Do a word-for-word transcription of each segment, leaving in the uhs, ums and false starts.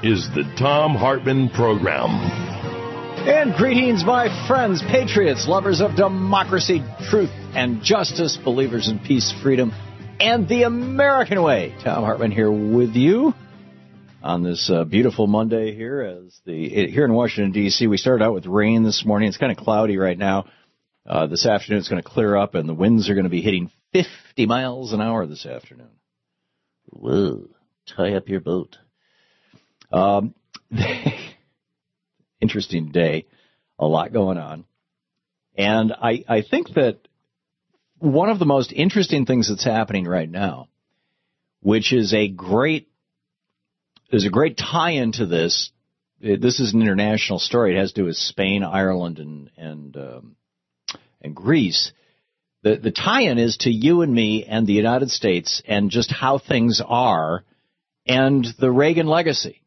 is the Thom Hartmann Program. And greetings, my friends, patriots, lovers of democracy, truth, and justice, believers in peace, freedom, and the American way. Thom Hartmann here with you on this uh, beautiful Monday here. As the here in Washington, D C, we started out with rain this morning. It's kind of cloudy right now. Uh, this afternoon it's going to clear up, and the winds are going to be hitting fifty miles an hour this afternoon. Whoa, tie up your boat. Um, interesting day, a lot going on. And I, I think that one of the most interesting things that's happening right now, which is a great, there's a great tie-in to this. It, this is an international story. It has to do with Spain, Ireland, and, and, um, and Greece. The, the tie-in is to you and me and the United States and just how things are and the Reagan legacy.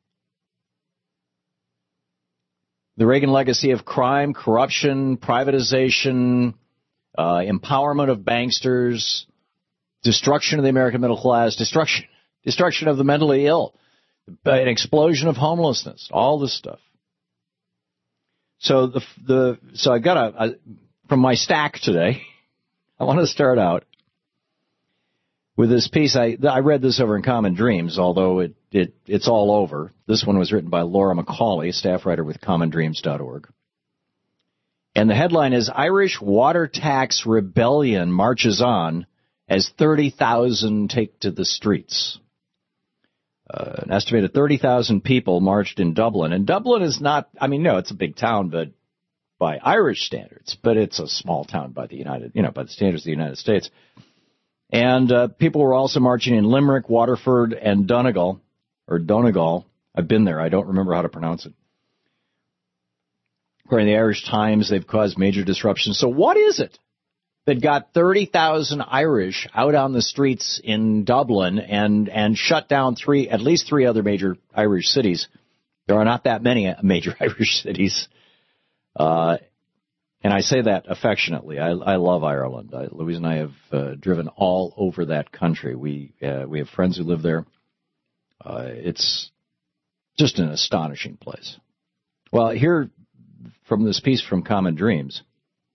The Reagan legacy of crime, corruption, privatization, uh, empowerment of banksters, destruction of the American middle class, destruction, destruction of the mentally ill, an explosion of homelessness, all this stuff. So the the so I got a, a from my stack today. I want to start out with this piece. I I read this over in Common Dreams, although it, it it's all over. This one was written by Laura McCauley, staff writer with common dreams dot org. And the headline is, Irish Water Tax Rebellion Marches On as thirty thousand Take to the Streets. Uh, an estimated thirty thousand people marched in Dublin. And Dublin is not, I mean, no, it's a big town, but by Irish standards, but it's a small town by the United, you know, by the standards of the United States. And uh, people were also marching in Limerick, Waterford, and Donegal, or Donegal. I've been there. I don't remember how to pronounce it. According to the Irish Times, they've caused major disruptions. So what is it that got thirty thousand Irish out on the streets in Dublin and, and shut down three, at least three other major Irish cities? There are not that many major Irish cities. Uh, and I say that affectionately. I, I love Ireland. I, Louise and I have uh, driven all over that country. We uh, we have friends who live there. Uh, it's just an astonishing place. Well, here from this piece from Common Dreams,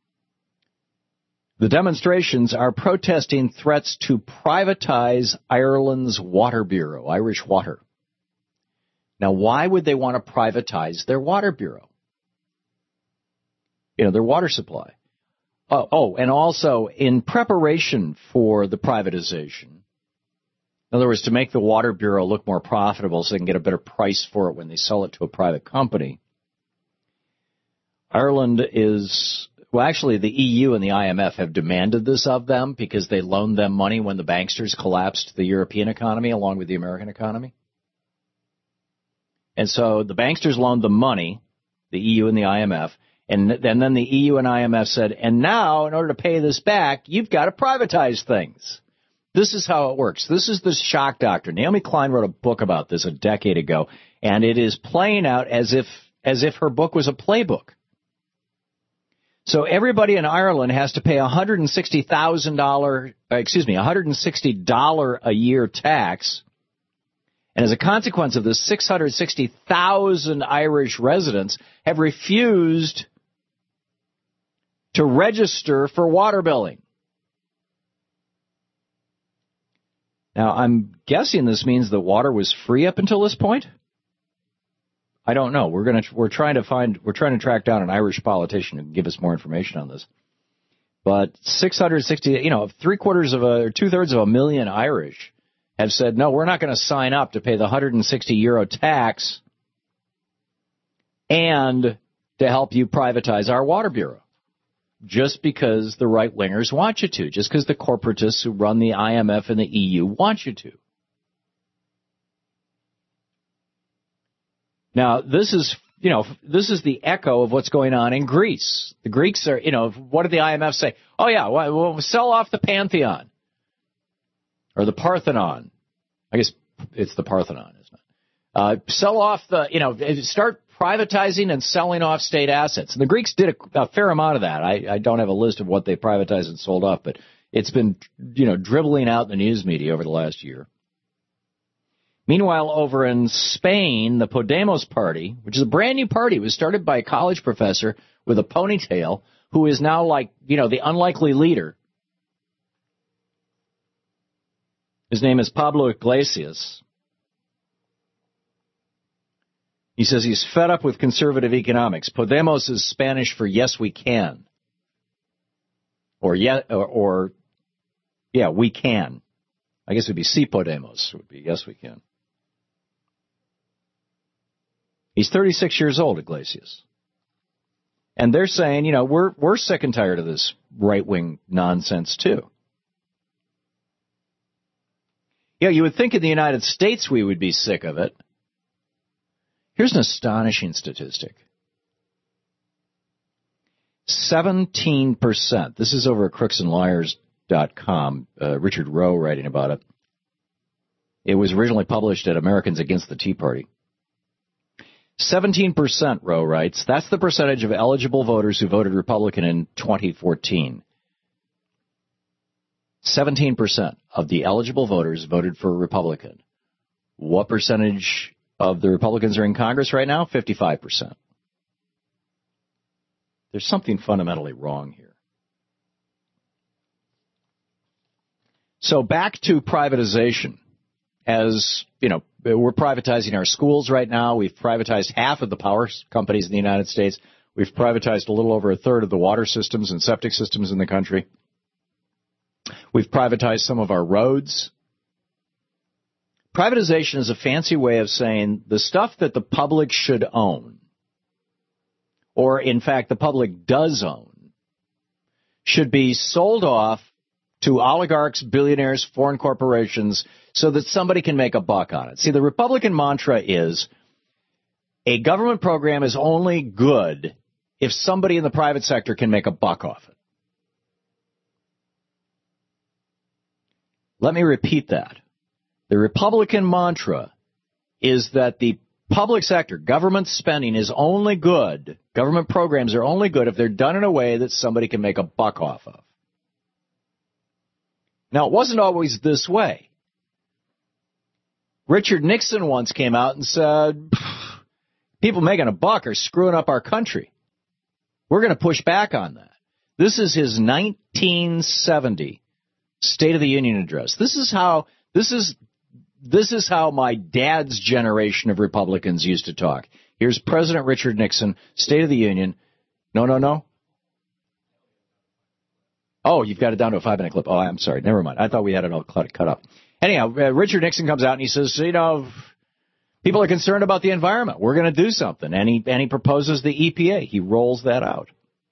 the demonstrations are protesting threats to privatize Ireland's water bureau, Irish Water. Now, why would they want to privatize their water bureau? You know, their water supply. Oh, oh, and also in preparation for the privatization, in other words, to make the water bureau look more profitable so they can get a better price for it when they sell it to a private company, Ireland is, well, actually the E U and the I M F have demanded this of them because they loaned them money when the banksters collapsed the European economy along with the American economy. And so the banksters loaned them money, the E U and the I M F, And, and then the E U and I M F said, and now, in order to pay this back, you've got to privatize things. This is how it works. This is the shock doctrine. Naomi Klein wrote a book about this a decade ago, and it is playing out as if as if her book was a playbook. So everybody in Ireland has to pay one hundred sixty thousand dollars, excuse me, one hundred sixty dollars a year tax. And as a consequence of this, six hundred sixty thousand Irish residents have refused to register for water billing. Now, I'm guessing this means that water was free up until this point. I don't know. We're going to we're trying to find we're trying to track down an Irish politician who can give us more information on this. But six hundred sixty, you know, three quarters of a or two thirds of a million Irish have said, no, we're not going to sign up to pay the one hundred sixty euro tax and to help you privatize our water bureau. Just because the right-wingers want you to, just because the corporatists who run the I M F and the E U want you to. Now, this is, you know, this is the echo of what's going on in Greece. The Greeks are, you know, what did the I M F say? Oh, yeah, well, we'll sell off the Pantheon or the Parthenon. I guess it's the Parthenon, isn't it? Uh, sell off the, you know, start privatizing and selling off state assets. And the Greeks did a, a fair amount of that. I, I don't have a list of what they privatized and sold off, but it's been, you know, dribbling out in the news media over the last year. Meanwhile, over in Spain, the Podemos party, which is a brand new party, was started by a college professor with a ponytail who is now like, you know, the unlikely leader. His name is Pablo Iglesias. He says he's fed up with conservative economics. Podemos is Spanish for yes, we can. Or, yeah, or, or yeah, we can. I guess it would be Si Podemos. It would be yes, we can. He's thirty-six years old, Iglesias. And they're saying, you know, we're we're sick and tired of this right-wing nonsense, too. Yeah, you would think in the United States we would be sick of it. Here's an astonishing statistic. seventeen percent. This is over at crooks and liars dot com. Uh, Richard Rowe writing about it. It was originally published at Americans Against the Tea Party. seventeen percent, Rowe writes. That's the percentage of eligible voters who voted Republican in twenty fourteen. seventeen percent of the eligible voters voted for Republican. What percentage of the Republicans are in Congress right now? fifty-five percent. There's something fundamentally wrong here. So back to privatization. As, you know, we're privatizing our schools right now. We've privatized half of the power companies in the United States. We've privatized a little over a third of the water systems and septic systems in the country. We've privatized some of our roads. Privatization is a fancy way of saying the stuff that the public should own, or in fact the public does own, should be sold off to oligarchs, billionaires, foreign corporations, so that somebody can make a buck on it. See, the Republican mantra is a government program is only good if somebody in the private sector can make a buck off it. Let me repeat that. The Republican mantra is that the public sector, government spending is only good, government programs are only good if they're done in a way that somebody can make a buck off of. Now, it wasn't always this way. Richard Nixon once came out and said, people making a buck are screwing up our country. We're going to push back on that. This is his nineteen seventy State of the Union address. This is how, this is, this is how my dad's generation of Republicans used to talk. Here's President Richard Nixon, State of the Union. No, no, no. Oh, you've got it down to a five-minute clip. Oh, I'm sorry. Never mind. I thought we had it all cut, cut up. Anyhow, uh, Richard Nixon comes out and he says, you know, people are concerned about the environment. We're going to do something. And he, and he proposes the E P A. He rolls that out.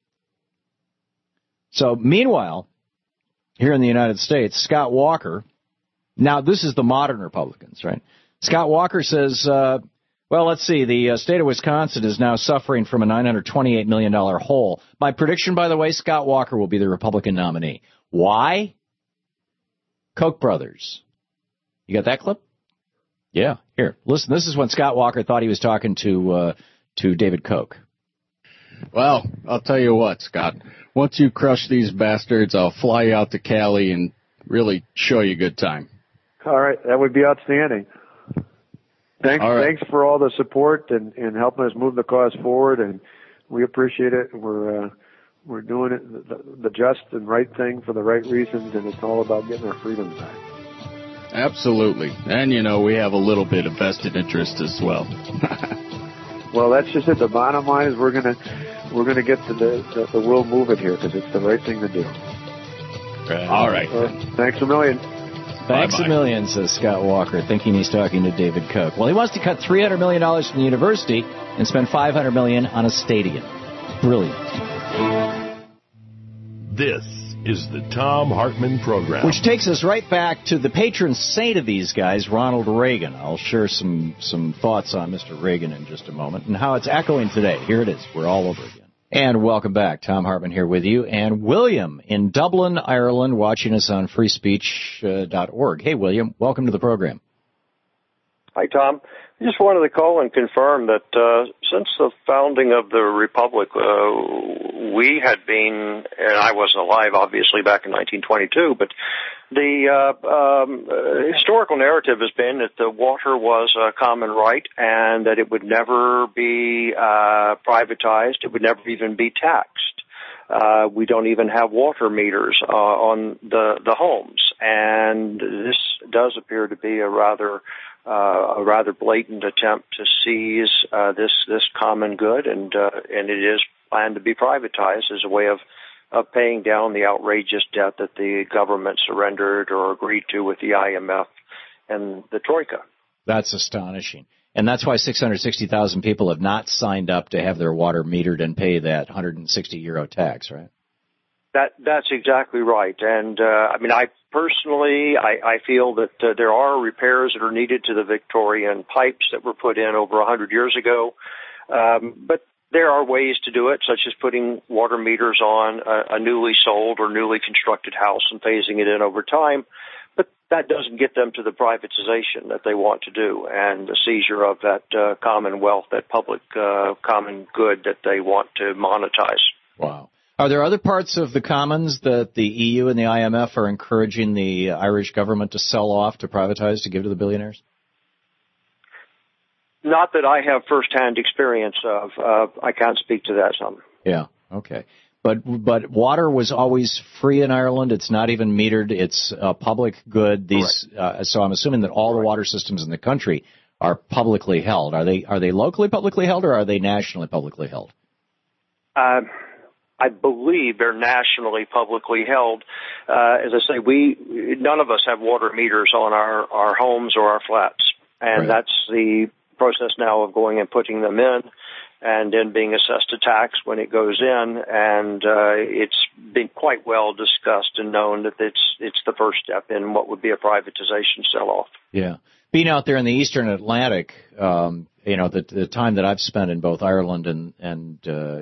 So, meanwhile, here in the United States, Scott Walker, now this is the modern Republicans, right? Scott Walker says, uh, well, let's see, the uh, state of Wisconsin is now suffering from a nine hundred twenty-eight million dollars hole. My prediction, by the way, Scott Walker will be the Republican nominee. Why? Koch brothers. You got that clip? Yeah, here. Listen, this is when Scott Walker thought he was talking to uh, to David Koch. Well, I'll tell you what, Scott. Once you crush these bastards, I'll fly you out to Cali and really show you a good time. All right, that would be outstanding. Thanks, all right. Thanks for all the support and, and helping us move the cause forward, and we appreciate it. We're uh, we're doing it the, the just and right thing for the right reasons, and it's all about getting our freedom back. Absolutely, and you know we have a little bit of vested interest as well. Well, that's just it. The bottom line is we're gonna we're gonna get to the the, the world moving here because it's the right thing to do. Right. All right. Uh, thanks a million. Thanks Bye-bye. a million, says Scott Walker, thinking he's talking to David Koch. Well, he wants to cut three hundred million dollars from the university and spend five hundred million dollars on a stadium. Brilliant. This is the Thom Hartmann Program. Which takes us right back to the patron saint of these guys, Ronald Reagan. I'll share some, some thoughts on Mister Reagan in just a moment and how it's echoing today. Here it is. We're all over again. And welcome back. Thom Hartmann here with you. And William in Dublin, Ireland, watching us on free speech dot org. Hey, William, welcome to the program. Hi, Tom. I just wanted to call and confirm that uh, since the founding of the Republic, uh, we had been, and I wasn't alive, obviously, back in nineteen twenty-two, but the uh, um, uh, historical narrative has been that the water was a common right and that it would never be uh, privatized. It would never even be taxed. Uh, we don't even have water meters uh, on the, the homes, and this does appear to be a rather Uh, a rather blatant attempt to seize uh, this this common good, and uh, and it is planned to be privatized as a way of of paying down the outrageous debt that the government surrendered or agreed to with the I M F and the Troika. That's astonishing, and that's why six hundred sixty thousand people have not signed up to have their water metered and pay that one hundred sixty euro tax, right? That that's exactly right, and uh, I mean, I personally, I, I feel that uh, there are repairs that are needed to the Victorian pipes that were put in over a hundred years ago, um, but there are ways to do it, such as putting water meters on a, a newly sold or newly constructed house and phasing it in over time. But that doesn't get them to the privatization that they want to do and the seizure of that uh, common wealth, that public uh, common good that they want to monetize. Wow. Are there other parts of the commons that the E U and the I M F are encouraging the Irish government to sell off, to privatize, to give to the billionaires? Not that I have firsthand experience of. Uh, I can't speak to that some. Yeah, okay. But but water was always free in Ireland. It's not even metered. It's a public good. These uh, so I'm assuming that all the water systems in the country are publicly held. Are they are they locally publicly held, or are they nationally publicly held? Uh, I believe they're nationally publicly held. Uh, as I say, we none of us have water meters on our, our homes or our flats, and right. That's the process now of going and putting them in, and then being assessed a tax when it goes in. And uh, it's been quite well discussed and known that it's it's the first step in what would be a privatization sell-off. Yeah, being out there in the Eastern Atlantic. Um, you know, the, the time that I've spent in both Ireland and and uh,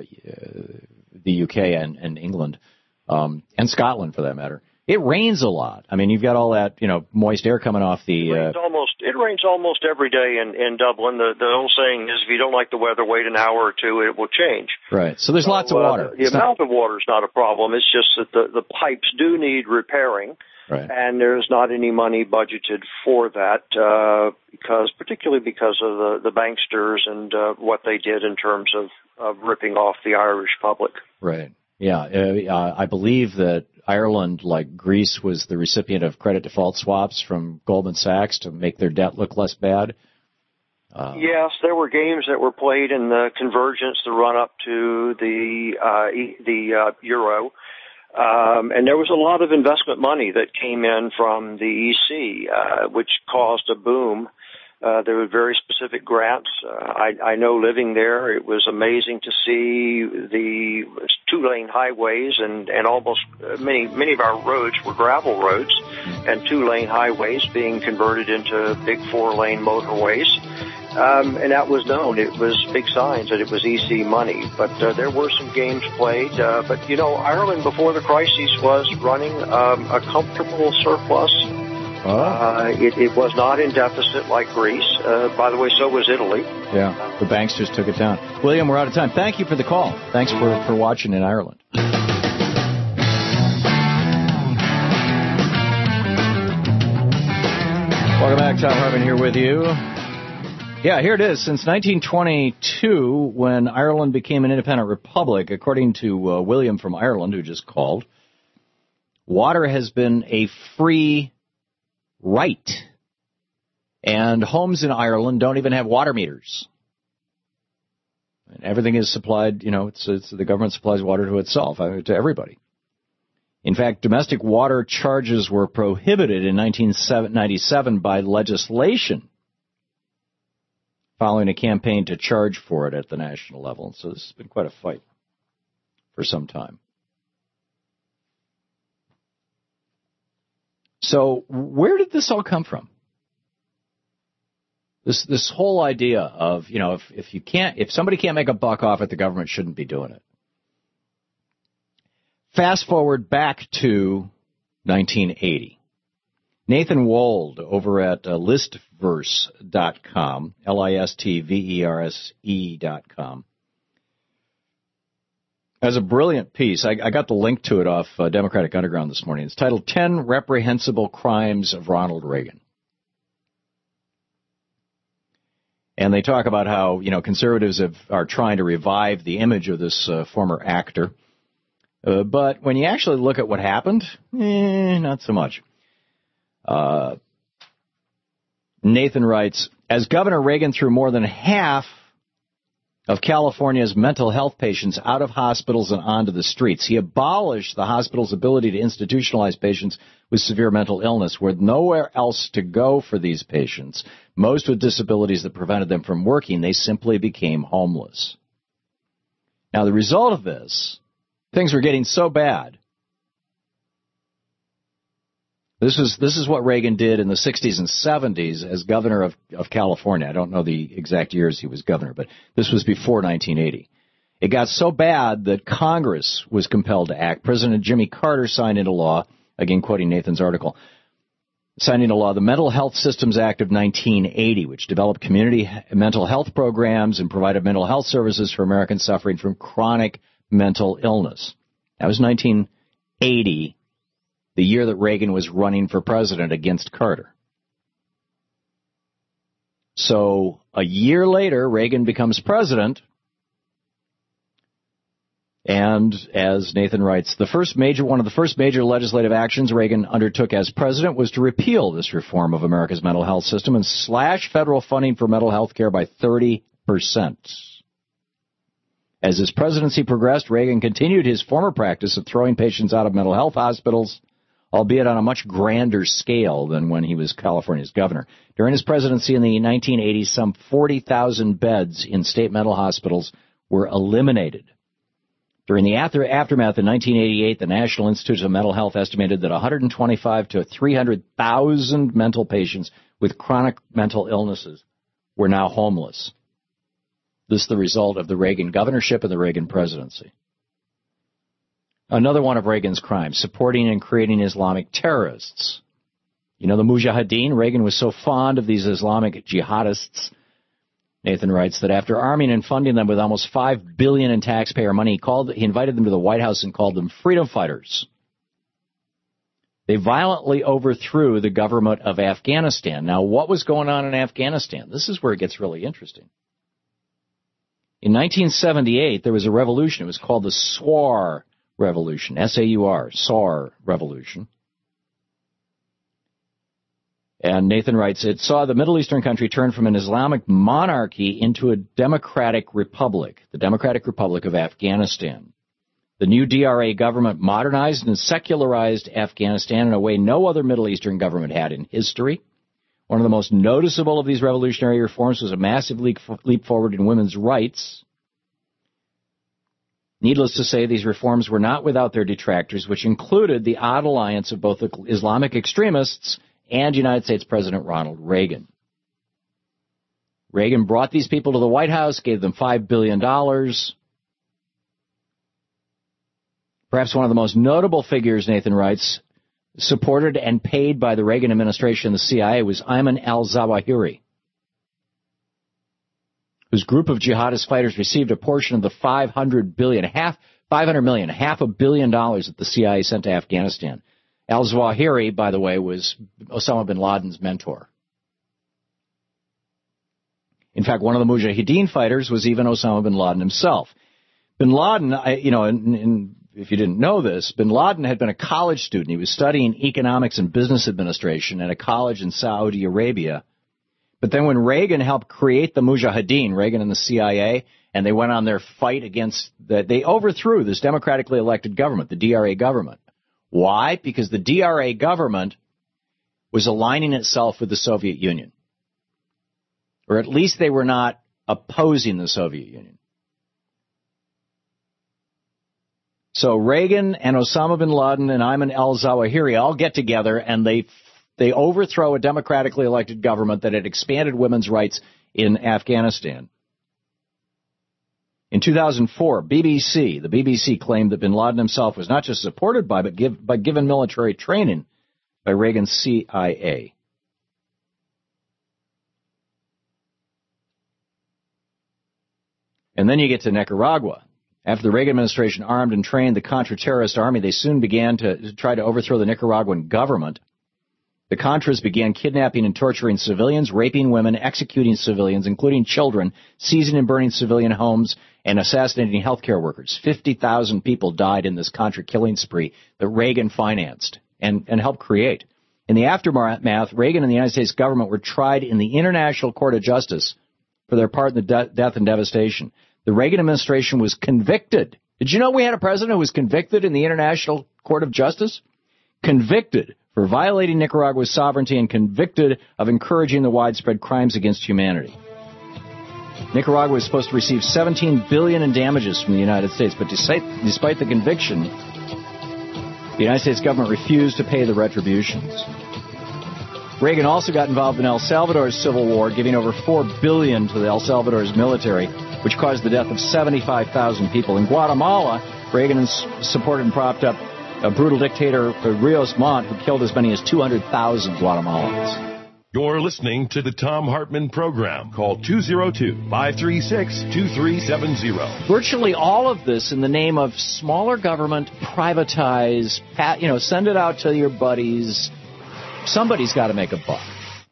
the U K and, and England, um, and Scotland for that matter, it rains a lot. I mean, you've got all that, you know, moist air coming off the... It rains, uh, almost, it rains almost every day in, in Dublin. The, the old saying is, if you don't like the weather, wait an hour or two, it will change. Right. So there's so, lots of water. Uh, the the amount not... of water is not a problem. It's just that the, the pipes do need repairing. Right. And there's not any money budgeted for that, uh, because, particularly because of the, the banksters and uh, what they did in terms of, of ripping off the Irish public. Right. Yeah. Uh, I believe that Ireland, like Greece, was the recipient of credit default swaps from Goldman Sachs to make their debt look less bad. Uh, yes, there were games that were played in the convergence, the run-up to the uh, the uh, euro. Um, and there was a lot of investment money that came in from the E C, uh, which caused a boom. Uh, there were very specific grants. Uh, I, I know living there, it was amazing to see the two-lane highways and, and almost uh, many, many of our roads were gravel roads and two-lane highways being converted into big four-lane motorways. Um, and that was known. It was big signs that it was E C money. But uh, there were some games played. Uh, but, you know, Ireland before the crisis was running um, a comfortable surplus. Oh. Uh, it, it was not in deficit like Greece. Uh, by the way, so was Italy. Yeah, the banks just took it down. William, we're out of time. Thank you for the call. Thanks for, for watching in Ireland. Welcome back. Tom Hartman here with you. Yeah, here it is. Since nineteen twenty-two, when Ireland became an independent republic, according to uh, William from Ireland, who just called, water has been a free right. And homes in Ireland don't even have water meters. And everything is supplied, you know, it's, it's the government supplies water to itself, uh, to everybody. In fact, domestic water charges were prohibited in nineteen ninety-seven by legislation, following a campaign to charge for it at the national level. So this has been quite a fight for some time. So where did this all come from? This this whole idea of, you know, if, if you can't, if somebody can't make a buck off it, the government shouldn't be doing it. Fast forward back to nineteen eighty. Nathan Wold over at uh, listverse dot com, L I S T V E R S E dot com, has a brilliant piece. I, I got the link to it off uh, Democratic Underground this morning. It's titled ten Reprehensible Crimes of Ronald Reagan. And they talk about how, you know, conservatives have, are trying to revive the image of this uh, former actor. Uh, but when you actually look at what happened, eh, not so much. Uh, Nathan writes, as Governor, Reagan threw more than half of California's mental health patients out of hospitals and onto the streets. He abolished the hospital's ability to institutionalize patients with severe mental illness, with nowhere else to go for these patients, most with disabilities that prevented them from working. They simply became homeless. Now, the result of this, things were getting so bad. This is this is what Reagan did in the sixties and seventies as governor of, of California. I don't know the exact years he was governor, but this was before nineteen eighty. It got so bad that Congress was compelled to act. President Jimmy Carter signed into law, again quoting Nathan's article, signed into law the Mental Health Systems Act of nineteen eighty, which developed community mental health programs and provided mental health services for Americans suffering from chronic mental illness. That was nineteen eighty. The year that Reagan was running for president against Carter. So a year later, Reagan becomes president. And as Nathan writes, the first major, one of the first major legislative actions Reagan undertook as president was to repeal this reform of America's mental health system and slash federal funding for mental health care by thirty percent. As his presidency progressed, Reagan continued his former practice of throwing patients out of mental health hospitals, albeit on a much grander scale than when he was California's governor. During his presidency in the nineteen eighties, some forty thousand beds in state mental hospitals were eliminated. During the after- aftermath in nineteen eighty-eight, the National Institute of Mental Health estimated that one hundred twenty-five to three hundred thousand mental patients with chronic mental illnesses were now homeless. This is the result of the Reagan governorship and the Reagan presidency. Another one of Reagan's crimes, supporting and creating Islamic terrorists. You know, the Mujahideen, Reagan was so fond of these Islamic jihadists, Nathan writes, that after arming and funding them with almost five billion dollars in taxpayer money, he, called, he invited them to the White House and called them freedom fighters. They violently overthrew the government of Afghanistan. Now, what was going on in Afghanistan? This is where it gets really interesting. In nineteen seventy-eight, there was a revolution. It was called the S A W R Revolution, S A U R, S A W R Revolution. And Nathan writes, it saw the Middle Eastern country turn from an Islamic monarchy into a democratic republic, the Democratic Republic of Afghanistan. The new D R A government modernized and secularized Afghanistan in a way no other Middle Eastern government had in history. One of the most noticeable of these revolutionary reforms was a massive leap, leap forward in women's rights. Needless to say, these reforms were not without their detractors, which included the odd alliance of both Islamic extremists and United States President Ronald Reagan. Reagan brought these people to the White House, gave them five billion dollars. Perhaps one of the most notable figures, Nathan writes, supported and paid by the Reagan administration and the C I A was Ayman al-Zawahiri, whose group of jihadist fighters received a portion of the five hundred billion, half, five hundred million, half a billion dollars that the C I A sent to Afghanistan. Al-Zawahiri, by the way, was Osama bin Laden's mentor. In fact, one of the Mujahideen fighters was even Osama bin Laden himself. Bin Laden, I, you know, in, in, if you didn't know this, bin Laden had been a college student. He was studying economics and business administration at a college in Saudi Arabia. But then when Reagan helped create the Mujahideen, Reagan and the C I A, and they went on their fight against, the, they overthrew this democratically elected government, the D R A government. Why? Because the D R A government was aligning itself with the Soviet Union. Or at least they were not opposing the Soviet Union. So Reagan and Osama bin Laden and Ayman al-Zawahiri all get together and they they overthrow a democratically elected government that had expanded women's rights in Afghanistan. In two thousand four, B B C, the B B C claimed that bin Laden himself was not just supported by, but, give, but given military training by Reagan's C I A. And then you get to Nicaragua. After the Reagan administration armed and trained the Contra-terrorist army, they soon began to, to try to overthrow the Nicaraguan government. The Contras began kidnapping and torturing civilians, raping women, executing civilians, including children, seizing and burning civilian homes, and assassinating healthcare workers. fifty thousand people died in this Contra killing spree that Reagan financed and, and helped create. In the aftermath, Reagan and the United States government were tried in the International Court of Justice for their part in the de- death and devastation. The Reagan administration was convicted. Did you know we had a president who was convicted in the International Court of Justice? Convicted for violating Nicaragua's sovereignty and convicted of encouraging the widespread crimes against humanity. Nicaragua was supposed to receive seventeen billion dollars in damages from the United States, but despite, despite the conviction, the United States government refused to pay the retributions. Reagan also got involved in El Salvador's civil war, giving over four billion dollars to the El Salvador's military, which caused the death of seventy-five thousand people. In Guatemala, Reagan supported and propped up a brutal dictator, Rios Montt, who killed as many as two hundred thousand Guatemalans. You're listening to the Thom Hartmann Program. Call two oh two, five three six, two three seven zero. Virtually all of this in the name of smaller government, privatize, you know, send it out to your buddies. Somebody's got to make a buck.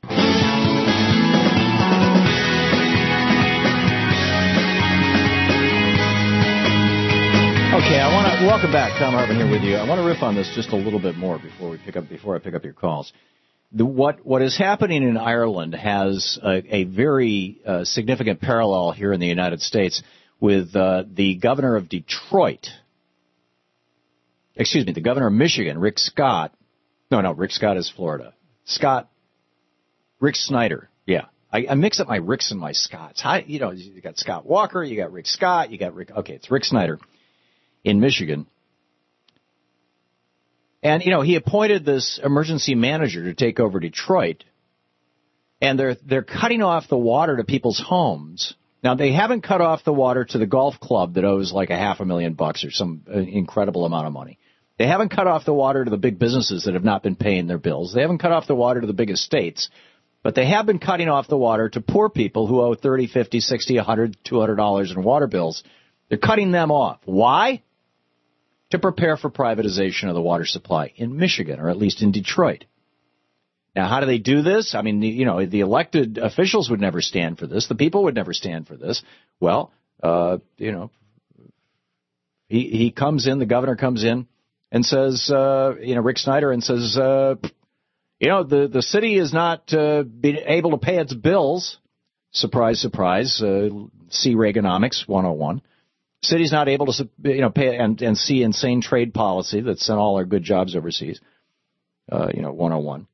Okay, I want to welcome back, Thom Hartmann here with you. I want to riff on this just a little bit more before we pick up before I pick up your calls. The, what what is happening in Ireland has a, a very uh, significant parallel here in the United States with uh, the governor of Detroit. Excuse me, the governor of Michigan, Rick Scott. No, no, Rick Scott is Florida. Scott, Rick Snyder. Yeah, I, I mix up my Ricks and my Scotts. How, you know, you got Scott Walker, you got Rick Scott, you got Rick. Okay, it's Rick Snyder in Michigan. And, you know, he appointed this emergency manager to take over Detroit, and they're they're cutting off the water to people's homes. Now, they haven't cut off the water to the golf club that owes like a half a million bucks or some incredible amount of money. They haven't cut off the water to the big businesses that have not been paying their bills. They haven't cut off the water to the big estates, but they have been cutting off the water to poor people who owe thirty, fifty, sixty, one hundred, two hundred dollars in water bills. They're cutting them off. Why? To prepare for privatization of the water supply in Michigan, or at least in Detroit. Now, how do they do this? I mean, the, you know, the elected officials would never stand for this. The people would never stand for this. Well, uh, you know, he he comes in, the governor comes in and says, uh, you know, Rick Snyder, and says, uh, you know, the, the city is not uh, being able to pay its bills. Surprise, surprise. Uh, see Reaganomics one oh one. City's not able to, you know, pay and, and see insane trade policy that sent all our good jobs overseas. Uh, you know, one oh one.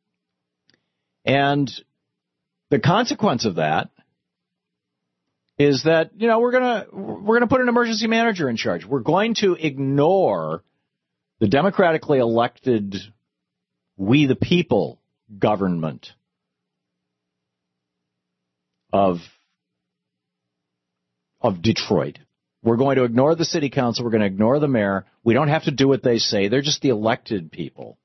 And the consequence of that is that, you know, we're gonna we're gonna put an emergency manager in charge. We're going to ignore the democratically elected we the people government of of Detroit. We're going to ignore the city council. We're going to ignore the mayor. We don't have to do what they say. They're just the elected people.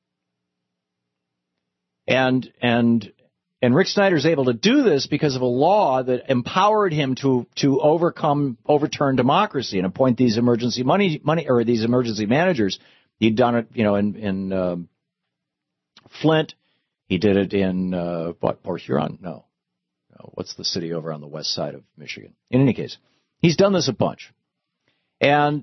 And and and Rick Snyder's able to do this because of a law that empowered him to to overcome overturn democracy and appoint these emergency money money or these emergency managers. He'd done it, you know, in in um, Flint. He did it in uh, what Port Huron? No. no, what's the city over on the west side of Michigan? In any case. He's done this a bunch. And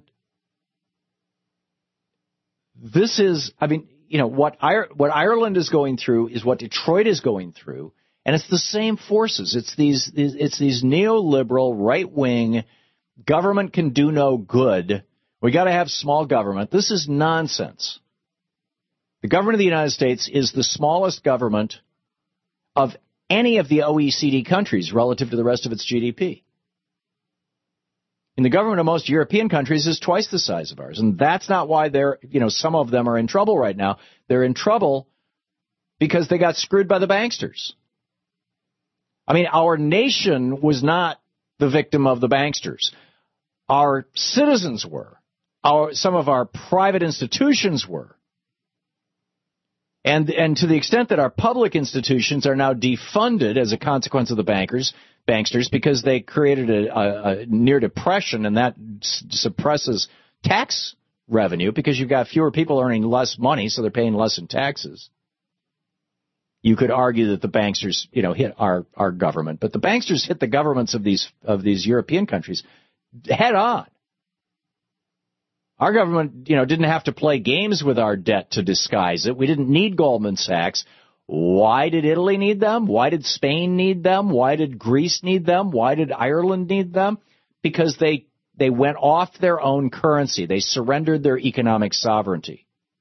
this is, I mean, you know, what, I, what Ireland is going through is what Detroit is going through, and it's the same forces. It's these, it's these neoliberal, right-wing, government can do no good. We got to have small government. This is nonsense. The government of the United States is the smallest government of any of the O E C D countries relative to the rest of its G D P. And the government of most European countries is twice the size of ours. And that's not why they're, you know, some of them are in trouble right now. They're in trouble because they got screwed by the banksters. I mean, our nation was not the victim of the banksters. Our citizens were. Our, some of our private institutions were. And and to the extent that our public institutions are now defunded as a consequence of the bankers, banksters, because they created a, a, a near depression, and that s- suppresses tax revenue because you've got fewer people earning less money, so they're paying less in taxes. You could argue that the banksters, you know, hit our, our government, but the banksters hit the governments of these of these European countries head on. Our government, you know, didn't have to play games with our debt to disguise it. We didn't need Goldman Sachs. Why did Italy need them? Why did Spain need them? Why did Greece need them? Why did Ireland need them? Because they they went off their own currency. They surrendered their economic sovereignty.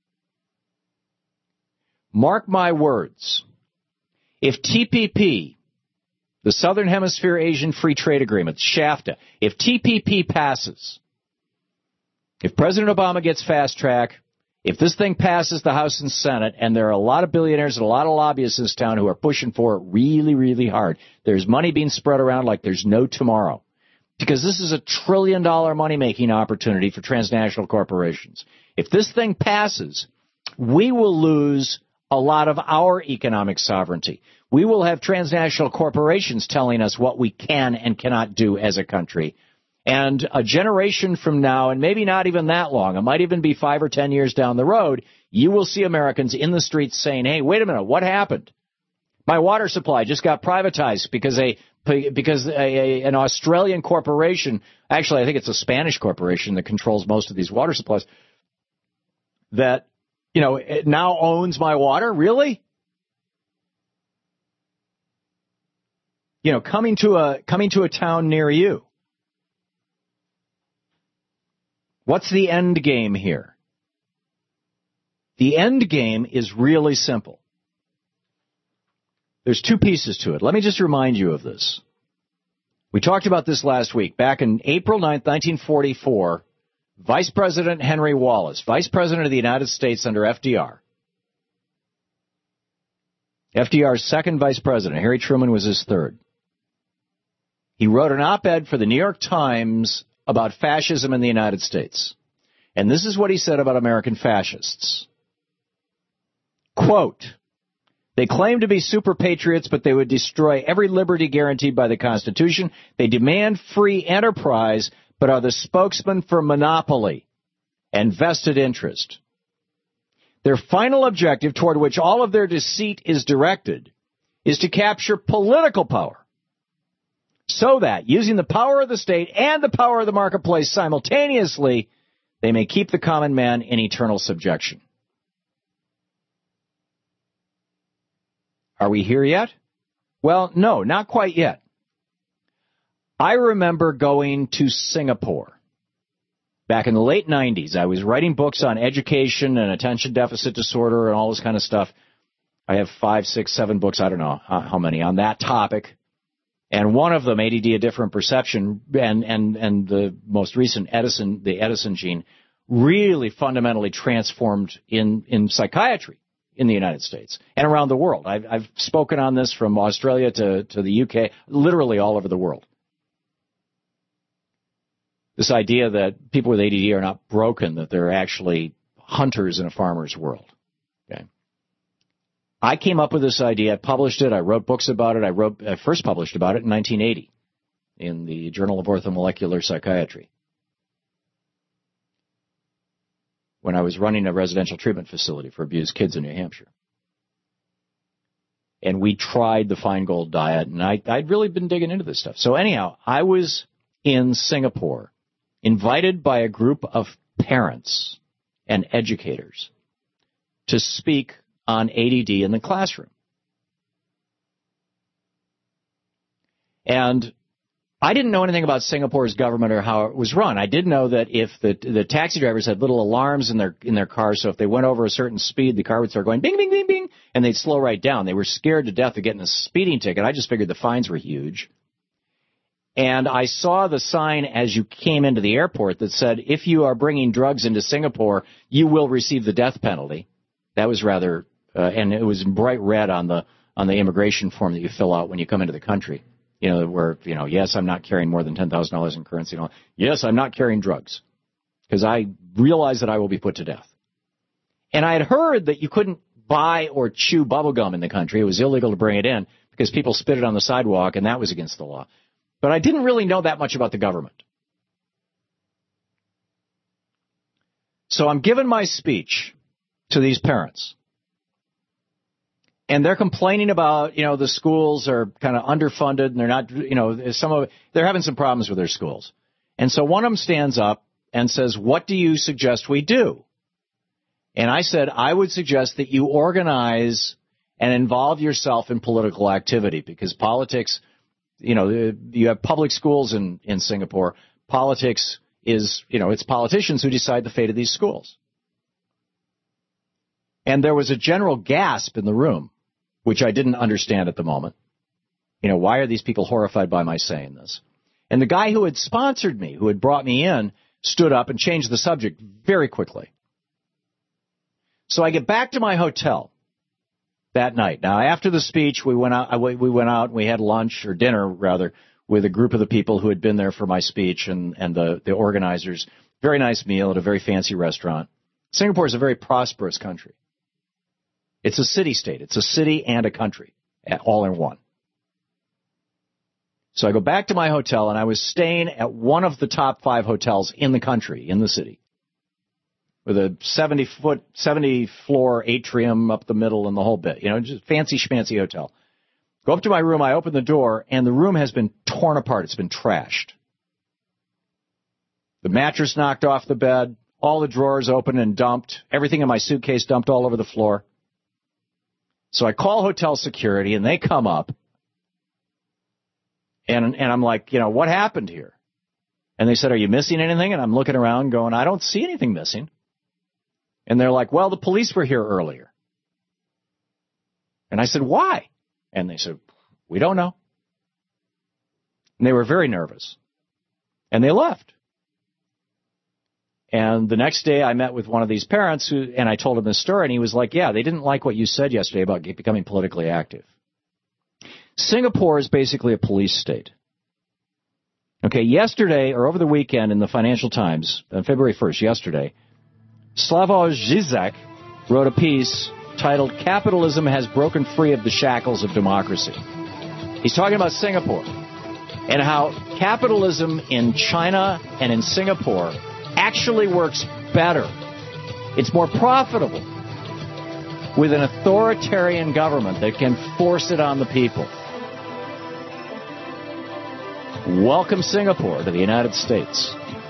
Mark my words. If T P P, the Southern Hemisphere Asian Free Trade Agreement, SHAFTA, if T P P passes, if President Obama gets fast track, if this thing passes the House and Senate, and there are a lot of billionaires and a lot of lobbyists in this town who are pushing for it really, really hard, there's money being spread around like there's no tomorrow. Because this is a trillion dollar money-making opportunity for transnational corporations. If this thing passes, we will lose a lot of our economic sovereignty. We will have transnational corporations telling us what we can and cannot do as a country. And a generation from now, and maybe not even that long, it might even be five or ten years down the road, you will see Americans in the streets saying, hey, wait a minute, what happened? My water supply just got privatized because a because a, a, an Australian corporation, actually I think it's a Spanish corporation that controls most of these water supplies, that, you know, it now owns my water? Really? You know, coming to a coming to a town near you. What's the end game here? The end game is really simple. There's two pieces to it. Let me just remind you of this. We talked about this last week. Back in April ninth, nineteen forty-four, Vice President Henry Wallace, Vice President of the United States under F D R, F D R's second Vice President, Harry Truman was his third. He wrote an op-ed for the New York Times about fascism in the United States. And this is what he said about American fascists. Quote, they claim to be super patriots, but they would destroy every liberty guaranteed by the Constitution. They demand free enterprise, but are the spokesman for monopoly and vested interest. Their final objective, toward which all of their deceit is directed, is to capture political power, so that, using the power of the state and the power of the marketplace simultaneously, they may keep the common man in eternal subjection. Are we here yet? Well, no, not quite yet. I remember going to Singapore. Back in the late nineties, I was writing books on education and attention deficit disorder and all this kind of stuff. I have five, six, seven books, I don't know how many, on that topic. And one of them, A D D, A Different Perception, and, and, and the most recent Edison, the Edison gene, really fundamentally transformed in, in psychiatry in the United States and around the world. I've, I've spoken on this from Australia to, to the U K, literally all over the world. This idea that people with A D D are not broken, that they're actually hunters in a farmer's world. Okay. I came up with this idea, I published it, I wrote books about it, I wrote, I first published about it in nineteen eighty in the Journal of Orthomolecular Psychiatry, when I was running a residential treatment facility for abused kids in New Hampshire. And we tried the Feingold diet, and I, I'd really been digging into this stuff. So anyhow, I was in Singapore, invited by a group of parents and educators to speak on A D D in the classroom. And I didn't know anything about Singapore's government or how it was run. I did know that if the the taxi drivers had little alarms in their in their cars, so if they went over a certain speed, the car would start going bing, bing, bing, bing, and they'd slow right down. They were scared to death of getting a speeding ticket. I just figured the fines were huge. And I saw the sign as you came into the airport that said, if you are bringing drugs into Singapore, you will receive the death penalty. That was rather, uh, and it was in bright red on the on the immigration form that you fill out when you come into the country. You know, where, you know, yes, I'm not carrying more than ten thousand dollars in currency. And all. Yes, I'm not carrying drugs because I realize that I will be put to death. And I had heard that you couldn't buy or chew bubble gum in the country. It was illegal to bring it in because people spit it on the sidewalk, and that was against the law. But I didn't really know that much about the government. So I'm giving my speech to these parents. And they're complaining about, you know, the schools are kind of underfunded and they're not, you know, some of they're having some problems with their schools. And so one of them stands up and says, what do you suggest we do? And I said, I would suggest that you organize and involve yourself in political activity because politics, you know, you have public schools in, in Singapore. Politics is, you know, it's politicians who decide the fate of these schools. And there was a general gasp in the room, which I didn't understand at the moment. You know, why are these people horrified by my saying this? And the guy who had sponsored me, who had brought me in, stood up and changed the subject very quickly. So I get back to my hotel that night. Now, after the speech, we went out, we went out and we had lunch, or dinner, rather, with a group of the people who had been there for my speech and, and the, the organizers. Very nice meal at a very fancy restaurant. Singapore is a very prosperous country. It's a city-state. It's a city and a country, all in one. So I go back to my hotel, and I was staying at one of the top five hotels in the country, in the city, with a seventy-foot, seventy-floor atrium up the middle and the whole bit. You know, just fancy schmancy hotel. Go up to my room, I open the door, and the room has been torn apart. It's been trashed. The mattress knocked off the bed, all the drawers open and dumped, everything in my suitcase dumped all over the floor. So I call hotel security, and they come up, and and I'm like, you know, what happened here? And they said, are you missing anything? And I'm looking around going, I don't see anything missing. And they're like, well, the police were here earlier. And I said, why? And they said, we don't know. And they were very nervous. And they left. And the next day I met with one of these parents, who, and I told him this story, and he was like, yeah, they didn't like what you said yesterday about becoming politically active. Singapore is basically a police state. Okay, yesterday, or over the weekend in the Financial Times, on February first, yesterday, Slavoj Žižek wrote a piece titled, Capitalism Has Broken Free of the Shackles of Democracy. He's talking about Singapore and how capitalism in China and in Singapore actually works better. It's more profitable with an authoritarian government that can force it on the people. Welcome, Singapore, to the United States.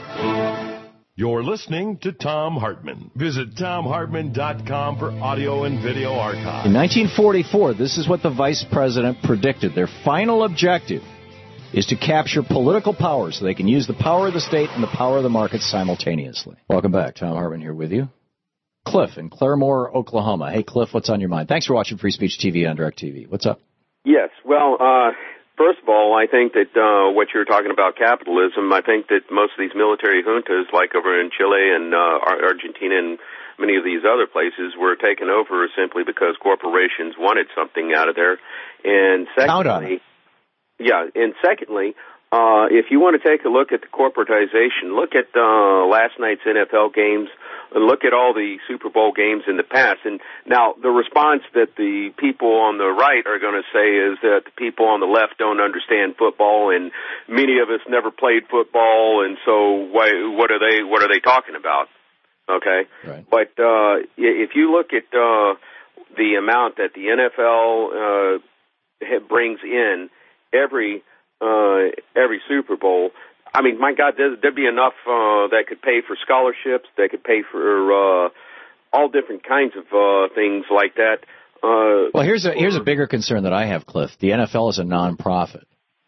You're listening to Thom Hartmann. Visit Thom Hartmann dot com for audio and video archives. In nineteen forty-four, this is what the vice president predicted. Their final objective is to capture political power so they can use the power of the state and the power of the market simultaneously. Welcome back. Thom Hartmann here with you. Cliff in Claremore, Oklahoma. Hey, Cliff, what's on your mind? Thanks for watching Free Speech T V on DirecTV. What's up? Yes, well, uh, first of all, I think that uh, what you're talking about, capitalism, I think that most of these military juntas, like over in Chile and uh, Argentina and many of these other places, were taken over simply because corporations wanted something out of there. And secondly, yeah, and secondly, uh, if you want to take a look at the corporatization, look at uh, last night's N F L games, and look at all the Super Bowl games in the past. And now the response that the people on the right are going to say is that the people on the left don't understand football, and many of us never played football, and so why, what are they what are they talking about? Okay, right. But uh, if you look at uh, the amount that the N F L uh, brings in every uh, every Super Bowl, I mean, my God, there'd, there'd be enough uh, that could pay for scholarships, that could pay for uh, all different kinds of uh, things like that. Uh, well, here's a here's a bigger concern that I have, Cliff. The N F L is a nonprofit.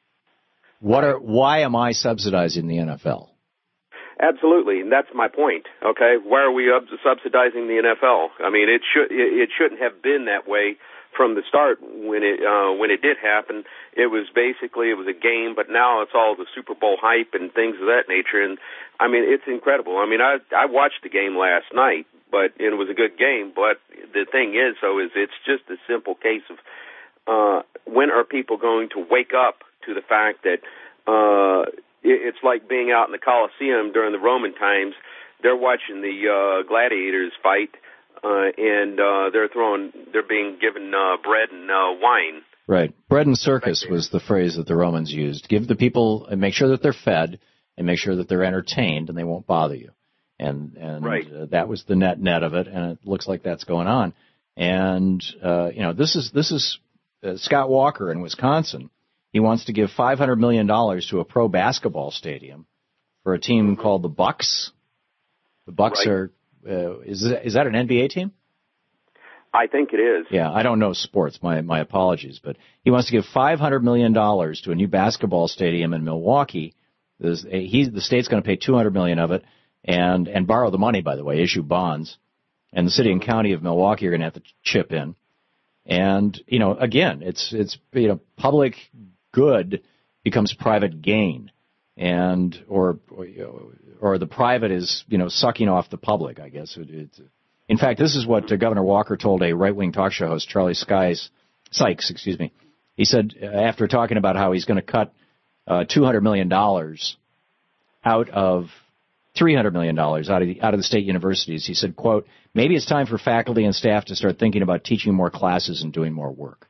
What are why am I subsidizing the N F L? Absolutely, and that's my point. Okay, why are we subsidizing the N F L? I mean, it should it shouldn't have been that way from the start. When it uh, when it did happen, it was basically it was a game, but now it's all the Super Bowl hype and things of that nature. And I mean, it's incredible. I mean, I I watched the game last night, but it was a good game. But the thing is, though, is it's just a simple case of uh, when are people going to wake up to the fact that uh, it's like being out in the Colosseum during the Roman times. They're watching the uh, gladiators fight. uh, and uh, they're throwing, they're being given uh, bread and uh, wine. Right. Bread and circus was the phrase that the Romans used. Give the people, and make sure that they're fed, and make sure that they're entertained, and they won't bother you. And and right. uh, that was the net net of it, and it looks like that's going on. And uh, you know, this is this is uh, Scott Walker in Wisconsin. He wants to give five hundred million dollars to a pro basketball stadium for a team mm-hmm. called the Bucks. The Bucks right. are uh, is that, is that an N B A team? I think it is. Yeah, I don't know sports. My my apologies, but he wants to give five hundred million dollars to a new basketball stadium in Milwaukee. There's, he, the state's going to pay two hundred million dollars of it, and and borrow the money, by the way, issue bonds, and the city and county of Milwaukee are going to have to chip in. And you know, again, it's it's you know, public good becomes private gain, and or or, or the private is you know sucking off the public. I guess it, it's. In fact, this is what uh, Governor Walker told a right-wing talk show host, Charlie Skies, Sykes, excuse me. He said, uh, after talking about how he's going to cut uh, two hundred million dollars out of three hundred million dollars out of the, out of the state universities, he said, quote, maybe it's time for faculty and staff to start thinking about teaching more classes and doing more work.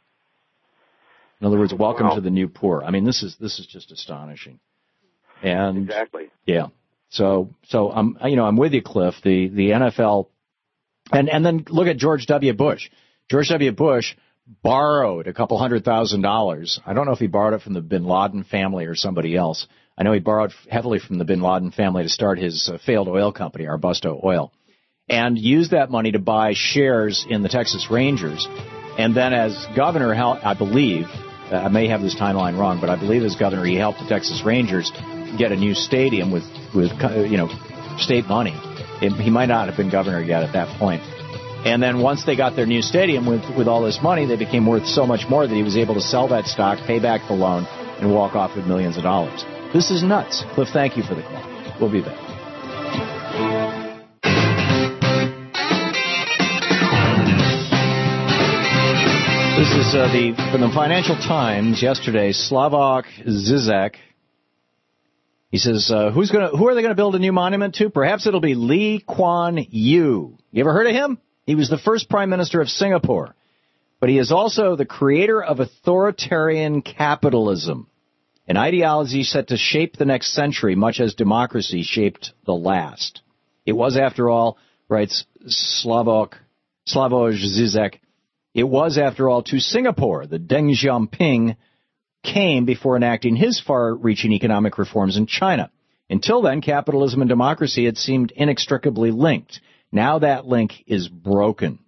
In other words, welcome wow. to the new poor. I mean, this is this is just astonishing. And exactly. Yeah. So so I'm you know I'm with you, Cliff. The the N F L. And and then look at George W. Bush. George W. Bush borrowed a couple hundred thousand dollars. I don't know if he borrowed it from the Bin Laden family or somebody else. I know he borrowed heavily from the Bin Laden family to start his uh, failed oil company, Arbusto Oil, and used that money to buy shares in the Texas Rangers. And then as governor, I believe, uh, I may have this timeline wrong, but I believe as governor he helped the Texas Rangers get a new stadium with, with you know, state money. It, he might not have been governor yet at that point. And then once they got their new stadium with, with all this money, they became worth so much more that he was able to sell that stock, pay back the loan, and walk off with millions of dollars. This is nuts. Cliff, thank you for the call. We'll be back. This is uh, the from the Financial Times yesterday. Slavoj Zizek. He says, uh, "Who's going? Who are they going to build a new monument to? Perhaps it'll be Lee Kuan Yew. You ever heard of him? He was the first prime minister of Singapore, but he is also the creator of authoritarian capitalism, an ideology set to shape the next century, much as democracy shaped the last. It was, after all," writes Slavoj Slavoj Zizek, "it was, after all, to Singapore that Deng Xiaoping came before enacting his far-reaching economic reforms in China. Until then, capitalism and democracy had seemed inextricably linked. Now that link is broken.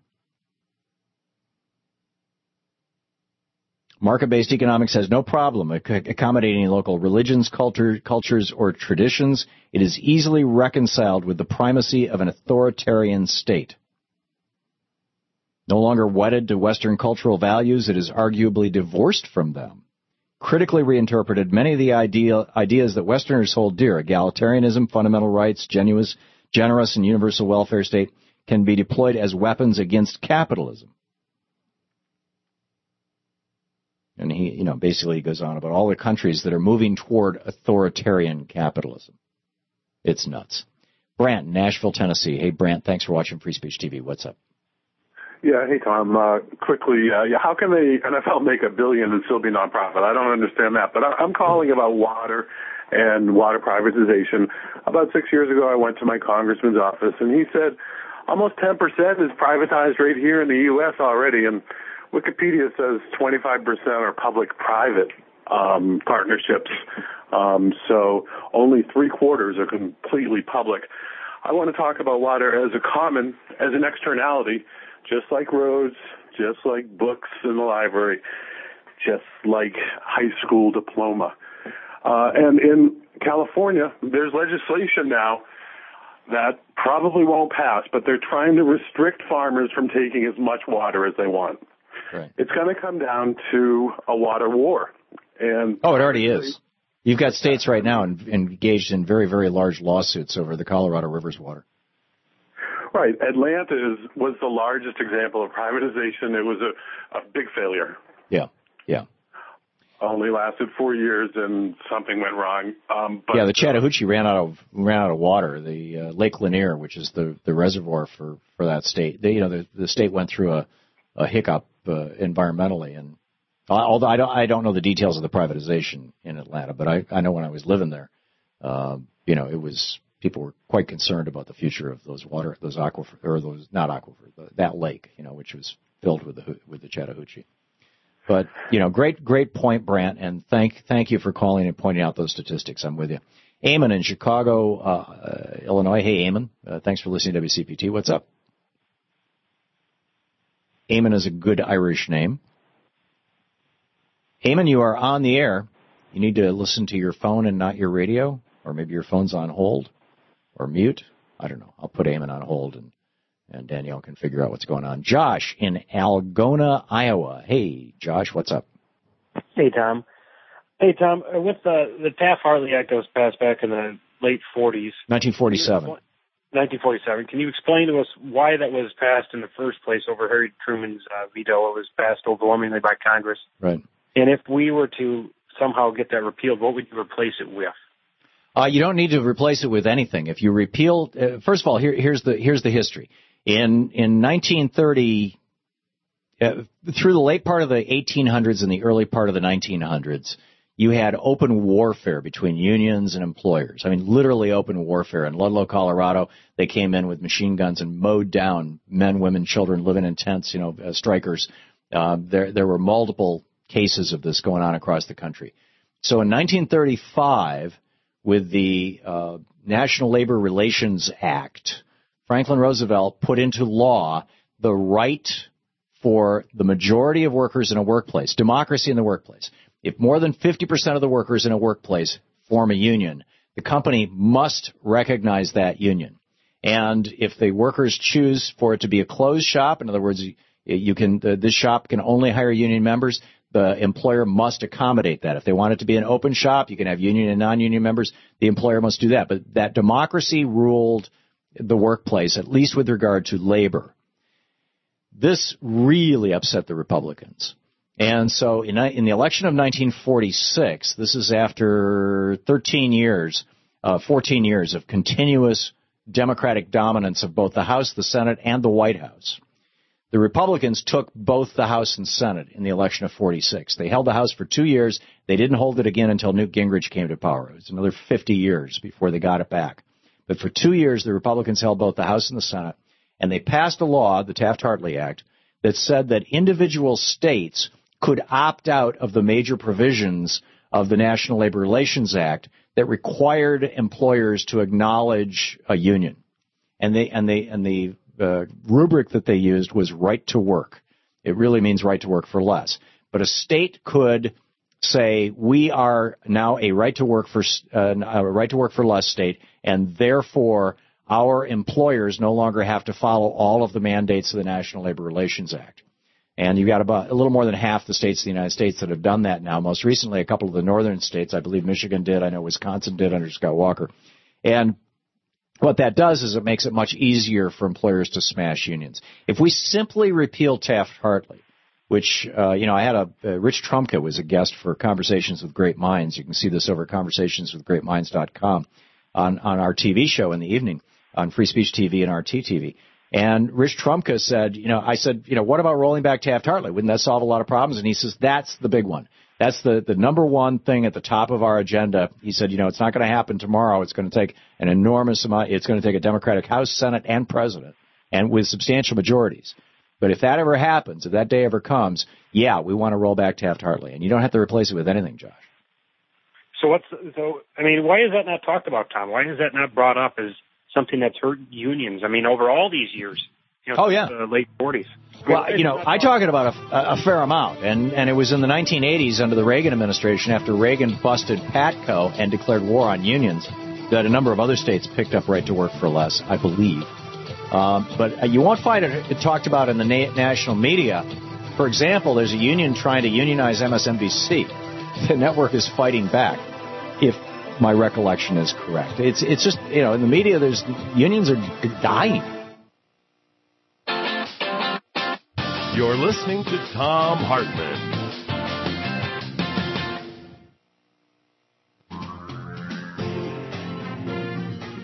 Market-based economics has no problem accommodating local religions, culture, cultures, or traditions. It is easily reconciled with the primacy of an authoritarian state. No longer wedded to Western cultural values, it is arguably divorced from them. Critically reinterpreted, many of the idea, ideas that Westerners hold dear, egalitarianism, fundamental rights, genuine, generous and universal welfare state, can be deployed as weapons against capitalism." And he, you know, basically goes on about all the countries that are moving toward authoritarian capitalism. It's nuts. Brant, Nashville, Tennessee. Hey, Brant, thanks for watching Free Speech T V. What's up? Yeah, hey, Tom. Uh, quickly, uh, yeah, how can the N F L make a billion and still be nonprofit? I don't understand that. But I, I'm calling about water and water privatization. About six years ago, I went to my congressman's office, and he said almost ten percent is privatized right here in the U S already. And Wikipedia says twenty-five percent are public-private um, partnerships. Um, so only three-quarters are completely public. I want to talk about water as a common, as an externality, just like roads, just like books in the library, just like high school diploma. Uh, and in California, there's legislation now that probably won't pass, but they're trying to restrict farmers from taking as much water as they want. Right. It's going to come down to a water war. And oh, it already is. You've got states right now engaged in very, very large lawsuits over the Colorado River's water. Right. Atlanta is, was the largest example of privatization. It was a, a big failure. Yeah, yeah. only lasted four years and something went wrong. Um, but, yeah, the Chattahoochee ran out of ran out of water. The uh, Lake Lanier, which is the, the reservoir for, for that state, they, you know, the, the state went through a, a hiccup uh, environmentally. And although I don't I don't know the details of the privatization in Atlanta, but I, I know when I was living there, uh, you know, it was people were quite concerned about the future of those water those aquifer or those not aquifer that lake, you know, which was filled with the with the Chattahoochee. But, you know, great, great point, Brant, and thank thank you for calling and pointing out those statistics. I'm with you. Eamon in Chicago, uh, Illinois. Hey, Eamon. Uh, thanks for listening to W C P T. What's up? Eamon is a good Irish name. Eamon, you are on the air. You need to listen to your phone and not your radio, or maybe your phone's on hold or mute. I don't know. I'll put Eamon on hold and And Danielle can figure out what's going on. Josh in Algona, Iowa. Hey, Josh, what's up? Hey, Tom. Hey, Tom, with the, the Taft-Hartley Act that was passed back in the late forties. nineteen forty-seven. nineteen forty-seven. Can you explain to us why that was passed in the first place over Harry Truman's uh, veto? It was passed overwhelmingly by Congress. Right. And if we were to somehow get that repealed, what would you replace it with? Uh, you don't need to replace it with anything. If you repeal, uh, first of all, here, here's the here's the history. In in nineteen thirty, uh, through the late part of the eighteen hundreds and the early part of the nineteen hundreds, you had open warfare between unions and employers. I mean, literally open warfare. In Ludlow, Colorado, they came in with machine guns and mowed down men, women, children living in tents, you know, uh, strikers. Uh, there there were multiple cases of this going on across the country. So in nineteen thirty-five, with the uh, National Labor Relations Act, Franklin Roosevelt put into law the right for the majority of workers in a workplace, democracy in the workplace. If more than fifty percent of the workers in a workplace form a union, the company must recognize that union. And if the workers choose for it to be a closed shop, in other words, you can this shop can only hire union members, the employer must accommodate that. If they want it to be an open shop, you can have union and non-union members, the employer must do that. But that democracy ruled the workplace, at least with regard to labor. This really upset the Republicans. And so in, in the election of nineteen forty-six, this is after thirteen years, uh, fourteen years of continuous Democratic dominance of both the House, the Senate, and the White House. The Republicans took both the House and Senate in the election of forty-six. They held the House for two years. They didn't hold it again until Newt Gingrich came to power. It was another fifty years before they got it back. But for two years, the Republicans held both the House and the Senate, and they passed a law, the Taft-Hartley Act, that said that individual states could opt out of the major provisions of the National Labor Relations Act that required employers to acknowledge a union. And they and they and the uh, rubric that they used was right to work. It really means right to work for less. But a state could say, we are now a right to work for uh, a right to work for less state, and therefore our employers no longer have to follow all of the mandates of the National Labor Relations Act. And you've got about a little more than half the states of the United States that have done that now. Most recently, a couple of the northern states, I believe Michigan did, I know Wisconsin did under Scott Walker. And what that does is it makes it much easier for employers to smash unions. If we simply repeal Taft-Hartley, which, uh, you know, I had a, uh, Rich Trumka was a guest for Conversations with Great Minds. You can see this over conversations with great minds dot com on, on our T V show in the evening on Free Speech T V and R T T V. And Rich Trumka said, you know, I said, you know, what about rolling back Taft-Hartley? Wouldn't that solve a lot of problems? And he says, that's the big one. That's the, the number one thing at the top of our agenda. He said, you know, it's not going to happen tomorrow. It's going to take an enormous amount. It's going to take a Democratic House, Senate, and President, and with substantial majorities. But if that ever happens, if that day ever comes, yeah, we want to roll back Taft-Hartley. And you don't have to replace it with anything, Josh. So what's, so, I mean, why is that not talked about, Tom? Why is that not brought up as something that's hurt unions? I mean, over all these years. You know, oh, yeah. The late forties. Well, you know, I talk about a, a fair amount, and, and it was in the nineteen eighties under the Reagan administration, after Reagan busted PATCO and declared war on unions, that a number of other states picked up right to work for less, I believe. Um, but uh, you won't find it, it talked about in the na- national media. For example, there's a union trying to unionize M S N B C. The network is fighting back, if my recollection is correct. It's it's just, you know, in the media, there's unions are dying. You're listening to Thom Hartmann.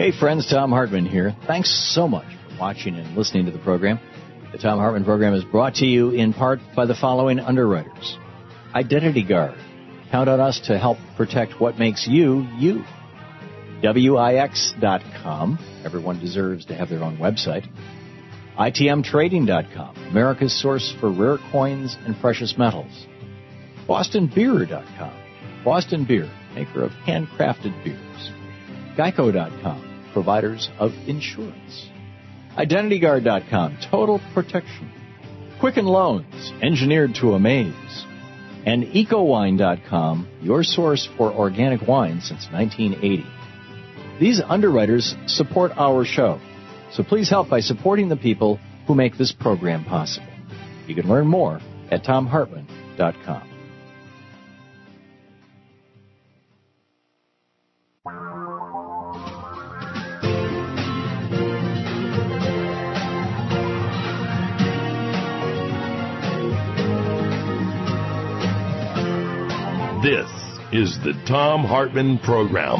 Hey friends, Tom Hartman here. Thanks so much for watching and listening to the program. The Tom Hartman program is brought to you in part by the following underwriters. Identity Guard. Count on us to help protect what makes you, you. W I X dot com. Everyone deserves to have their own website. I T M Trading dot com. America's source for rare coins and precious metals. Boston Beer dot com. Boston Beer, maker of handcrafted beers. Geico dot com. Providers of insurance. Identity Guard dot com. Total protection. Quicken Loans. Engineered to amaze. And Eco Wine dot com. Your source for organic wine since nineteen eighty. These underwriters support our show. So please help by supporting the people who make this program possible. You can learn more at Tom Hartman dot com. This is the Tom Hartman Program.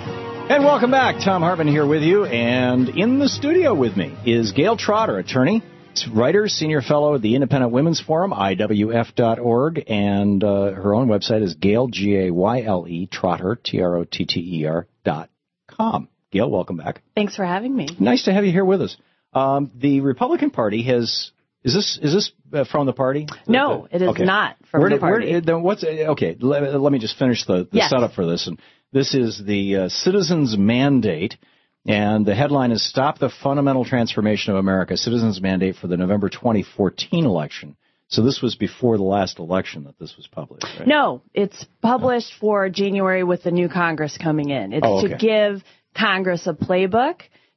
And welcome back. Tom Hartman here with you. And in the studio with me is Gail Trotter, attorney, writer, senior fellow at the Independent Women's Forum, I W F dot org. And uh, her own website is Gail, G A Y L E, Trotter, T R O T T E R dot com. Gail, welcome back. Thanks for having me. Nice to have you here with us. Um, the Republican Party has... Is this is this uh, from the party? No, it is okay. not from where the did, party. Where, then what's okay? Let, let me just finish the, the yes. setup for this. And this is the uh, Citizens Mandate, and the headline is "Stop the Fundamental Transformation of America: Citizens Mandate for the November twenty fourteen election." So this was before the last election that this was published, right? No, it's published no. for January with the new Congress coming in. It's oh, okay. to give Congress a playbook.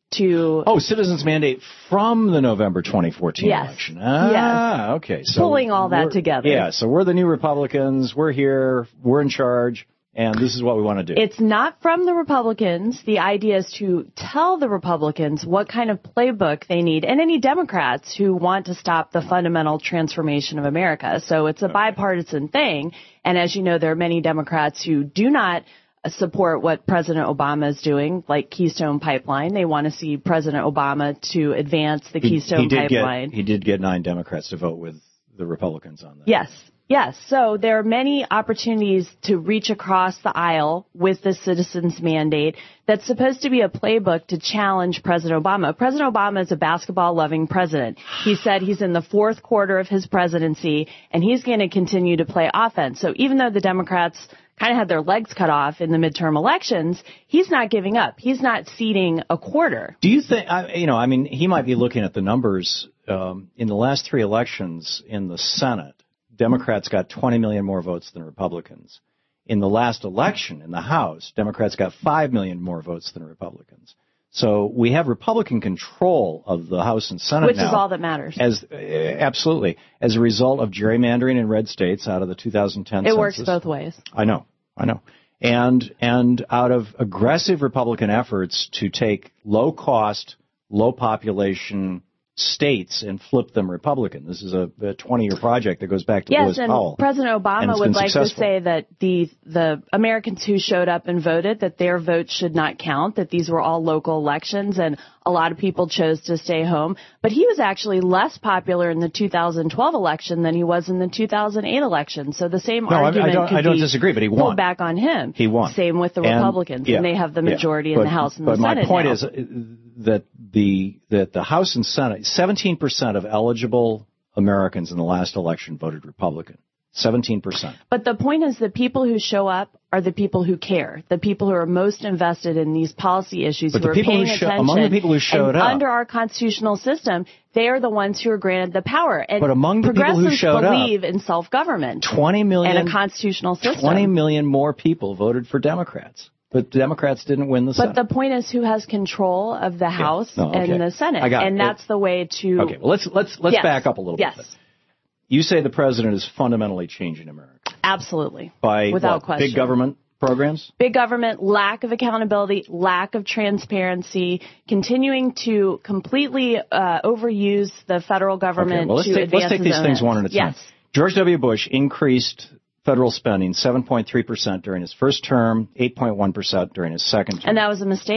To oh, Citizens Mandate from the November twenty fourteen yes. election. Ah, yes. okay. So pulling all that together. Yeah, so we're the new Republicans. We're here. We're in charge. And this is what we want to do. It's not from the Republicans. The idea is to tell the Republicans what kind of playbook they need, and any Democrats who want to stop the fundamental transformation of America. So it's a bipartisan thing. And as you know, there are many Democrats who do not support what President Obama is doing, like Keystone Pipeline. They want to see President Obama to advance the he, Keystone he did Pipeline. Get, he did get nine Democrats to vote with the Republicans on that. Yes. Yes. So there are many opportunities to reach across the aisle with the Citizens Mandate that's supposed to be a playbook to challenge President Obama. President Obama is a basketball-loving president. He said he's in the fourth quarter of his presidency, and he's going to continue to play offense. So even though the Democrats kind of had their legs cut off in the midterm elections, he's not giving up. He's not ceding a quarter. Do you think, you know, I mean, he might be looking at the numbers um, in the last three elections in the Senate. Democrats got twenty million more votes than Republicans. In the last election in the House, Democrats got five million more votes than Republicans. So we have Republican control of the House and Senate Which now. Which is all that matters. As uh, absolutely. As a result of gerrymandering in red states out of the two thousand ten it census. It works both ways. I know. I know. And and out of aggressive Republican efforts to take low-cost, low-population states and flip them Republican. This is a twenty-year project that goes back to yes, Lewis and Powell. President Obama would like successful. to say that the the Americans who showed up and voted, that their votes should not count, that these were all local elections, and a lot of people chose to stay home. But he was actually less popular in the two thousand twelve election than he was in the two thousand eight election. So the same no, argument I, I don't, could I don't be disagree, but he won. pulled back on him. He won. Same with the and, Republicans, yeah, and they have the majority yeah, in but, the House and but the Senate my point now. is that the that the House and Senate, seventeen percent of eligible Americans in the last election voted Republican. seventeen percent. But the point is the people who show up are the people who care, the people who are most invested in these policy issues, but who the are people paying who show, attention. among the people who showed and up, under our constitutional system, they are the ones who are granted the power. And but among the people who showed believe up, in self-government twenty million, and a constitutional system. twenty million more people voted for Democrats. But the Democrats didn't win the but Senate. But the point is who has control of the House yeah. no, okay. and the Senate. I got and it. that's the way to... Okay, well, let's, let's, let's yes. back up a little yes. bit. Yes. You say the president is fundamentally changing America. Absolutely. By Without what, question. big government programs? Big government, lack of accountability, lack of transparency, continuing to completely uh, overuse the federal government okay, well, let's to take, advance let's take his these own things ends. one at a time. Yes. George W. Bush increased federal spending seven point three percent during his first term, eight point one percent during his second term. And that was a mistake.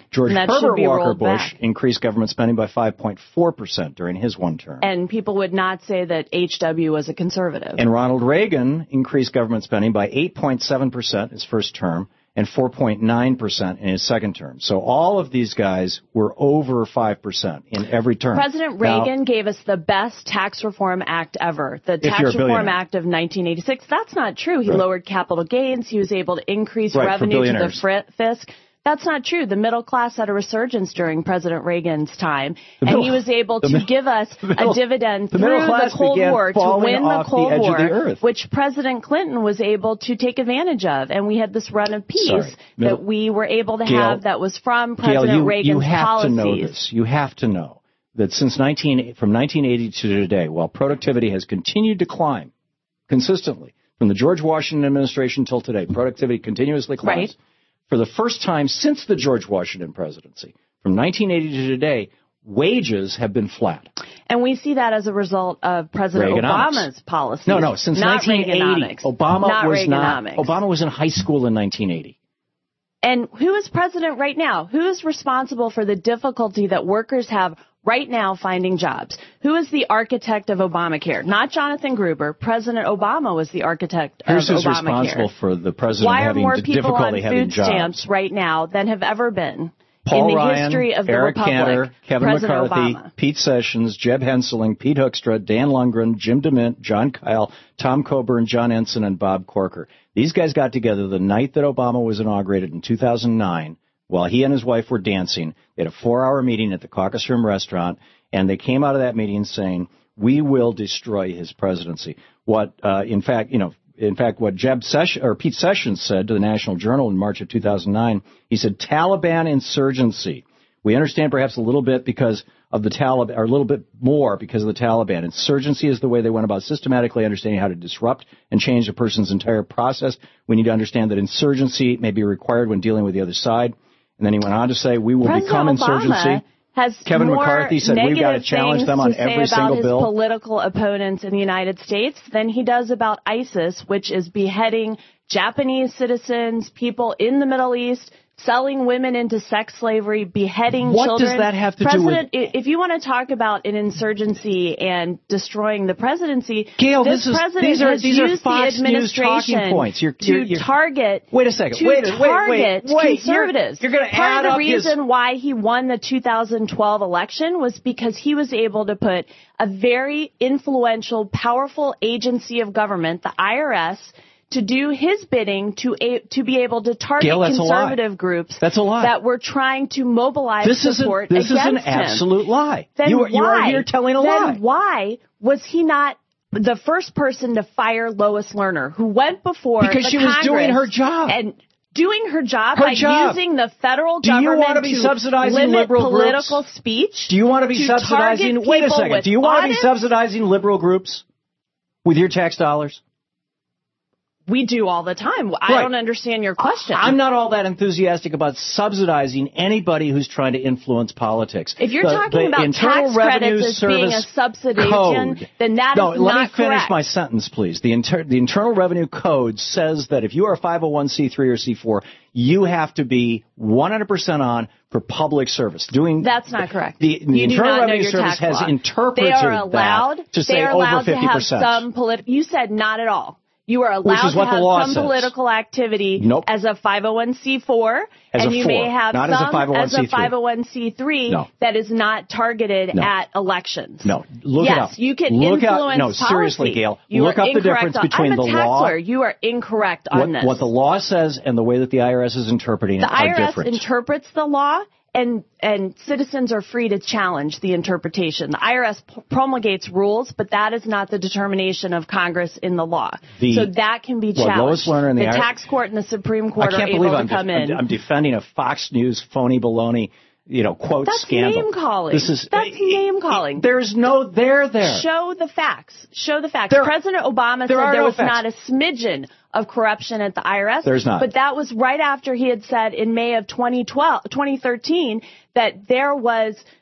George And that Herbert should be Walker rolled Bush back. increased government spending by five point four percent during his one term. And people would not say that H W was a conservative. And Ronald Reagan increased government spending by eight point seven percent his first term and four point nine percent in his second term. So all of these guys were over five percent in every term. President Reagan now, gave us the best tax reform act ever, the Tax Reform Act of nineteen eighty-six. That's not true. He right. lowered capital gains. He was able to increase right, revenue to the fr- fisc. That's not true. The middle class had a resurgence during President Reagan's time, middle, and he was able to middle, give us middle, a dividend through the, the Cold War to win the Cold the War, which President Clinton was able to take advantage of. And we had this run of peace Sorry, middle, that we were able to Gail, have that was from President Gail, you, Reagan's you have policies. To know this. You have to know that since nineteen from nineteen eighty to today, while productivity has continued to climb consistently from the George Washington administration till today, productivity continuously climbs. Right. For the first time since the George Washington presidency, from nineteen eighty to today, wages have been flat. And we see that as a result of President Reaganomics. Obama's policies. No, no, since not nineteen eighty, Obama not was not. Obama was in high school in nineteen eighty. And who is president right now? Who is responsible for the difficulty that workers have right now finding jobs? Who is the architect of Obamacare? Not Jonathan Gruber. President Obama was the architect Here's of who's Obamacare. responsible for the president Why having are more people difficulty on having food jobs? stamps right now than have ever been Paul in the Ryan, history of the Eric Republic? Cantor, Kevin President McCarthy, Obama. Pete Sessions, Jeb Henseling, Pete Hoekstra, Dan Lundgren, Jim DeMint, John Kyle, Tom Coburn, John Ensign, and Bob Corker. These guys got together the night that Obama was inaugurated in two thousand nine. While he and his wife were dancing, they had a four-hour meeting at the Caucus Room restaurant, and they came out of that meeting saying, "We will destroy his presidency." What, uh, in fact, you know, in fact, what Jeb Sessions or Pete Sessions said to the National Journal in March of two thousand nine, he said, "Taliban insurgency. We understand perhaps a little bit because of the Taliban, or a little bit more because of the Taliban. Insurgency is the way they went about systematically understanding how to disrupt and change a person's entire process. We need to understand that insurgency may be required when dealing with the other side." And then he went on to say, "We will President become insurgency." Obama has Kevin more McCarthy said we've got to challenge them on to every say single about his bill. Political opponents in the United States than he does about ISIS, which is beheading Japanese citizens, people in the Middle East, selling women into sex slavery, beheading what children. What does that have to President, do with... If you want to talk about an insurgency and destroying the presidency, Gail, this this is, president these are, has these used are Fox the News administration talking points. You're, you're, you're, to target wait a second. to wait, wait, target wait, wait, conservatives. You're, you're going to Part add of the up reason his... why he won the two thousand twelve election was because he was able to put a very influential, powerful agency of government, the I R S, to do his bidding to a, to be able to target Gail, that's conservative a lie. groups that's a lie. that were trying to mobilize this support is this against is an him. absolute lie. Then you, why, you are here telling a then lie. why was he not the first person to fire Lois Lerner, who went before because the she Congress was doing her job and doing her job her by job. using the federal Do government you want to, be to subsidizing limit liberal political groups? speech. Do you want to be to subsidizing? Wait a second. Do you want to be subsidizing liberal groups with your tax dollars? We do all the time. I right. don't understand your question. I'm not all that enthusiastic about subsidizing anybody who's trying to influence politics. If you're the, talking the about Internal tax Revenue credits as Service being a subsidization, code. then that no, is let not me finish correct. my sentence, please. The, inter- the Internal Revenue Code says that if you are a five oh one c three or C four, you have to be one hundred percent on for public service. Doing That's not correct. The, the you Internal do not Revenue know your Service tax has law. interpreted they are allowed, that to say they are allowed over fifty percent. To have some politi- you said not at all. You are allowed Which is to what the have law some says. political activity nope. as a five oh one c four, as and a you four, may have not some as a five oh one c three. as a five oh one c three no. that is not targeted no. at elections. No, look yes, it up. you can look influence up, no, policy. seriously, Gail. You look are up the difference on, between I'm a the tax law. lawyer. You are incorrect on what, this. What the law says and the way that the I R S is interpreting the it are I R S different. interprets the law. And, and citizens are free to challenge the interpretation. The I R S promulgates rules, but that is not the determination of Congress in the law. The, so that can be well, challenged. Lois Lerner and the, the I R S, tax court and the Supreme Court I can't are believe able I'm to come def- in. I'm defending a Fox News phony baloney, you know, quote That's scandal. name calling. This is That's uh, name calling. There's no there there. Show the facts. Show the facts. There, President Obama there said there no was facts. not a smidgen of corruption at the I R S. There's not. But that was right after he had said in May of twenty twelve, twenty thirteen that there was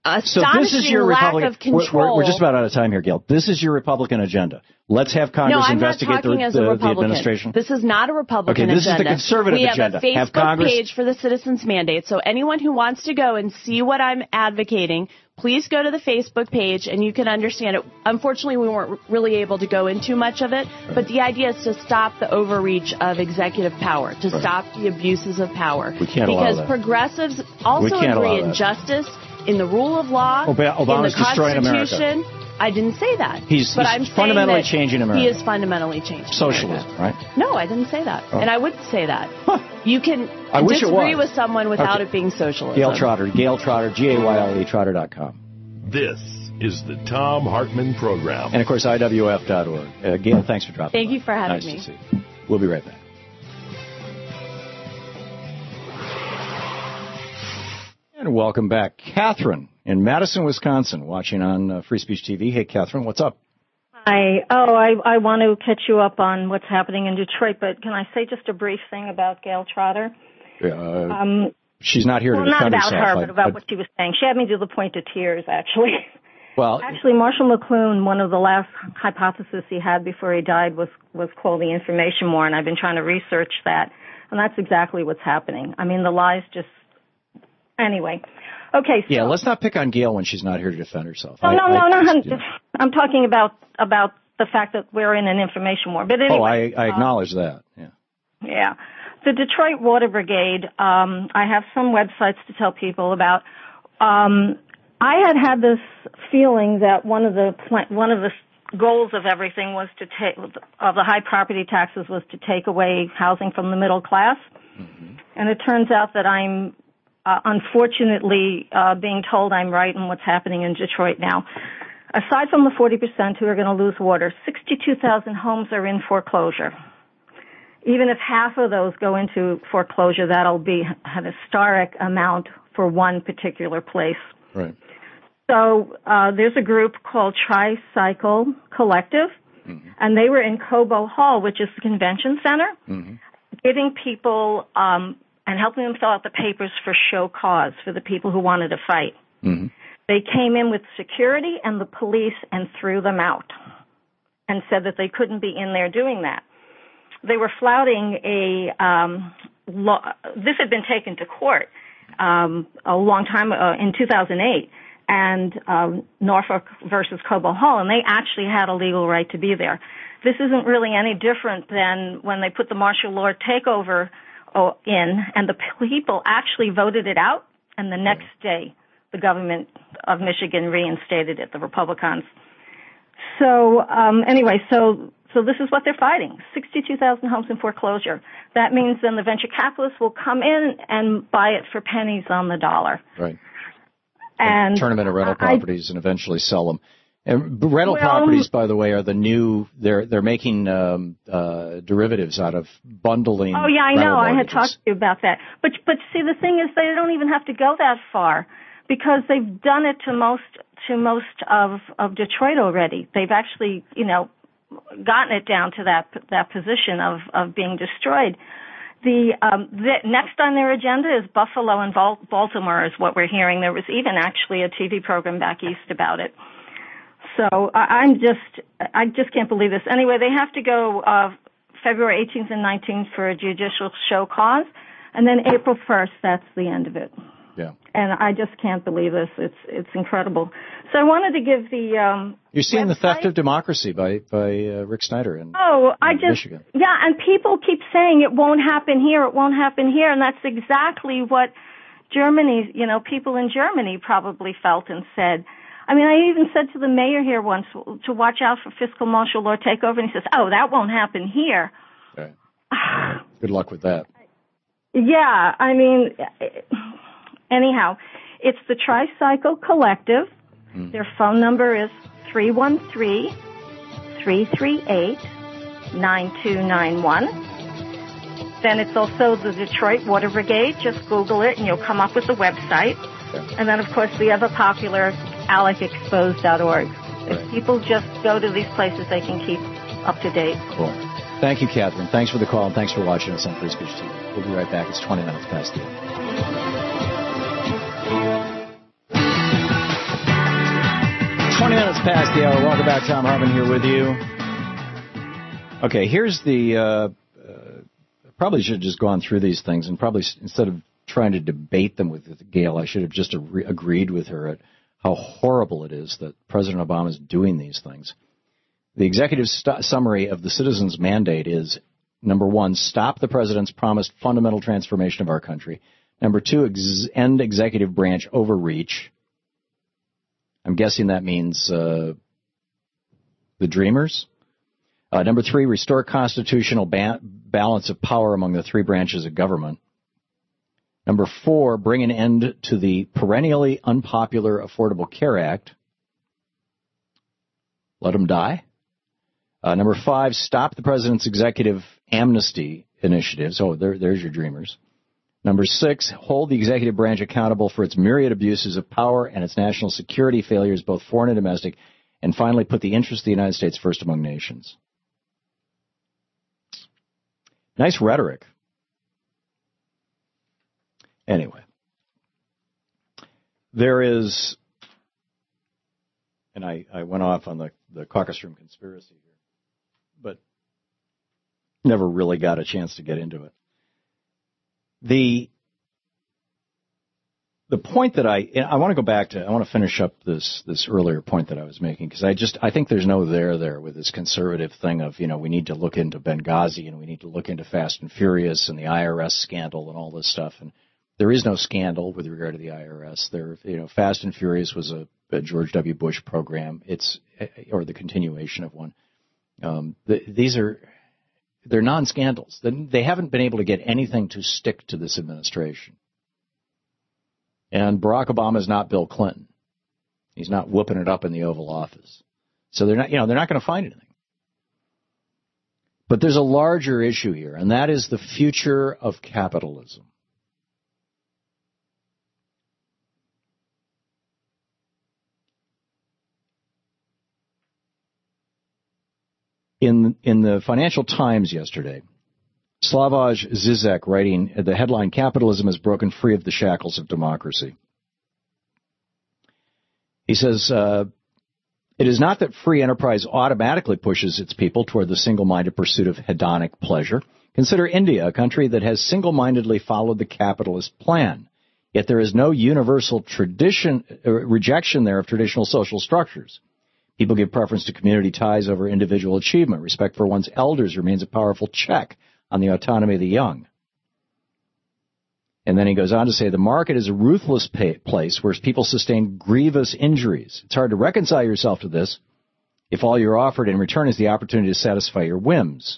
So astonishing this is your lack Republican, of control. We're, we're just about out of time here, Gail. This is your Republican agenda. Let's have Congress no, I'm investigate not talking the, as the, a the Republican. administration. This is not a Republican okay, this agenda. is the conservative we agenda. We have a Facebook have Congress... page for the Citizens Mandate, so anyone who wants to go and see what I'm advocating, please go to the Facebook page and you can understand it. Unfortunately, we weren't really able to go into much of it, right. But the idea is to stop the overreach of executive power, to right. stop the abuses of power. We can't because allow that. Progressives also agree in justice, in the rule of law, Obama's in the Constitution. America. I didn't say that. He's, but he's I'm fundamentally that changing America. He is fundamentally changing Socialism, America. right? No, I didn't say that. Oh. And I wouldn't say that. Huh. You can I wish disagree it was. with someone without okay. it being socialism. Gail Trotter, Gail Trotter, G A Y L E, Trotter dot com. This is the Thom Hartmann Program. And, of course, I W F dot org. Uh, Gail, thanks for dropping Thank by. you for having nice me. To see you. We'll be right back. And welcome back. Catherine in Madison, Wisconsin, watching on uh, Free Speech T V. Hey, Catherine, what's up? Hi. Oh, I, I want to catch you up on what's happening in Detroit, but can I say just a brief thing about Gail Trotter? Uh, um, she's not here well, to defend herself. herself. Not about her, I, but about I, what she was saying. She had me to the point of tears, actually. Well, actually, Marshall McLuhan, one of the last hypotheses he had before he died was, was called the information war, and I've been trying to research that, and that's exactly what's happening. I mean, the lies just... Anyway. Okay. So, yeah, let's not pick on Gail when she's not here to defend herself. No, I, no, I, no, I no. just, I'm, I'm talking about about the fact that we're in an information war. But anyway, oh, I, I acknowledge um, that. Yeah. Yeah. The Detroit Water Brigade. Um, I have some websites to tell people about. Um, I had had this feeling that one of the one of the goals of everything was to take of the high property taxes was to take away housing from the middle class, mm-hmm. and it turns out that I'm. Uh, unfortunately, uh, being told I'm right in what's happening in Detroit now. Aside from the forty percent who are going to lose water, sixty-two thousand homes are in foreclosure. Even if half of those go into foreclosure, that'll be an historic amount for one particular place. Right. So uh, there's a group called Tricycle Collective, mm-hmm. and they were in Cobo Hall, which is the convention center, mm-hmm. giving people... Um, and helping them fill out the papers for show cause for the people who wanted to fight. Mm-hmm. They came in with security and the police and threw them out and said that they couldn't be in there doing that. They were flouting a um, law. This had been taken to court um, a long time uh, in two thousand eight, and um, Norfolk versus Cobo Hall, and they actually had a legal right to be there. This isn't really any different than when they put the martial law takeover in, and the people actually voted it out, and the next day the government of Michigan reinstated it, the Republicans. So um, anyway, so so this is what they're fighting, sixty-two thousand homes in foreclosure. That means then the venture capitalists will come in and buy it for pennies on the dollar. Right. And, and turn them into rental I, properties and eventually sell them. And rental well, properties, by the way, are the new. They're they're making um, uh, derivatives out of bundling. Oh yeah, I know. Mortgages. I had talked to you about that. But but see, the thing is, they don't even have to go that far because they've done it to most to most of of Detroit already. They've actually, you know, gotten it down to that that position of of being destroyed. The, um, the next on their agenda is Buffalo and Baltimore, is what we're hearing. There was even actually a T V program back east about it. So I'm just, I just can't believe this. Anyway, they have to go uh, February eighteenth and nineteenth for a judicial show cause, and then April first, that's the end of it. Yeah. And I just can't believe this. It's it's incredible. So I wanted to give the um, You're seeing website. The Theft of Democracy by by uh, Rick Snyder in, oh, I in just, Michigan. Yeah, and people keep saying it won't happen here, it won't happen here, and that's exactly what Germany, you know, people in Germany probably felt and said. I mean, I even said to the mayor here once to watch out for fiscal martial law takeover, and he says, oh, that won't happen here. Okay. Good luck with that. Yeah, I mean, anyhow, it's the Tricycle Collective. Mm. Their phone number is three one three, three three eight, nine two nine one. Then it's also the Detroit Water Brigade. Just Google it, and you'll come up with the website. Okay. And then, of course, the ever popular alec exposed dot org. Right. If people just go to these places, they can keep up to date. Cool. Thank you, Catherine. Thanks for the call, and thanks for watching us on Free Speech T V. We'll be right back. It's twenty minutes past the hour. minutes past the hour. Welcome back. Thom Hartmann here with you. Okay, here's the... Uh, uh, probably should have just gone through these things, and probably instead of trying to debate them with Gail, I should have just re- agreed with her at how horrible it is that President Obama is doing these things. The executive st- summary of the citizens' mandate is, number one, stop the president's promised fundamental transformation of our country. Number two, ex- end executive branch overreach. I'm guessing that means uh, the Dreamers. Uh, number three, restore constitutional ba- balance of power among the three branches of government. Number four, bring an end to the perennially unpopular Affordable Care Act. Let them die. Uh, number five, stop the president's executive amnesty initiatives. Oh, there, there's your Dreamers. Number six, hold the executive branch accountable for its myriad abuses of power and its national security failures, both foreign and domestic. And finally, put the interests of the United States first among nations. Nice rhetoric. Anyway, there is, and I, I went off on the, the caucus room conspiracy here, but never really got a chance to get into it. The the point that I I want to go back to, I want to finish up this this earlier point that I was making, because I just I think there's no there there with this conservative thing of, you know, we need to look into Benghazi and we need to look into Fast and Furious and the I R S scandal and all this stuff. And there is no scandal with regard to the I R S. There, you know, Fast and Furious was a, a George W. Bush program. It's or the continuation of one. Um, the, these are they're non-scandals. They haven't been able to get anything to stick to this administration. And Barack Obama is not Bill Clinton. He's not whooping it up in the Oval Office. So they're not, you know, they're not going to find anything. But there's a larger issue here, and that is the future of capitalism. In in the Financial Times yesterday, Slavoj Zizek writing, the headline, "Capitalism has broken free of the shackles of democracy." He says, uh, it is not that free enterprise automatically pushes its people toward the single-minded pursuit of hedonic pleasure. Consider India, a country that has single-mindedly followed the capitalist plan. Yet there is no universal tradition, uh, rejection there of traditional social structures. People give preference to community ties over individual achievement. Respect for one's elders remains a powerful check on the autonomy of the young. And then he goes on to say, the market is a ruthless pay- place where people sustain grievous injuries. It's hard to reconcile yourself to this if all you're offered in return is the opportunity to satisfy your whims.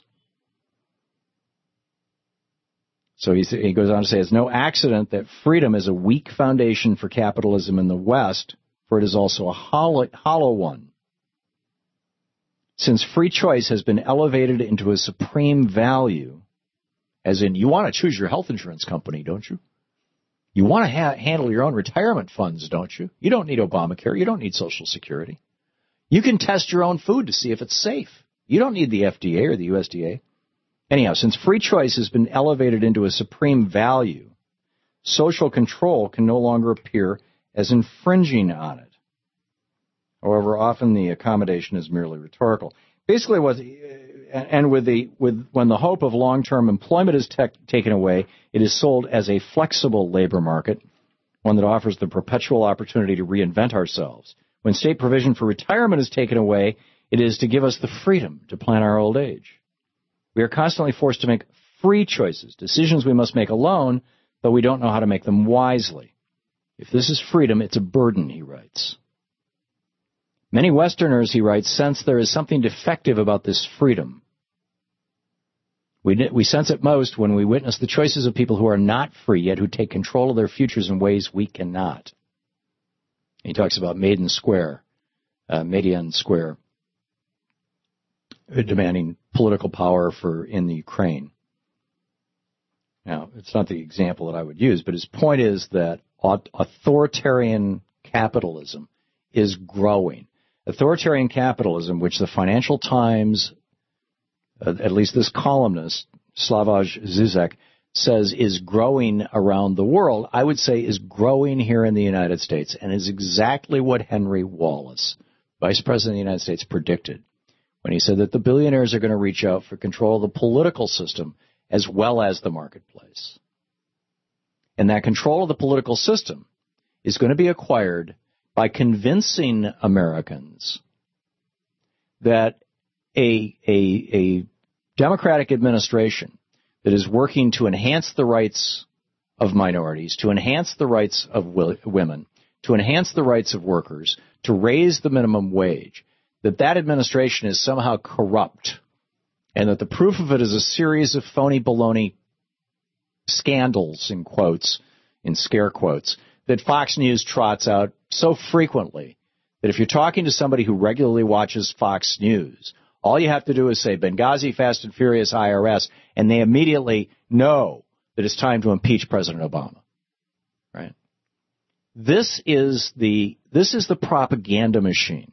So he, he goes on to say, it's no accident that freedom is a weak foundation for capitalism in the West, for it is also a hollow, hollow one. Since free choice has been elevated into a supreme value, as in, you want to choose your health insurance company, don't you? You want to ha- handle your own retirement funds, don't you? You don't need Obamacare. You don't need Social Security. You can test your own food to see if it's safe. You don't need the F D A or the U S D A. Anyhow, since free choice has been elevated into a supreme value, social control can no longer appear as infringing on it. However, often the accommodation is merely rhetorical. Basically, what, and with the with when the hope of long-term employment is te- taken away, it is sold as a flexible labor market, one that offers the perpetual opportunity to reinvent ourselves. When state provision for retirement is taken away, it is to give us the freedom to plan our old age. We are constantly forced to make free choices, decisions we must make alone, though we don't know how to make them wisely. If this is freedom, it's a burden, he writes. Many Westerners, he writes, sense there is something defective about this freedom. We, we sense it most when we witness the choices of people who are not free, yet who take control of their futures in ways we cannot. He talks about Maiden Square, uh, Maidan Square, demanding political power for in the Ukraine. Now, it's not the example that I would use, but his point is that authoritarian capitalism is growing. Authoritarian capitalism, which the Financial Times, uh, at least this columnist, Slavoj Zizek, says is growing around the world, I would say is growing here in the United States, and is exactly what Henry Wallace Vice President of the United States, predicted when he said that the billionaires are going to reach out for control of the political system as well as the marketplace. And that control of the political system is going to be acquired by convincing Americans that a, a, a Democratic administration that is working to enhance the rights of minorities, to enhance the rights of women, to enhance the rights of workers, to raise the minimum wage, that that administration is somehow corrupt, and that the proof of it is a series of phony baloney scandals, in quotes, in scare quotes, that Fox News trots out so frequently that if you're talking to somebody who regularly watches Fox News, all you have to do is say Benghazi, Fast and Furious, I R S, and they immediately know that it's time to impeach President Obama. Right? This is the this is the propaganda machine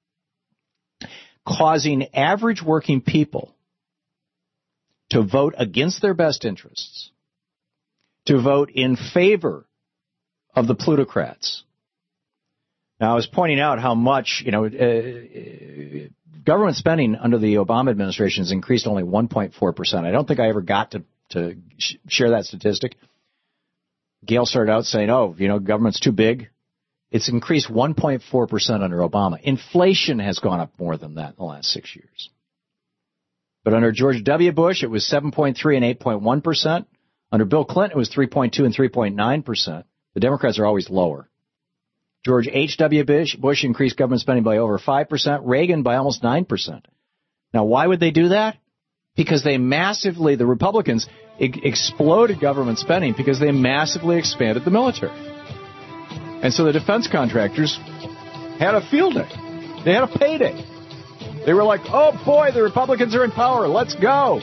causing average working people to vote against their best interests, to vote in favor of the plutocrats. Now, I was pointing out how much, you know, uh, government spending under the Obama administration has increased only one point four percent. I don't think I ever got to, to sh- share that statistic. Gail started out saying, oh, you know, government's too big. It's increased one point four percent under Obama. Inflation has gone up more than that in the last six years. But under George W. Bush, it was seven point three and eight point one percent. Under Bill Clinton, it was three point two and three point nine percent. The Democrats are always lower. George H W. Bush increased government spending by over five percent. Reagan by almost nine percent. Now, why would they do that? Because they massively, the Republicans, e- exploded government spending because they massively expanded the military. And so the defense contractors had a field day. They had a payday. They were like, oh, boy, the Republicans are in power. Let's go.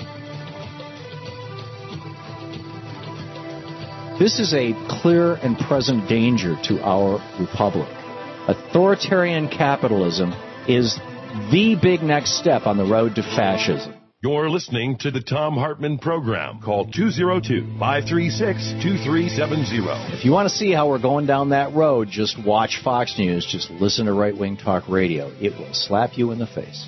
This is a clear and present danger to our republic. Authoritarian capitalism is the big next step on the road to fascism. You're listening to the Thom Hartmann Program. Call two oh two, five three six, two three seven oh. If you want to see how we're going down that road, just watch Fox News. Just listen to Right Wing Talk Radio. It will slap you in the face.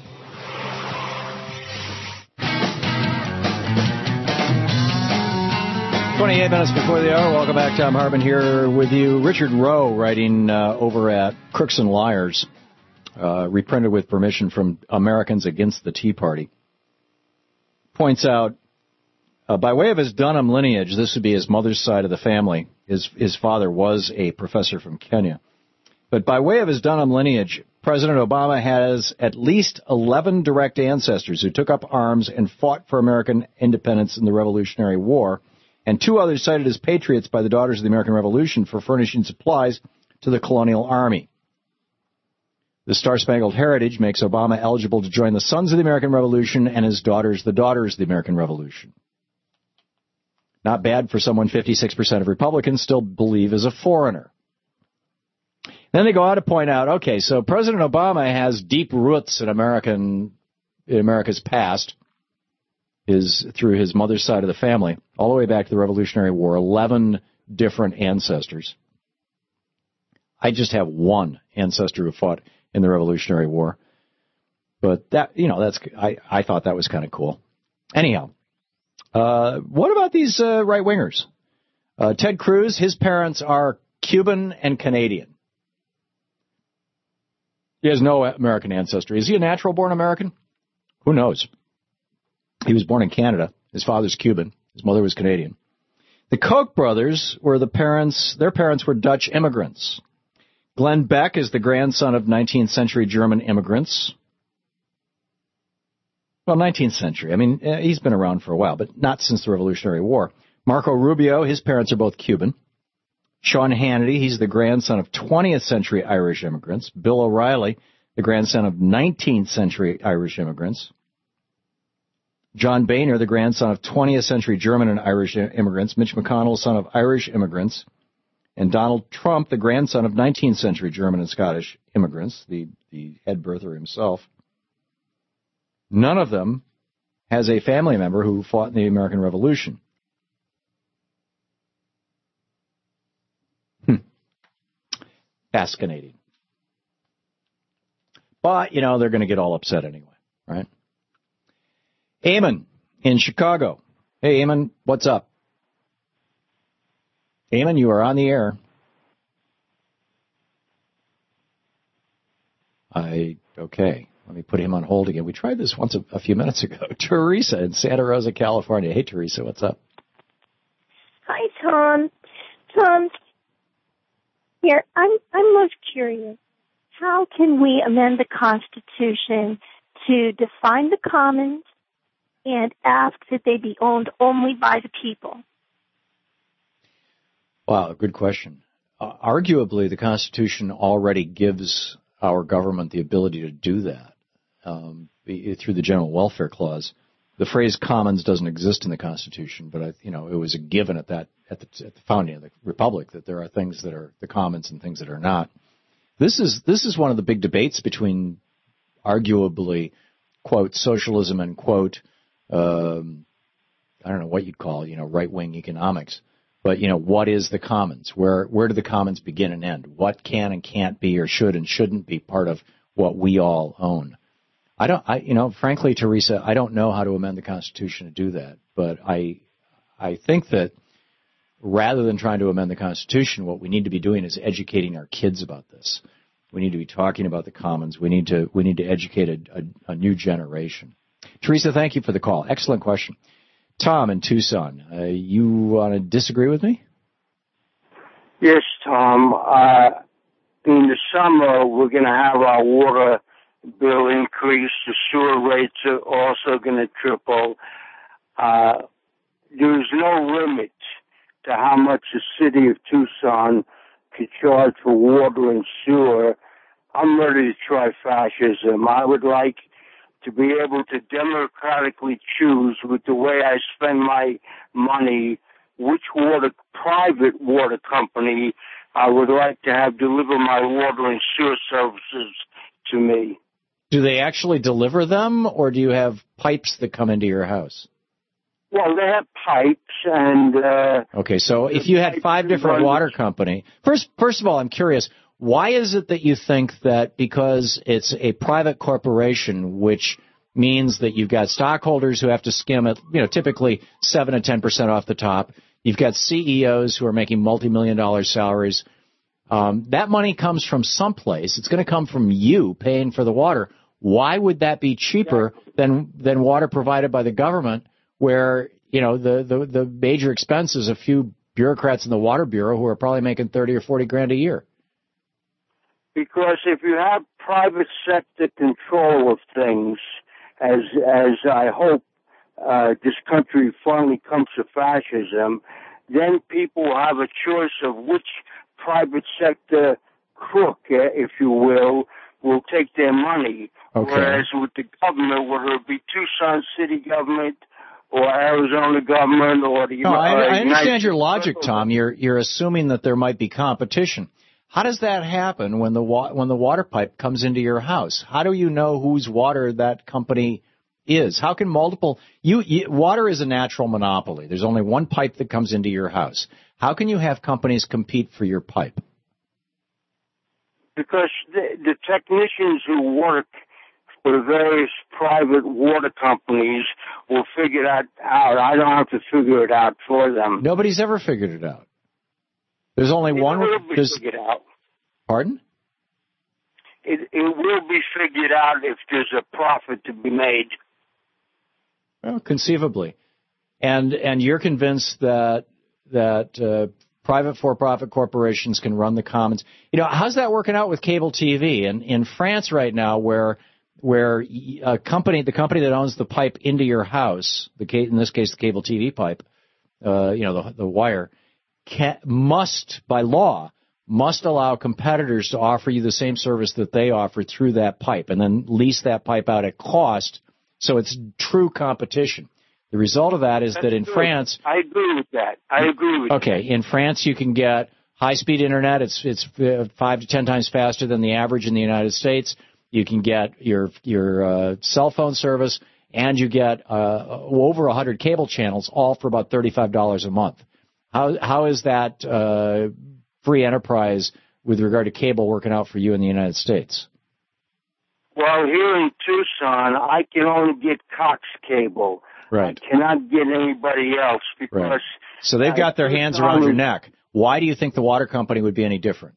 twenty-eight minutes before the hour. Welcome back. Thom Hartmann here with you. Richard Rowe, writing uh, over at Crooks and Liars, uh, reprinted with permission from Americans Against the Tea Party, points out, uh, by way of his Dunham lineage, this would be his mother's side of the family. His, his father was a professor from Kenya. But by way of his Dunham lineage, President Obama has at least eleven direct ancestors who took up arms and fought for American independence in the Revolutionary War, and two others cited as patriots by the Daughters of the American Revolution for furnishing supplies to the colonial army. The Star-Spangled Heritage makes Obama eligible to join the Sons of the American Revolution and his daughters, the Daughters of the American Revolution. Not bad for someone fifty-six percent of Republicans still believe is a foreigner. Then they go on to point out, okay, so President Obama has deep roots in American, in America's past, is through his mother's side of the family, all the way back to the Revolutionary War, eleven different ancestors. I just have one ancestor who fought in the Revolutionary War. But that, you know, that's, I, I thought that was kind of cool. Anyhow, uh, what about these uh, right-wingers? Uh, Ted Cruz, his parents are Cuban and Canadian. He has no American ancestry. Is he a natural-born American? Who knows? He was born in Canada. His father's Cuban. His mother was Canadian. The Koch brothers were the parents, their parents were Dutch immigrants. Glenn Beck is the grandson of nineteenth century German immigrants. Well, nineteenth century. I mean, he's been around for a while, but not since the Revolutionary War. Marco Rubio, his parents are both Cuban. Sean Hannity, he's the grandson of twentieth century Irish immigrants. Bill O'Reilly, the grandson of nineteenth century Irish immigrants. John Boehner, the grandson of twentieth century German and Irish immigrants. Mitch McConnell, son of Irish immigrants. And Donald Trump, the grandson of nineteenth century German and Scottish immigrants, the, the head birther himself. None of them has a family member who fought in the American Revolution. Hmm. Fascinating. But, you know, they're going to get all upset anyway, right? Eamon in Chicago. Hey, Eamon, what's up? Eamon, you are on the air. I, okay, let me put him on hold again. We tried this once a, a few minutes ago. Teresa in Santa Rosa, California. Hey, Teresa, what's up? Hi, Tom. Tom, here, I'm, I'm most curious. How can we amend the Constitution to define the commons and ask that they be owned only by the people? Wow, good question. Uh, arguably, the Constitution already gives our government the ability to do that um, through the General Welfare Clause. The phrase commons doesn't exist in the Constitution, but I, you know, it was a given at that at the, at the founding of the Republic that there are things that are the commons and things that are not. This is this is one of the big debates between, arguably, quote, socialism and, quote, um, I don't know what you'd call, you know, right-wing economics. But, you know, what is the commons? Where where do the commons begin and end? What can and can't be or should and shouldn't be part of what we all own? I don't, I, you know, frankly, Teresa, I don't know how to amend the Constitution to do that. But I, I think that rather than trying to amend the Constitution, what we need to be doing is educating our kids about this. We need to be talking about the commons. We need to we need to educate a, a, a new generation. Teresa, thank you for the call. Excellent question. Tom in Tucson, uh, you want to disagree with me? Yes, Tom. Uh, in the summer, we're going to have our water bill increase. The sewer rates are also going to triple. Uh, there's no limit to how much the city of Tucson could charge for water and sewer. I'm ready to try fascism. I would like to be able to democratically choose with the way I spend my money which water, private water company I would like to have deliver my water and sewer services to me. Do they actually deliver them, or do you have pipes that come into your house? Well, they have pipes and... Uh, okay, so if you had five different water company... First, first of all, I'm curious, why is it that you think that because it's a private corporation, which means that you've got stockholders who have to skim it, you know, typically seven to ten percent off the top, you've got C E Os who are making multi-million dollar salaries, um, that money comes from someplace. It's going to come from you paying for the water. Why would that be cheaper than than water provided by the government, where, you know, the, the, the major expense is a few bureaucrats in the Water Bureau who are probably making thirty or forty grand a year? Because if you have private sector control of things, as as I hope uh, this country finally comes to fascism, then people have a choice of which private sector crook, uh, if you will, will take their money. Okay. Whereas with the government, whether it be Tucson city government or Arizona government or the no, I, uh, I understand United your logic, Tom. You're you're assuming that there might be competition. How does that happen when the wa- when the water pipe comes into your house? How do you know whose water that company is? How can multiple you, you water is a natural monopoly. There's only one pipe that comes into your house. How can you have companies compete for your pipe? Because the, the technicians who work for the various private water companies will figure that out. I don't have to figure it out for them. Nobody's ever figured it out. There's only it one. It will be there's, figured out. Pardon? It, it will be figured out if there's a profit to be made. Well, conceivably, and and you're convinced that that uh, private for-profit corporations can run the commons. You know, how's that working out with cable T V? And in France right now, where where a company, the company that owns the pipe into your house, the in this case the cable T V pipe, uh, you know, the the wire. Can, must, by law, must allow competitors to offer you the same service that they offer through that pipe and then lease that pipe out at cost, so it's true competition. The result of that is That's that in good. France... I agree with that. I agree with okay, that. Okay, in France you can get high-speed internet. It's it's five to ten times faster than the average in the United States. You can get your, your uh, cell phone service, and you get uh, over one hundred cable channels, all for about thirty-five dollars a month. How how is that uh, free enterprise with regard to cable working out for you in the United States? Well, here in Tucson, I can only get Cox cable. Right. I cannot get anybody else because. Right. So they've got their hands around your neck. Why do you think the water company would be any different?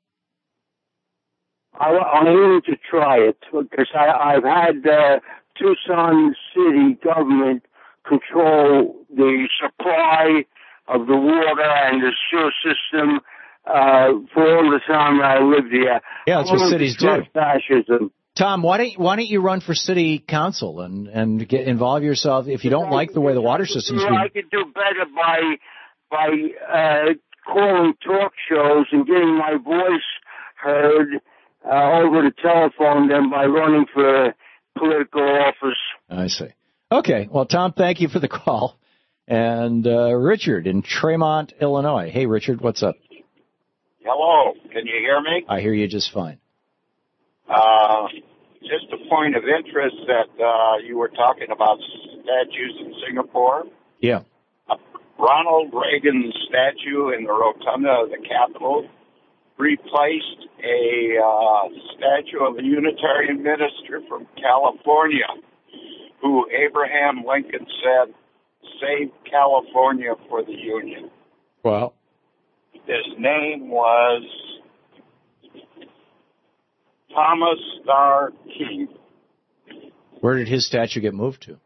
I, I'm willing to try it because I, I've had uh, Tucson City government control the supply of the water and the sewer system uh, for all the time I lived here. Yeah, that's what cities do. Fascism. Tom, why don't why don't you run for city council and and get involve yourself if you don't like the way the water system's being. I could do better by by uh, calling talk shows and getting my voice heard uh, over the telephone than by running for political office. I see. Okay. Well, Tom, thank you for the call. And uh, Richard in Tremont, Illinois. Hey, Richard, what's up? Hello. Can you hear me? I hear you just fine. Uh, just a point of interest that uh, you were talking about statues in Singapore. Yeah. Uh, Ronald Reagan's statue in the rotunda of the Capitol replaced a uh, statue of a Unitarian minister from California who Abraham Lincoln said saved California for the Union. Well, his name was Thomas Starr King. Where did his statue get moved to?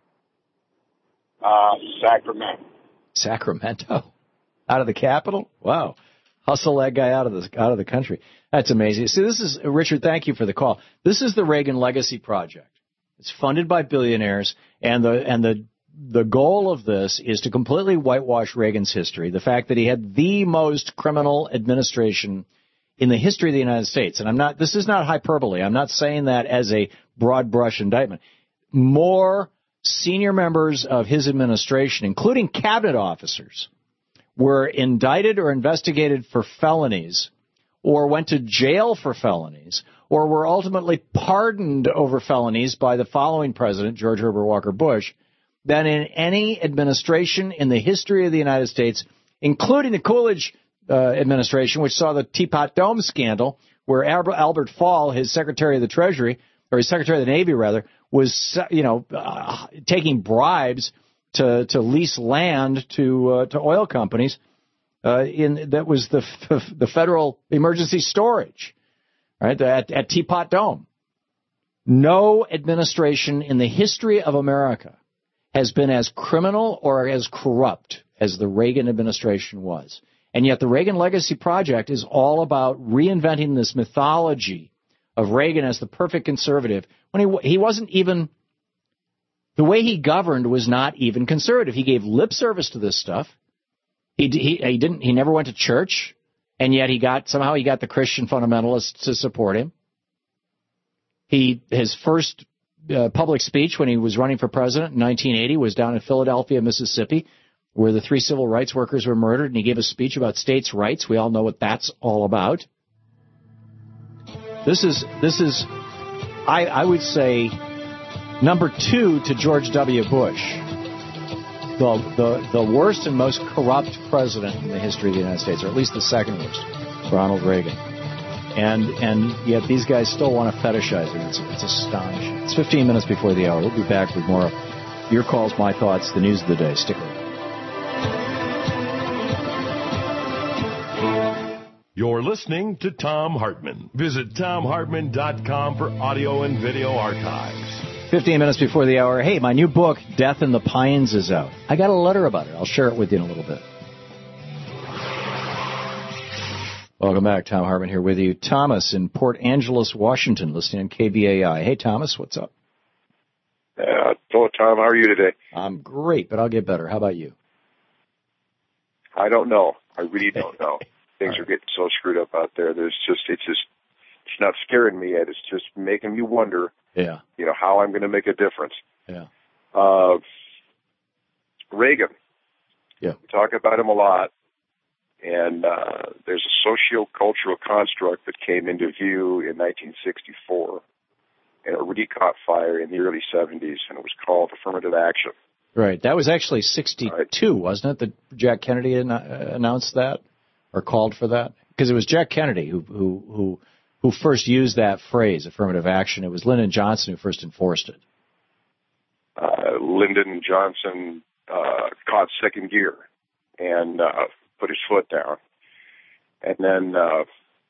Uh, Sacramento. Sacramento? Out of the Capitol? Wow. Hustle that guy out of the out of the country. That's amazing. See, this is, Richard, thank you for the call. This is the Reagan Legacy Project. It's funded by billionaires, and the and the the goal of this is to completely whitewash Reagan's history, the fact that he had the most criminal administration in the history of the United States. And I'm not, this is not hyperbole. I'm not saying that as a broad brush indictment. More senior members of his administration, including cabinet officers, were indicted or investigated for felonies or went to jail for felonies or were ultimately pardoned over felonies by the following president, George Herbert Walker Bush, than in any administration in the history of the United States, including the Coolidge uh, administration, which saw the Teapot Dome scandal, where Albert Fall, his Secretary of the Treasury, or his Secretary of the Navy, rather, was, you know, uh, taking bribes to to lease land to uh, to oil companies. Uh, in that was the the federal emergency storage, right? At, at Teapot Dome. No administration in the history of America has been as criminal or as corrupt as the Reagan administration was. And yet the Reagan Legacy Project is all about reinventing this mythology of Reagan as the perfect conservative when he he wasn't even, the way he governed was not even conservative. He gave lip service to this stuff. He he, he didn't he never went to church, and yet he got somehow he got the Christian fundamentalists to support him. He his first Uh, public speech when he was running for president in nineteen eighty was down in Philadelphia, Mississippi, where the three civil rights workers were murdered, and he gave a speech about states' rights. We all know what that's all about. This is, this is, I, I would say, number two to George W. Bush, the, the, the worst and most corrupt president in the history of the United States, or at least the second worst, Ronald Reagan. And and yet these guys still want to fetishize it. It's, it's astonishing. It's fifteen minutes before the hour. We'll be back with more of your calls, my thoughts, the news of the day. Stick around. You're listening to Thom Hartmann. Visit Thom Hartmann dot com for audio and video archives. fifteen minutes before the hour. Hey, my new book, Death in the Pines, is out. I got a letter about it. I'll share it with you in a little bit. Welcome back. Thom Hartmann here with you. Thomas in Port Angeles, Washington, listening on K B A I. Hey, Thomas, what's up? Uh, hello, Tom. How are you today? I'm great, but I'll get better. How about you? I don't know. I really don't know. Things are getting so screwed up out there. There's just, it's just, it's not scaring me yet. It's just making me wonder, yeah, you know, how I'm going to make a difference. Yeah. Uh, Reagan. Yeah. We talk about him a lot. And uh, there's a socio-cultural construct that came into view in nineteen sixty-four, and it really caught fire in the early seventies, and it was called affirmative action. Right. That was actually sixty-two, right, wasn't it, that Jack Kennedy an- announced that or called for that? Because it was Jack Kennedy who who who who first used that phrase, affirmative action. It was Lyndon Johnson who first enforced it. Uh, Lyndon Johnson uh, caught second gear and uh, put his foot down. And then uh,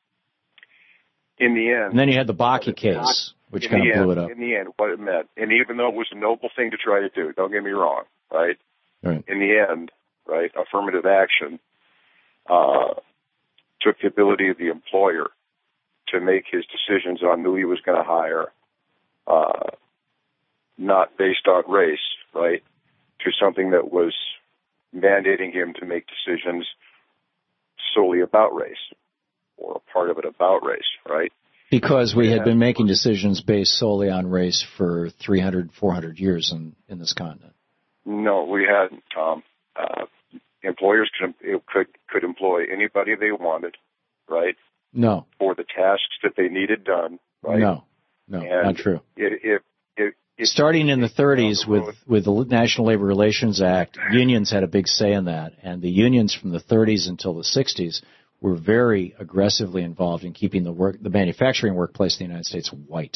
in the end... And then you had the Bakke case, which kind of blew it up. In the end, what it meant, and even though it was a noble thing to try to do, don't get me wrong, right? Right. In the end, right, affirmative action uh, took the ability of the employer to make his decisions on who he was going to hire, uh, not based on race, right, to something that was mandating him to make decisions solely about race, or a part of it about race, right? Because we and, had been making decisions based solely on race for three hundred, four hundred years in, in this continent. No, we hadn't, Tom. Uh, employers could, could could employ anybody they wanted, right? No. For the tasks that they needed done, right? No, no, and not true. If, if, if, Starting in the thirties with, with the National Labor Relations Act, unions had a big say in that, and the unions from the thirties until the sixties were very aggressively involved in keeping the work, the manufacturing workplace in the United States white.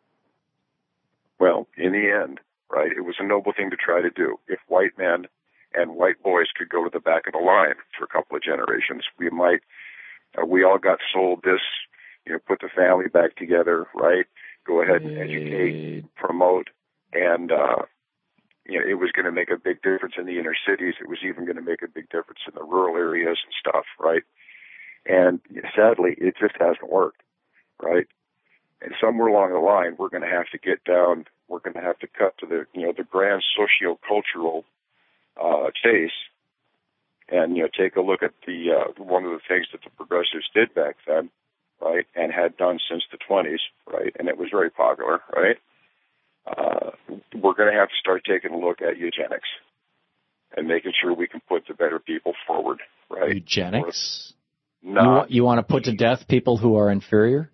Well, in the end, right, it was a noble thing to try to do. If white men and white boys could go to the back of the line for a couple of generations, we might, uh, we all got sold this, you know, put the family back together, right? Go ahead and educate, promote, and, uh, you know, it was going to make a big difference in the inner cities. It was even going to make a big difference in the rural areas and stuff, right? And sadly, it just hasn't worked, right? And somewhere along the line, we're going to have to get down, we're going to have to cut to the, you know, the grand socio-cultural uh, chase and, you know, take a look at the, uh, one of the things that the progressives did back then, right, and had done since the twenties, right, and it was very popular, right? Uh, we're going to have to start taking a look at eugenics and making sure we can put the better people forward, right? Eugenics? Not, you, you want to put to death people who are inferior?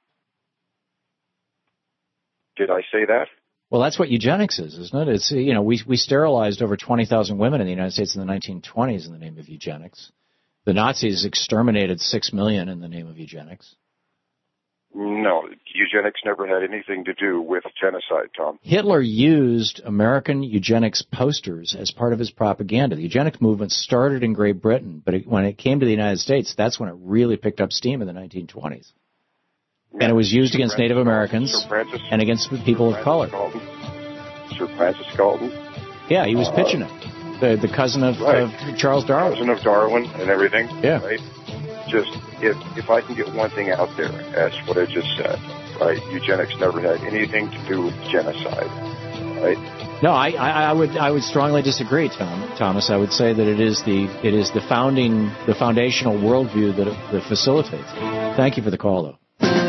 Did I say that? Well, that's what eugenics is, isn't it? It's, you know, we we sterilized over twenty thousand women in the United States in the nineteen twenties in the name of eugenics. The Nazis exterminated six million in the name of eugenics. No, eugenics never had anything to do with genocide, Tom. Hitler used American eugenics posters as part of his propaganda. The eugenics movement started in Great Britain, but it, when it came to the United States, that's when it really picked up steam in the nineteen twenties. And it was used against Native Americans and against people of color. Sir Francis Galton. Yeah, he was uh, pitching it. The the cousin of, right. of Charles Darwin. Cousin of Darwin and everything. Yeah. Right? Just, if if I can get one thing out there, that's what I just said, right? Eugenics never had anything to do with genocide, right? No, I, I, I would I would strongly disagree, Tom, Thomas. I would say that it is the it is the founding the foundational worldview that it, that facilitates. Thank you for the call, though.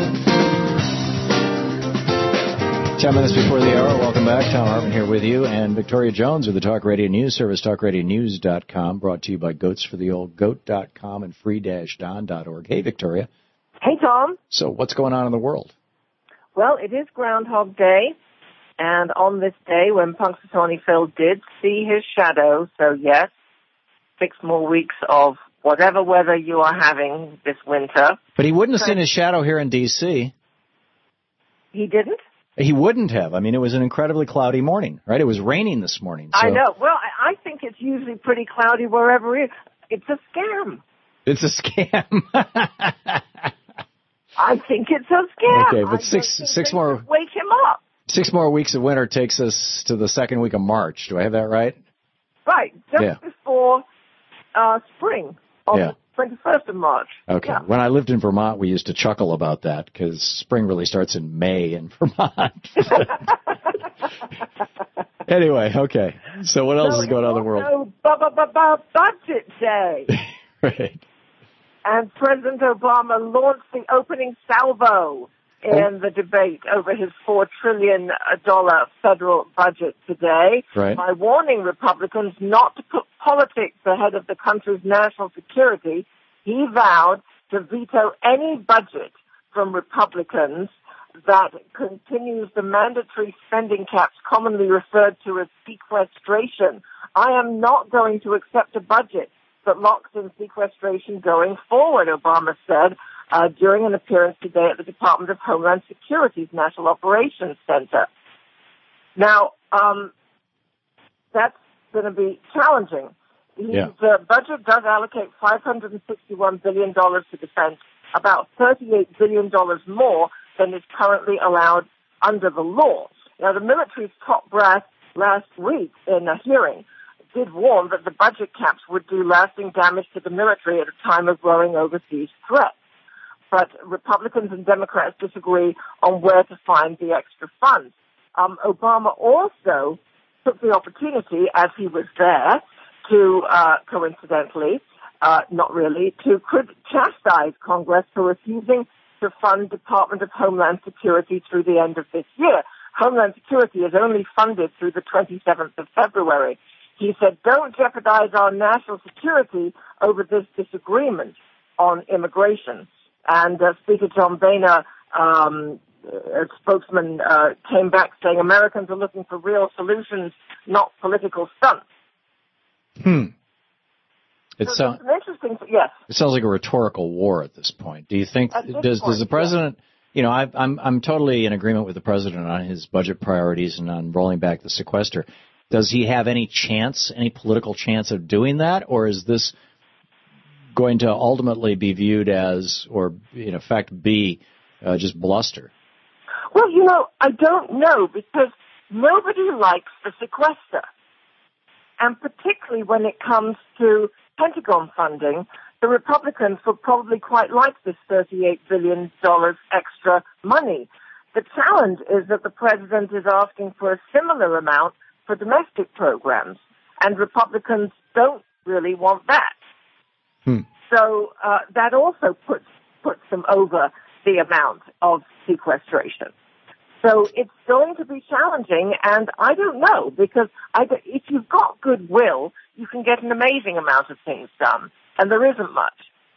Ten minutes before the hour. Welcome back. Tom Hartman here with you, and Victoria Jones with the Talk Radio News Service, talk radio news dot com, brought to you by Goats for the Old, goat dot com and free dash don dot org. Hey, Victoria. Hey, Tom. So what's going on in the world? Well, it is Groundhog Day, and on this day when Punxsutawney Phil did see his shadow, so yes, six more weeks of whatever weather you are having this winter. But he wouldn't have seen his shadow here in D C He didn't? He wouldn't have. I mean, it was an incredibly cloudy morning, right? It was raining this morning. So. I know. Well, I, I think it's usually pretty cloudy wherever it is. It's a scam. It's a scam. I think it's a scam. Okay, but I six six more wake him up. Six more weeks of winter takes us to the second week of March. Do I have that right? Right, just yeah. before uh, spring. On yeah. the twenty-first of March. Okay. Yeah. When I lived in Vermont, we used to chuckle about that because spring really starts in May in Vermont. Anyway, okay. So what else so is going on in the world? So, bu- bu- bu- budget day. Right. And President Obama launched the opening salvo in the debate over his four trillion dollars federal budget today right. by warning Republicans not to put politics ahead of the country's national security. He vowed to veto any budget from Republicans that continues the mandatory spending caps commonly referred to as sequestration. I am not going to accept a budget that locks in sequestration going forward, Obama said. uh, during an appearance today at the Department of Homeland Security's National Operations Center. Now, um, that's going to be challenging. His Yeah. uh, budget does allocate five hundred sixty-one billion dollars to defense, about thirty-eight billion dollars more than is currently allowed under the law. Now, the military's top brass last week in a hearing did warn that the budget caps would do lasting damage to the military at a time of growing overseas threats. But Republicans and Democrats disagree on where to find the extra funds. Um, Obama also took the opportunity, as he was there, to, uh, coincidentally, uh, not really, to could chastise Congress for refusing to fund Department of Homeland Security through the end of this year. Homeland Security is only funded through the twenty-seventh of February. He said, don't jeopardize our national security over this disagreement on immigration. And uh, Speaker John Boehner, um, a spokesman, uh, came back saying Americans are looking for real solutions, not political stunts. Hmm. It, So so, it's an interesting, yes. it sounds like a rhetorical war at this point. Do you think, At this does, point, does the president, you know, I, I'm, I'm totally in agreement with the president on his budget priorities and on rolling back the sequester. Does he have any chance, any political chance of doing that, or is this going to ultimately be viewed as, or in effect be, uh, just bluster? Well, you know, I don't know, because nobody likes the sequester. And particularly when it comes to Pentagon funding, the Republicans would probably quite like this thirty-eight billion dollars extra money. The challenge is that the president is asking for a similar amount for domestic programs, and Republicans don't really want that. Hmm. So uh, that also puts puts them over the amount of sequestration. So it's going to be challenging, and I don't know, because I, if you've got goodwill, you can get an amazing amount of things done, and there isn't much.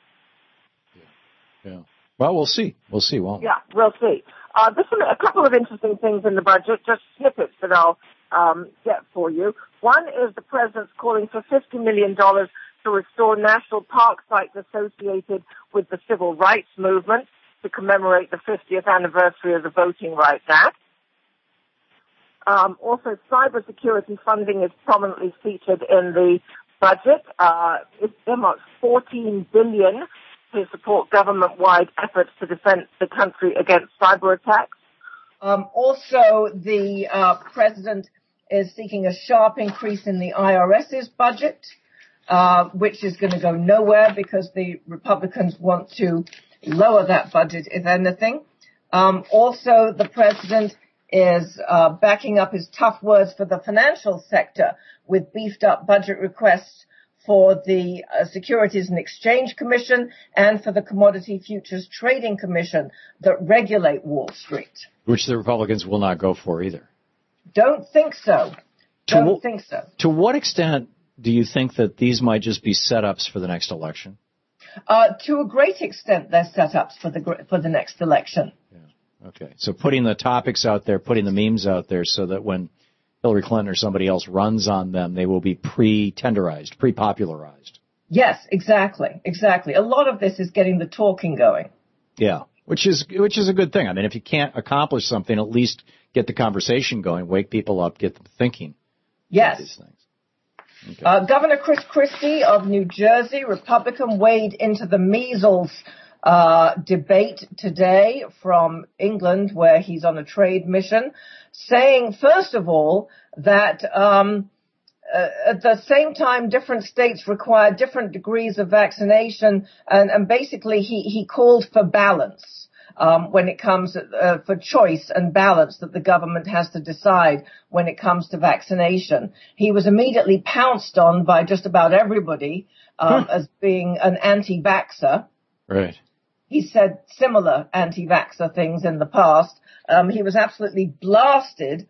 Yeah. Well, we'll see. We'll see, won't we? Yeah, we'll see. Uh, there's some, a couple of interesting things in the budget, just snippets that I'll um, get for you. One is the president's calling for fifty million dollars to restore national park sites associated with the civil rights movement to commemorate the fiftieth anniversary of the Voting Rights Act. Um, also, cybersecurity funding is prominently featured in the budget. Uh, it's almost fourteen billion dollars to support government-wide efforts to defend the country against cyber attacks. Um, also, the uh, president is seeking a sharp increase in the IRS's budget, uh, which is going to go nowhere because the Republicans want to lower that budget, if anything. Um, also, the president is uh, backing up his tough words for the financial sector with beefed up budget requests for the uh, Securities and Exchange Commission and for the Commodity Futures Trading Commission that regulate Wall Street. Which the Republicans will not go for either. Don't think so. Don't to, think so. To what extent do you think that these might just be setups for the next election? Uh, to a great extent, they're setups for the for the next election. Yeah. Okay. So putting the topics out there, putting the memes out there so that when Hillary Clinton or somebody else runs on them, they will be pre-tenderized, pre-popularized. Yes, exactly, exactly. A lot of this is getting the talking going. Yeah, which is which is a good thing. I mean, if you can't accomplish something, at least get the conversation going, wake people up, get them thinking. Yes. These things. Okay. Uh, Governor Chris Christie of New Jersey, Republican, weighed into the measles uh, debate today from England, where he's on a trade mission, saying, first of all, that um, uh, at the same time, different states require different degrees of vaccination, and, and basically he, he called for balance. Um, when it comes uh, for choice and balance that the government has to decide when it comes to vaccination. He was immediately pounced on by just about everybody um, huh. as being an anti-vaxxer. Right. He said similar anti-vaxxer things in the past. Um, he was absolutely blasted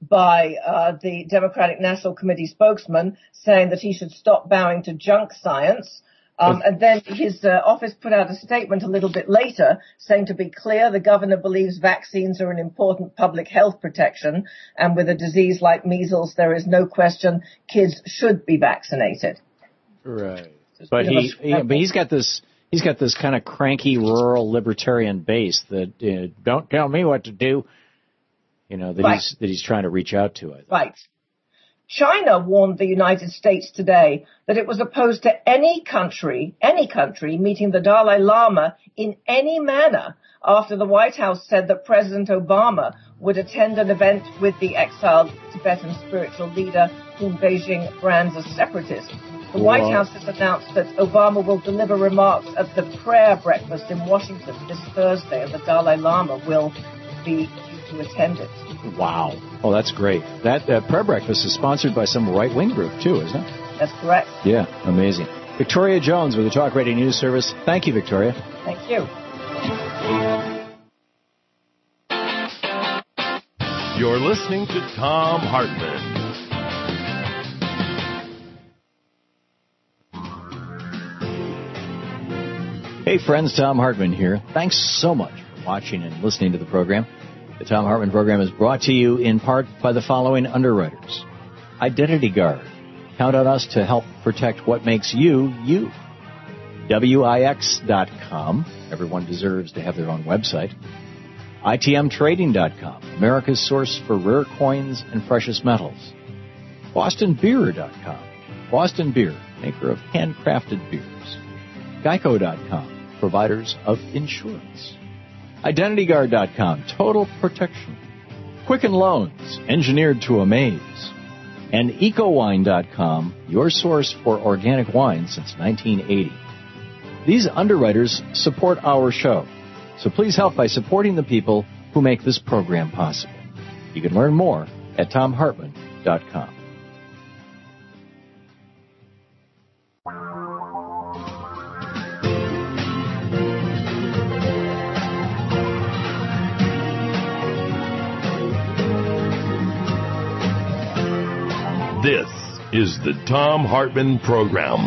by uh, the Democratic National Committee spokesman saying that he should stop bowing to junk science. Um, and then his uh, office put out a statement a little bit later saying, to be clear, the governor believes vaccines are an important public health protection. And with a disease like measles, there is no question kids should be vaccinated. Right. But he, he, but he's got this, he's got this kind of cranky rural libertarian base that uh, don't tell me what to do. You know that right. he's that he's trying to reach out to. I think. Right. China warned the United States today that it was opposed to any country, any country meeting the Dalai Lama in any manner after the White House said that President Obama would attend an event with the exiled Tibetan spiritual leader whom Beijing brands as separatist. The White House has announced that Obama will deliver remarks at the prayer breakfast in Washington this Thursday, and the Dalai Lama will be due to attend it. Wow. Oh, that's great. That uh, prayer breakfast is sponsored by some right-wing group, too, isn't it? That's correct. Yeah, amazing. Victoria Jones with the Talk Radio News Service. Thank you, Victoria. Thank you. You're listening to Thom Hartmann. Hey, friends, Thom Hartmann here. Thanks so much for watching and listening to the program. The Thom Hartmann program is brought to you in part by the following underwriters. Identity Guard. Count on us to help protect what makes you, you. W I X dot com. Everyone deserves to have their own website. I T M Trading dot com. America's source for rare coins and precious metals. Boston Beer dot com. Boston Beer, maker of handcrafted beers. Geico dot com. Providers of insurance. Identity Guard dot com, total protection. Quicken Loans, engineered to amaze. And Eco Wine dot com, your source for organic wine since nineteen eighty. These underwriters support our show, so please help by supporting the people who make this program possible. You can learn more at Thom Hartmann dot com. This is the Thom Hartmann Program.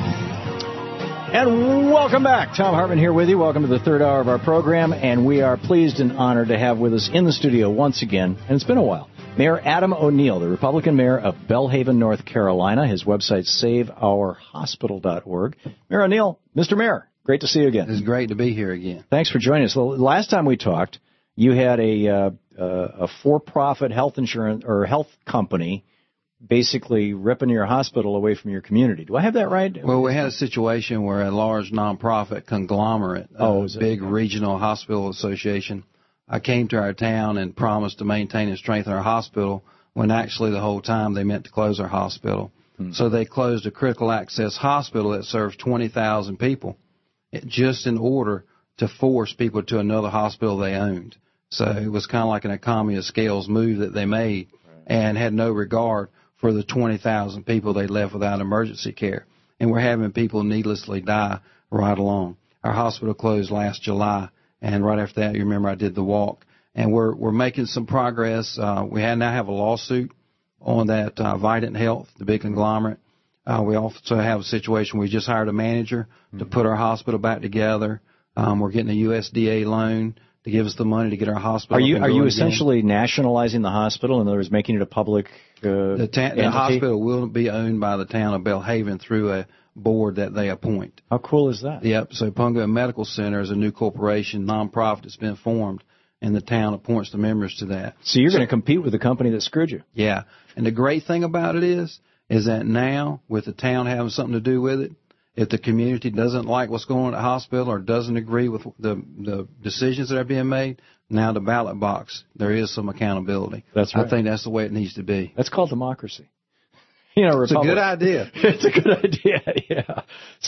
And welcome back. Thom Hartmann here with you. Welcome to the third hour of our program. And we are pleased and honored to have with us in the studio once again, and it's been a while, Mayor Adam O'Neill, the Republican mayor of Belhaven, North Carolina. His website, save our hospital dot org. Mayor O'Neill, Mister Mayor, great to see you again. It's great to be here again. Thanks for joining us. Well, last time we talked, you had a, uh, a for-profit health insurance or health company basically ripping your hospital away from your community. Do I have that right? Well, we had a situation where a large nonprofit conglomerate, oh, a big regional hospital association, I came to our town and promised to maintain and strengthen our hospital when actually the whole time they meant to close our hospital. Hmm. So they closed a critical access hospital that serves twenty thousand people just in order to force people to another hospital they owned. So it was kind of like an economy of scales move that they made and had no regard for the twenty thousand people they left without emergency care. And we're having people needlessly die right along. Our hospital closed last July, and right after that, you remember I did the walk. And we're we're making some progress. Uh, we have now have a lawsuit on that uh, Vidant Health, the big conglomerate. Uh, we also have a situation where we just hired a manager to put our hospital back together. Um, we're getting a U S D A loan to give us the money to get our hospital. Are you up and are you going essentially again. nationalizing the hospital? In other words, making it a public uh, the, ta- the hospital will be owned by the town of Belhaven through a board that they appoint. How cool is that? Yep. So Pungo Medical Center is a new corporation, nonprofit that's been formed, and the town appoints the members to that. So you're so, going to compete with the company that screwed you. Yeah. And the great thing about it is, is that now with the town having something to do with it, if the community doesn't like what's going on at the hospital or doesn't agree with the the decisions that are being made, now the ballot box, there is some accountability. That's right. I think that's the way it needs to be. That's called democracy. You know, it's Republic. a good idea. It's a good idea, yeah.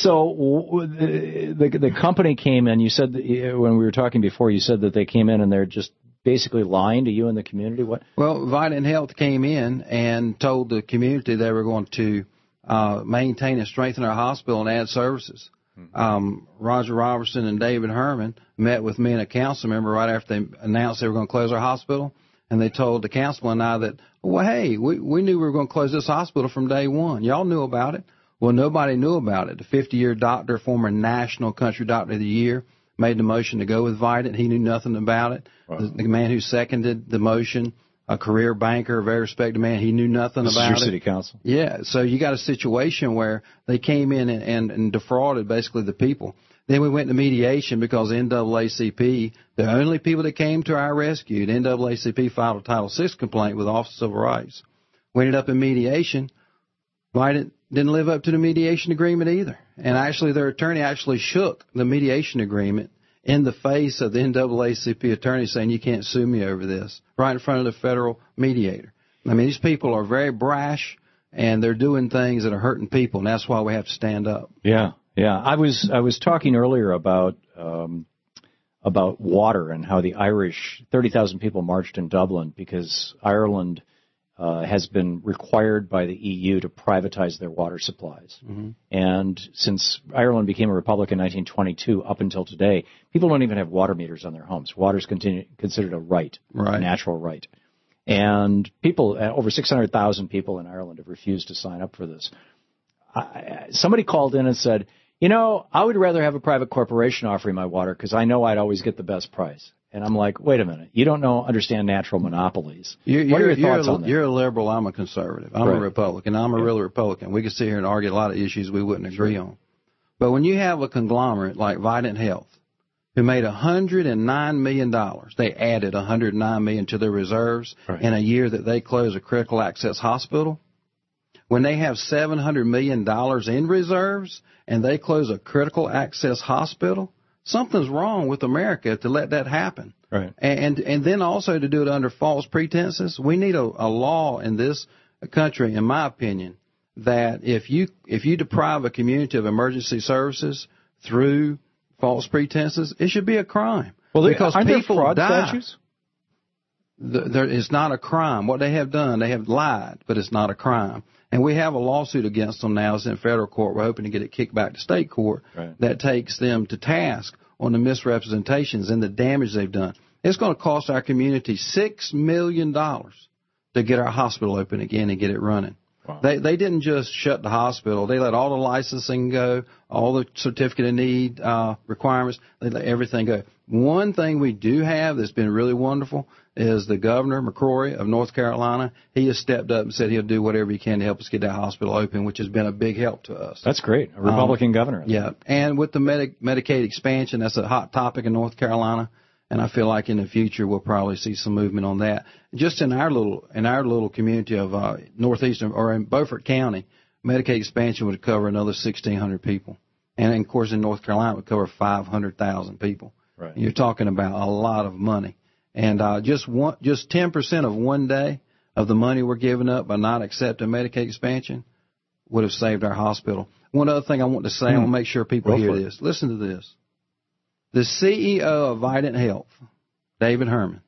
So the, the the company came in. You said that, when we were talking before, you said that they came in and they're just basically lying to you and the community. What? Well, Vidant Health came in and told the community they were going to uh, maintain and strengthen our hospital and add services. Mm-hmm. Um, Roger Robertson and David Herman met with me and a council member right after they announced they were going to close our hospital. And they told the council and I that, well, hey, we, we knew we were going to close this hospital from day one. Y'all knew about it. Well, nobody knew about it. The fifty-year doctor, former National Country Doctor of the Year, made the motion to go with Vidant. He knew nothing about it. Wow. The, the man who seconded the motion, a career banker, a very respected man, he knew nothing this about is your it. City Council. Yeah, so you got a situation where they came in and, and, and defrauded basically the people. Then we went to mediation because the N double A C P, the only people that came to our rescue, the N double A C P filed a Title six complaint with the Office of Civil Rights. We ended up in mediation. Biden didn't live up to the mediation agreement either. And actually, their attorney actually shook the mediation agreement in the face of the N double A C P attorney saying, you can't sue me over this, right in front of the federal mediator. I mean, these people are very brash, and they're doing things that are hurting people, and that's why we have to stand up. Yeah, yeah. I was I was talking earlier about um, about water and how the Irish, thirty thousand people marched in Dublin because Ireland uh, has been required by the E U to privatize their water supplies. Mm-hmm. And since Ireland became a republic in nineteen twenty-two up until today, people don't even have water meters on their homes. Water is considered a right, right. a natural right. And people, over six hundred thousand people in Ireland have refused to sign up for this. I, somebody called in and said, you know, I would rather have a private corporation offering my water because I know I'd always get the best price. And I'm like, wait a minute, you don't know, understand natural monopolies. You're, what are your you're, thoughts you're, on that? You're a liberal, I'm a conservative. I'm right. a Republican. I'm a yeah. real Republican. We could sit here and argue a lot of issues we wouldn't agree on. But when you have a conglomerate like Vidant Health, who made one hundred nine million dollars, they added one hundred nine million dollars to their reserves right. in a year that they closed a critical access hospital. When they have seven hundred million dollars in reserves and they close a critical access hospital, something's wrong with America to let that happen. Right. And and then also to do it under false pretenses. We need a, a law in this country, in my opinion, that if you if you deprive a community of emergency services through false pretenses, it should be a crime. Well, because aren't people there fraud die. statutes? The, there, it's not a crime. What they have done, they have lied, but it's not a crime. And we have a lawsuit against them now. It's in federal court. We're hoping to get it kicked back to state court. Right. That takes them to task on the misrepresentations and the damage they've done. It's going to cost our community six million dollars to get our hospital open again and get it running. Wow. They they didn't just shut the hospital. They let all the licensing go, all the certificate of need uh, requirements. They let everything go. One thing we do have that's been really wonderful is the governor, McCrory, of North Carolina. He has stepped up and said he'll do whatever he can to help us get that hospital open, which has been a big help to us. That's great. A Republican um, governor. Yeah. And with the Medi- Medicaid expansion, that's a hot topic in North Carolina. And I feel like in the future we'll probably see some movement on that. Just in our little in our little community of uh, northeastern or in Beaufort County, Medicaid expansion would cover another sixteen hundred people, and of course in North Carolina it would cover five hundred thousand people. Right. And you're talking about a lot of money, and uh, just one just ten percent of one day of the money we're giving up by not accepting Medicaid expansion would have saved our hospital. One other thing I want to say, hmm. I want to make sure people Go hear for it. this. Listen to this. The C E O of Vidant Health, David Herman,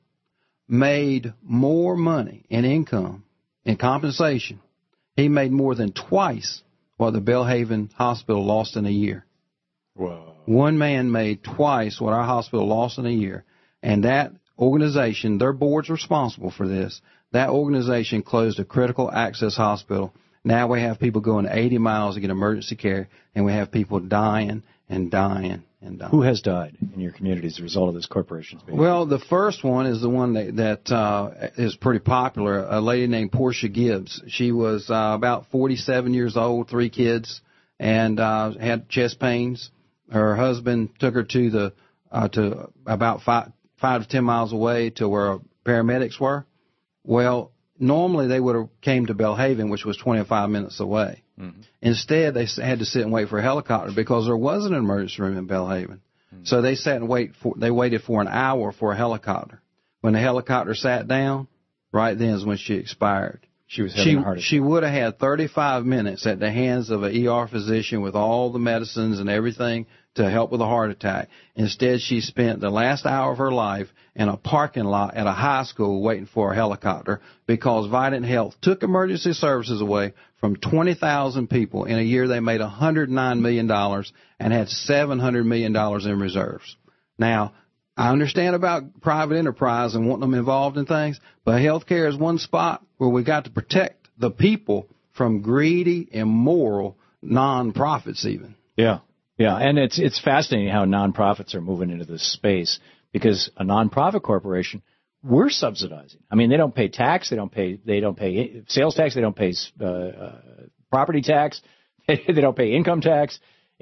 made more money in income, in compensation. He made more than twice what the Belhaven Hospital lost in a year. Wow. One man made twice what our hospital lost in a year. And that organization, their board's responsible for this. That organization closed a critical access hospital. Now we have people going eighty miles to get emergency care, and we have people dying and dying. And, uh, who has died in your community as a result of this corporation's behavior? Well, the first one is the one that, that uh, is pretty popular, a lady named Portia Gibbs. She was uh, about forty-seven years old, three kids, and uh, had chest pains. Her husband took her to the uh, to about five, five to ten miles away to where paramedics were. Well, normally they would have came to Belhaven, which was twenty-five minutes away. Mm-hmm. Instead, they had to sit and wait for a helicopter because there wasn't an emergency room in Belhaven. Mm-hmm. So they sat and wait for, they waited for an hour for a helicopter. When the helicopter sat down, right then is when she expired. She was having she, a heart attack. She would have had thirty-five minutes at the hands of an E R physician with all the medicines and everything to help with a heart attack. Instead, she spent the last hour of her life in a parking lot at a high school waiting for a helicopter because Vidant Health took emergency services away from twenty thousand people. In a year, they made one hundred nine million dollars and had seven hundred million dollars in reserves. Now, I understand about private enterprise and wanting them involved in things, but healthcare is one spot where we got to protect the people from greedy, immoral nonprofits even. Yeah. Yeah, and it's it's fascinating how nonprofits are moving into this space because a nonprofit corporation, we're subsidizing. I mean, they don't pay tax, they don't pay they don't pay sales tax, they don't pay uh, uh, property tax, they don't pay income tax.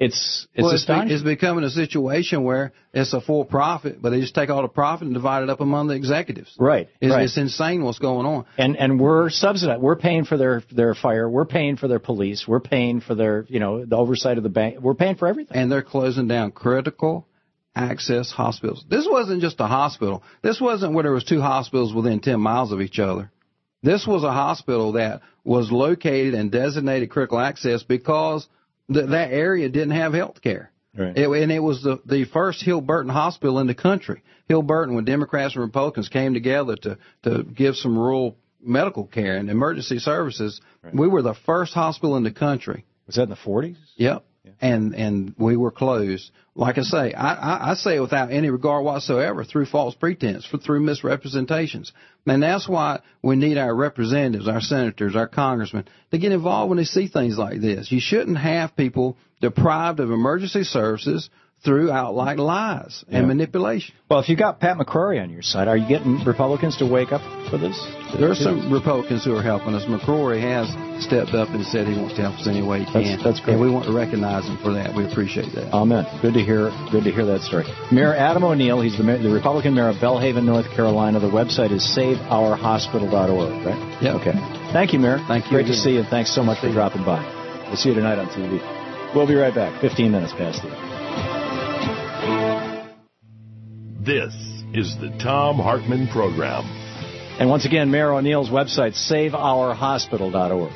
It's it's well, astonishing. It's becoming a situation where it's a full profit, but they just take all the profit and divide it up among the executives. Right. It's, right. it's insane what's going on. And and we're subsidized. We're paying for their their fire. We're paying for their police. We're paying for their you know the oversight of the bank. We're paying for everything. And they're closing down critical access hospitals. This wasn't just a hospital. This wasn't where there was two hospitals within ten miles of each other. This was a hospital that was located and designated critical access because th- that area didn't have health care. Right. It, and it was the, the first Hill Burton hospital in the country. Hill Burton, when Democrats and Republicans came together to, to give some rural medical care and emergency services, right. we were the first hospital in the country. Was that in the forties? Yep. Yeah. And and we were closed. Like I say, I, I, I say it without any regard whatsoever, through false pretense, for, through misrepresentations. And that's why we need our representatives, our senators, our congressmen, to get involved when they see things like this. You shouldn't have people deprived of emergency services through outright lies and yeah. manipulation. Well, if you got Pat McCrory on your side, are you getting Republicans to wake up for this? There are some Republicans who are helping us. McCrory has stepped up and said he wants to help us any way he can. That's, that's great. And we want to recognize him for that. We appreciate that. Amen. Good to hear. Good to hear that story. Mayor Adam O'Neill, he's the, mayor, the Republican mayor of Belhaven, North Carolina. The website is save our hospital dot org, right? Yeah. Okay. Thank you, Mayor. Thank you. Great again. to see you, and thanks so much for dropping by. We'll see you tonight on T V. We'll be right back. Fifteen minutes past the hour. This is the Thom Hartmann Program. And once again, Mayor O'Neill's website, save our hospital dot org.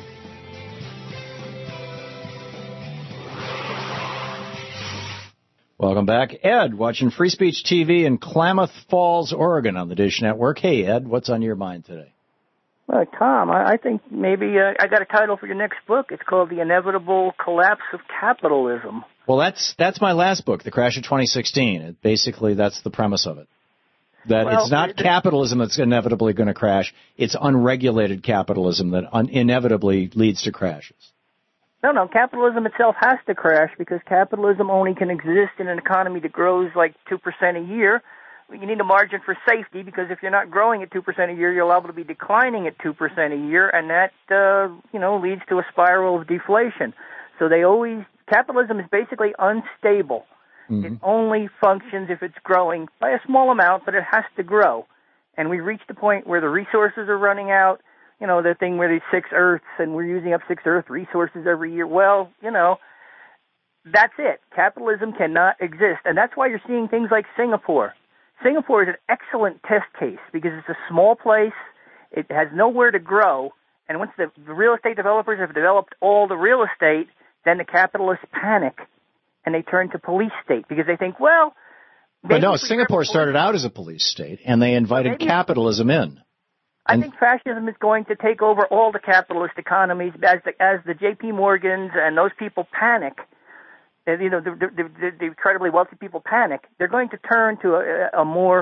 Welcome back. Ed, watching Free Speech T V in Klamath Falls, Oregon on the Dish Network. Hey, Ed, what's on your mind today? Well, Tom, I think maybe uh, I got a title for your next book. It's called The Inevitable Collapse of Capitalism. Well, that's that's my last book, The Crash of twenty sixteen. It, basically, that's the premise of it. That well, it's not capitalism that's inevitably going to crash. It's unregulated capitalism that un- inevitably leads to crashes. No, no, capitalism itself has to crash because capitalism only can exist in an economy that grows like two percent a year. You need a margin for safety because if you're not growing at two percent a year, you're liable to be declining at two percent a year, and that, uh, you know, leads to a spiral of deflation. So they always, capitalism is basically unstable. Mm-hmm. It only functions if it's growing by a small amount, but it has to grow. And we've reached the point where the resources are running out. You know, the thing where there's six Earths and we're using up six Earth resources every year. Well, you know, that's it. Capitalism cannot exist. And that's why you're seeing things like Singapore. Singapore is an excellent test case because it's a small place. It has nowhere to grow. And once the, the real estate developers have developed all the real estate, then the capitalists panic and they turn to police state because they think, well... But no, Singapore started out as a police state and they invited maybe, capitalism in. I and, think fascism is going to take over all the capitalist economies as the, as the J P Morgans and those people panic. You know, the, the, the, the incredibly wealthy people panic. They're going to turn to a, a more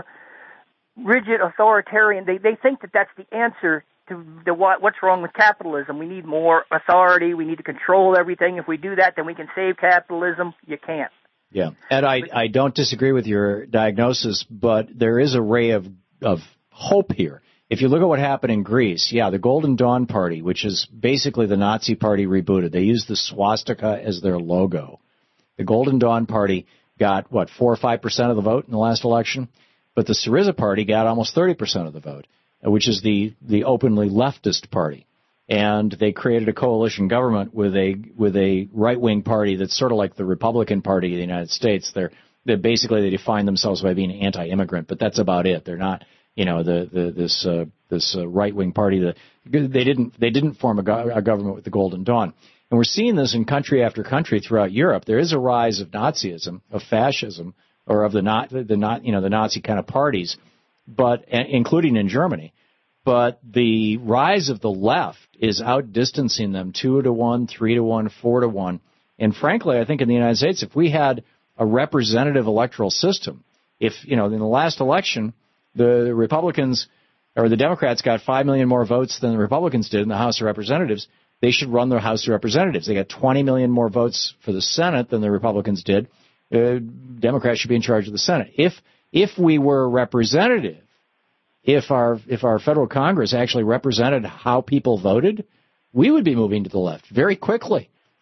rigid authoritarian. They they think that that's the answer to the what, what's wrong with capitalism. We need more authority. We need to control everything. If we do that, then we can save capitalism. You can't. Yeah, and I I don't disagree with your diagnosis, but there is a ray of of hope here. If you look at what happened in Greece, yeah, the Golden Dawn Party, which is basically the Nazi Party rebooted. They used the swastika as their logo. The Golden Dawn Party got, what, four or five percent of the vote in the last election? But the Syriza Party got almost thirty percent of the vote, which is the, the openly leftist party. And they created a coalition government with a with a right-wing party that's sort of like the Republican Party of the United States. They're, they're basically, they define themselves by being anti-immigrant, but that's about it. They're not, you know, the, the this uh, this uh, right-wing party. That they didn't they didn't form a, go- a government with the Golden Dawn. And we're seeing this in country after country throughout Europe. There is a rise of Nazism, of fascism, or of the not the not you know the Nazi kind of parties, but including in Germany. But the rise of the left is outdistancing them two to one, three to one, four to one. And frankly, I think in the United States, if we had a representative electoral system, if you know in the last election the Republicans or the Democrats got five million more votes than the Republicans did in the House of Representatives, they should run the House of Representatives. They got twenty million more votes for the Senate than the Republicans did. Uh, Democrats should be in charge of the Senate. If if we were representative, if our if our federal Congress actually represented how people voted, we would be moving to the left very quickly.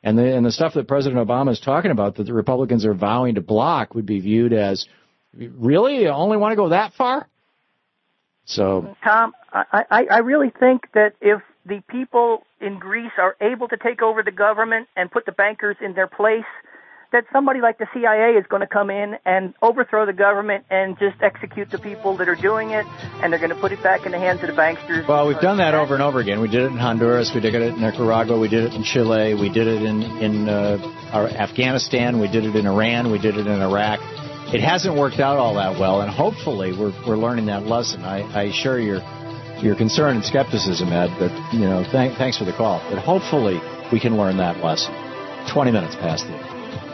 And the, and the stuff that President Obama is talking about that the Republicans are vowing to block would be viewed as, really? You only want to go that far? So, Tom, I, I, I really think that if the people in Greece are able to take over the government and put the bankers in their place, that somebody like the C I A is going to come in and overthrow the government and just execute the people that are doing it, and they're going to put it back in the hands of the banksters. Well, we've done that over and over again. We did it in Honduras, we did it in Nicaragua, we did it in Chile, we did it in, in uh, our Afghanistan, we did it in Iran, we did it in Iraq. It hasn't worked out all that well, and hopefully we're we're learning that lesson. I, I share your your concern and skepticism, Ed, but, you know, th- thanks for the call. But hopefully we can learn that lesson. twenty minutes past the hour.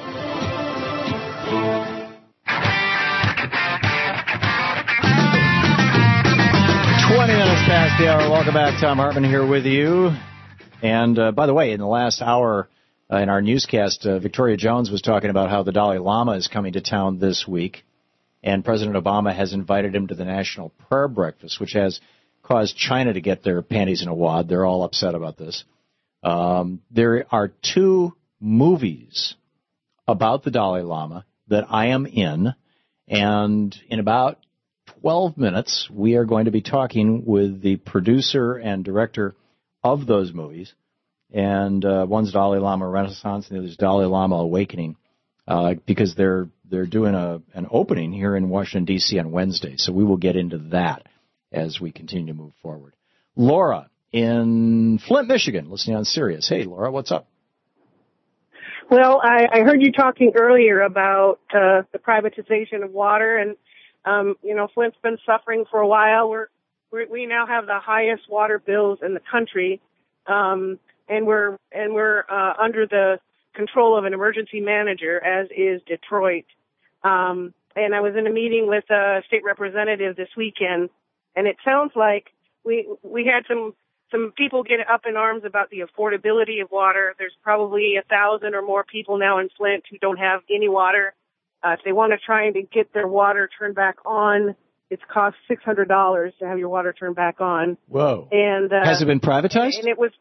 twenty minutes past the hour. Welcome back. Tom Hartman here with you. And uh, by the way, in the last hour uh, in our newscast, uh, Victoria Jones was talking about how the Dalai Lama is coming to town this week. And President Obama has invited him to the National Prayer Breakfast, which has caused China to get their panties in a wad. They're all upset about this. Um, there are two movies about the Dalai Lama that I am in. And in about twelve minutes, we are going to be talking with the producer and director of those movies. And uh, one's Dalai Lama Renaissance, and the other's Dalai Lama Awakening, uh, because they're they're doing a an opening here in Washington, D C on Wednesday. So we will get into that as we continue to move forward. Laura in Flint, Michigan, listening on Sirius. Hey, Laura, what's up? Well, I, I heard you talking earlier about uh, the privatization of water, and um, you know, Flint's been suffering for a while. We're, we're we now have the highest water bills in the country, um, and we're and we're uh, under the control of an emergency manager, as is Detroit. Um, and I was in a meeting with a state representative this weekend, and it sounds like we we had some. Some people get up in arms about the affordability of water. There's probably a thousand or more people now in Flint who don't have any water. Uh, if they want to try to get their water turned back on, it's cost six hundred dollars to have your water turned back on. Whoa. And, uh, has it been privatized? And it was,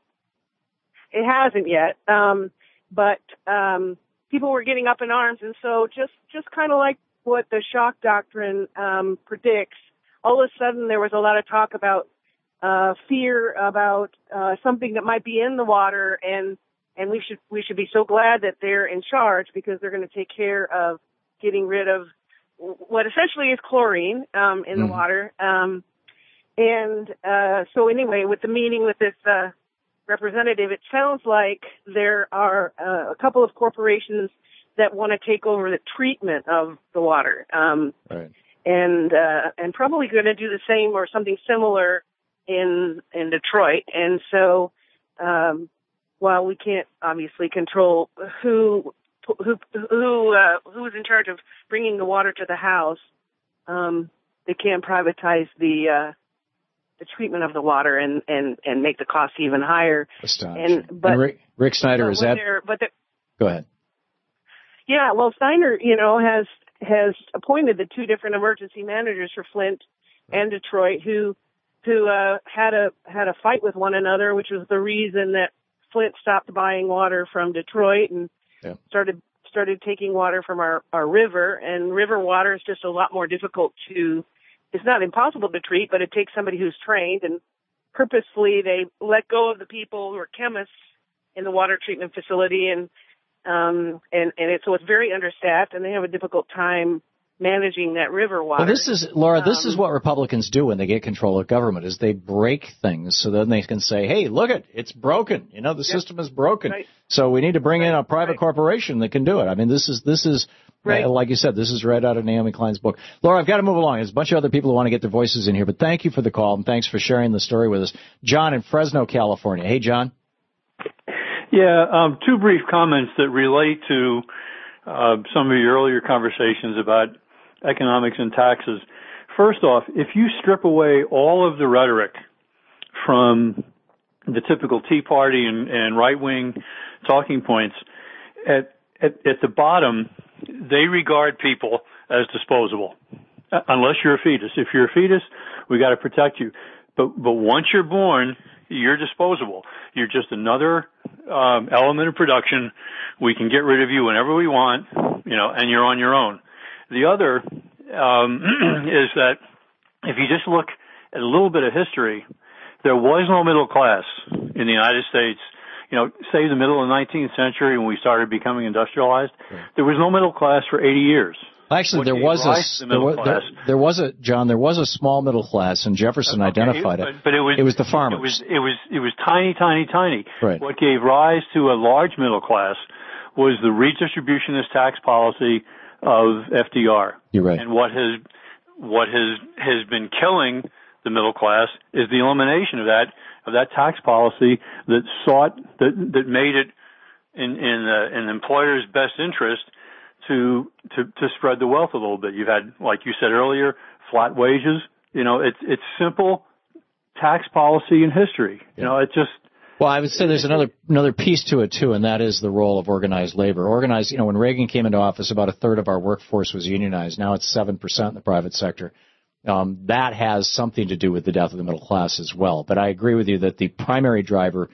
it hasn't yet. Um, but, um, people were getting up in arms. And so just, just kind of like what the shock doctrine, um, predicts, all of a sudden there was a lot of talk about Uh, fear about uh, something that might be in the water, and and we should we should be so glad that they're in charge, because they're going to take care of getting rid of what essentially is chlorine um, in mm. the water. Um, and uh, so anyway, with the meeting with this uh, representative, it sounds like there are uh, a couple of corporations that want to take over the treatment of the water, um, right. and uh, and probably going to do the same or something similar in in Detroit. And so um while we can't obviously control who who who uh, who's in charge of bringing the water to the house, um they can privatize the uh the treatment of the water and and and make the cost even higher. Astonishing. And but and Rick, Rick Snyder but is that but go ahead. Yeah, well, Steiner, you know, has has appointed the two different emergency managers for Flint and Detroit who who uh, had a had a fight with one another, which was the reason that Flint stopped buying water from Detroit and yeah. started started taking water from our, our river. And river water is just a lot more difficult to, it's not impossible to treat, but it takes somebody who's trained. And purposefully, they let go of the people who are chemists in the water treatment facility, and um, and and it, so it's very understaffed, and they have a difficult time managing that river water. Well, this is, Laura, this um, is what Republicans do when they get control of government, is they break things so then they can say, hey, look it, it's broken. You know, the yeah, system is broken. Right. So we need to bring right, in a private right. corporation that can do it. I mean, this is, this is, right. uh, like you said, this is right out of Naomi Klein's book. Laura, I've got to move along. There's a bunch of other people who want to get their voices in here, but thank you for the call and thanks for sharing the story with us. John in Fresno, California. Hey, John. Yeah, um, two brief comments that relate to uh, some of your earlier conversations about economics and taxes. First off, if you strip away all of the rhetoric from the typical Tea Party and, and right-wing talking points, at, at, at the bottom, they regard people as disposable, unless you're a fetus. If you're a fetus, we got to protect you. But, but once you're born, you're disposable. You're just another um, element of production. We can get rid of you whenever we want, you know, and you're on your own. The other um, is that if you just look at a little bit of history, there was no middle class in the United States. You know, say the middle of the nineteenth century when we started becoming industrialized, right. There was no middle class for eighty years. Actually, there was a the there was, there, there was a John. There was a small middle class, and Jefferson okay, identified it, it. But it was it was the farmers. It was it was it was tiny, tiny, tiny. Right. What gave rise to a large middle class was the redistributionist tax policy of F D R. You're right. And what has what has has been killing the middle class is the elimination of that of that tax policy that sought that that made it in in uh, in the employer's best interest to to to spread the wealth a little bit. You've had, like you said earlier, flat wages. You know, it's it's simple tax policy in history. You know, it just. Well, I would say there's another another piece to it too, and that is the role of organized labor. Organized, you know, when Reagan came into office, about a third of our workforce was unionized. Now it's seven percent in the private sector. Um, that has something to do with the death of the middle class as well. But I agree with you that the primary driver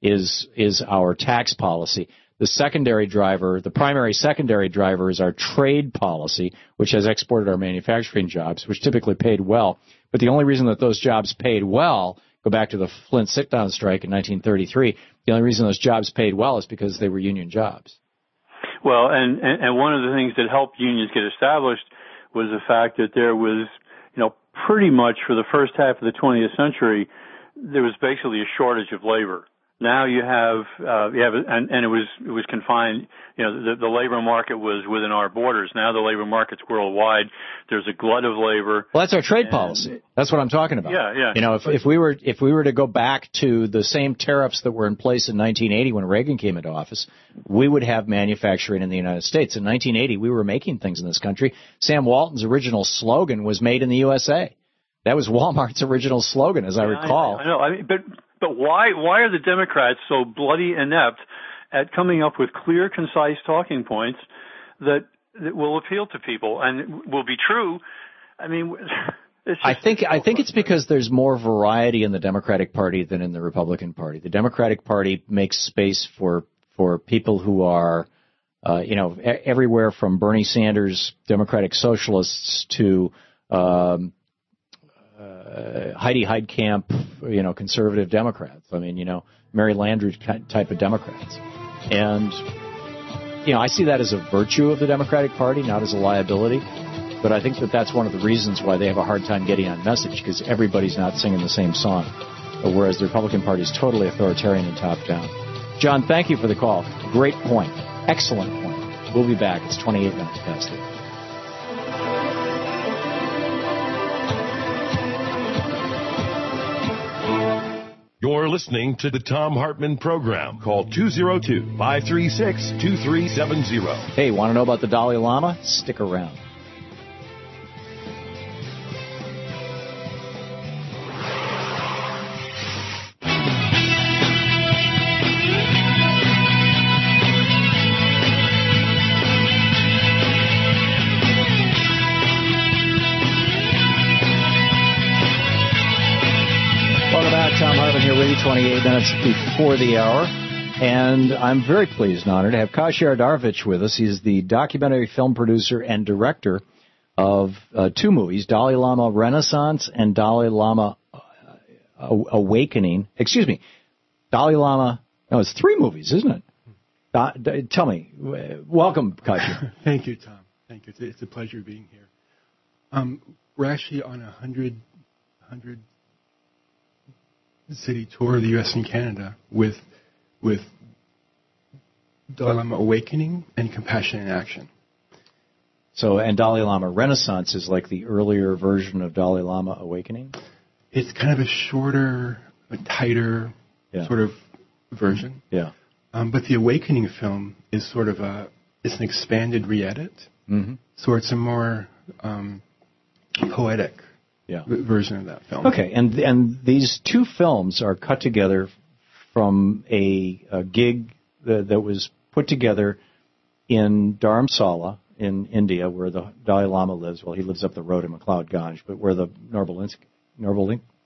is is our tax policy. The secondary driver, the primary secondary driver is our trade policy, which has exported our manufacturing jobs, which typically paid well. But the only reason that those jobs paid well, go back to the Flint sit-down strike in nineteen thirty-three, the only reason those jobs paid well is because they were union jobs. Well, and, and, and one of the things that helped unions get established was the fact that there was, you know, pretty much for the first half of the twentieth century, there was basically a shortage of labor. Now you have, uh, you have, and, and it was, it was confined, you know, the, the labor market was within our borders. Now the labor market's worldwide. There's a glut of labor. Well, that's our trade and, policy. That's what I'm talking about. Yeah, yeah. You know, if, if we were, if we were to go back to the same tariffs that were in place in nineteen eighty when Reagan came into office, we would have manufacturing in the United States. In nineteen eighty, we were making things in this country. Sam Walton's original slogan was "Made in the U S A." That was Walmart's original slogan, as I yeah, recall. I, I know. I mean, but, But why why are the Democrats so bloody inept at coming up with clear, concise talking points that that will appeal to people and will be true? I mean, it's just I think I think it's because there's more variety in the Democratic Party than in the Republican Party. The Democratic Party makes space for for people who are, uh, you know, everywhere from Bernie Sanders, Democratic Socialists, to um, Uh, Heidi Heitkamp, you know, conservative Democrats. I mean, you know, Mary Landrieu type of Democrats. And, you know, I see that as a virtue of the Democratic Party, not as a liability. But I think that that's one of the reasons why they have a hard time getting on message, because everybody's not singing the same song. Whereas the Republican Party is totally authoritarian and top down. John, thank you for the call. Great point. Excellent point. We'll be back. It's twenty-eight minutes past eight. You're listening to the Thom Hartmann Program. Call two oh two, five three six, two three seven zero. Hey, want to know about the Dalai Lama? Stick around. twenty-eight minutes before the hour, and I'm very pleased and honored to have Kashi Ardarovich with us. He's the documentary film producer and director of uh, two movies, Dalai Lama Renaissance and Dalai Lama uh, Awakening. Excuse me, Dalai Lama, no, it's three movies, isn't it? Uh, d- tell me. Welcome, Kashi. Thank you, Tom. Thank you. It's, it's a pleasure being here. Um, we're actually on a hundred, hundred city tour of the U S and Canada with with Dalai Lama Awakening and Compassion in Action. So, and Dalai Lama Renaissance is like the earlier version of Dalai Lama Awakening? It's kind of a shorter, a tighter yeah. sort of version. Yeah. Um, but the Awakening film is sort of a, it's an expanded re-edit. Mm-hmm. So it's a more um, poetic Yeah. version of that film. Okay, and and these two films are cut together from a, a gig that, that was put together in Dharamsala in India, where the Dalai Lama lives. Well, he lives up the road in McLeod Ganj, but where the Norbulink, Norbulink,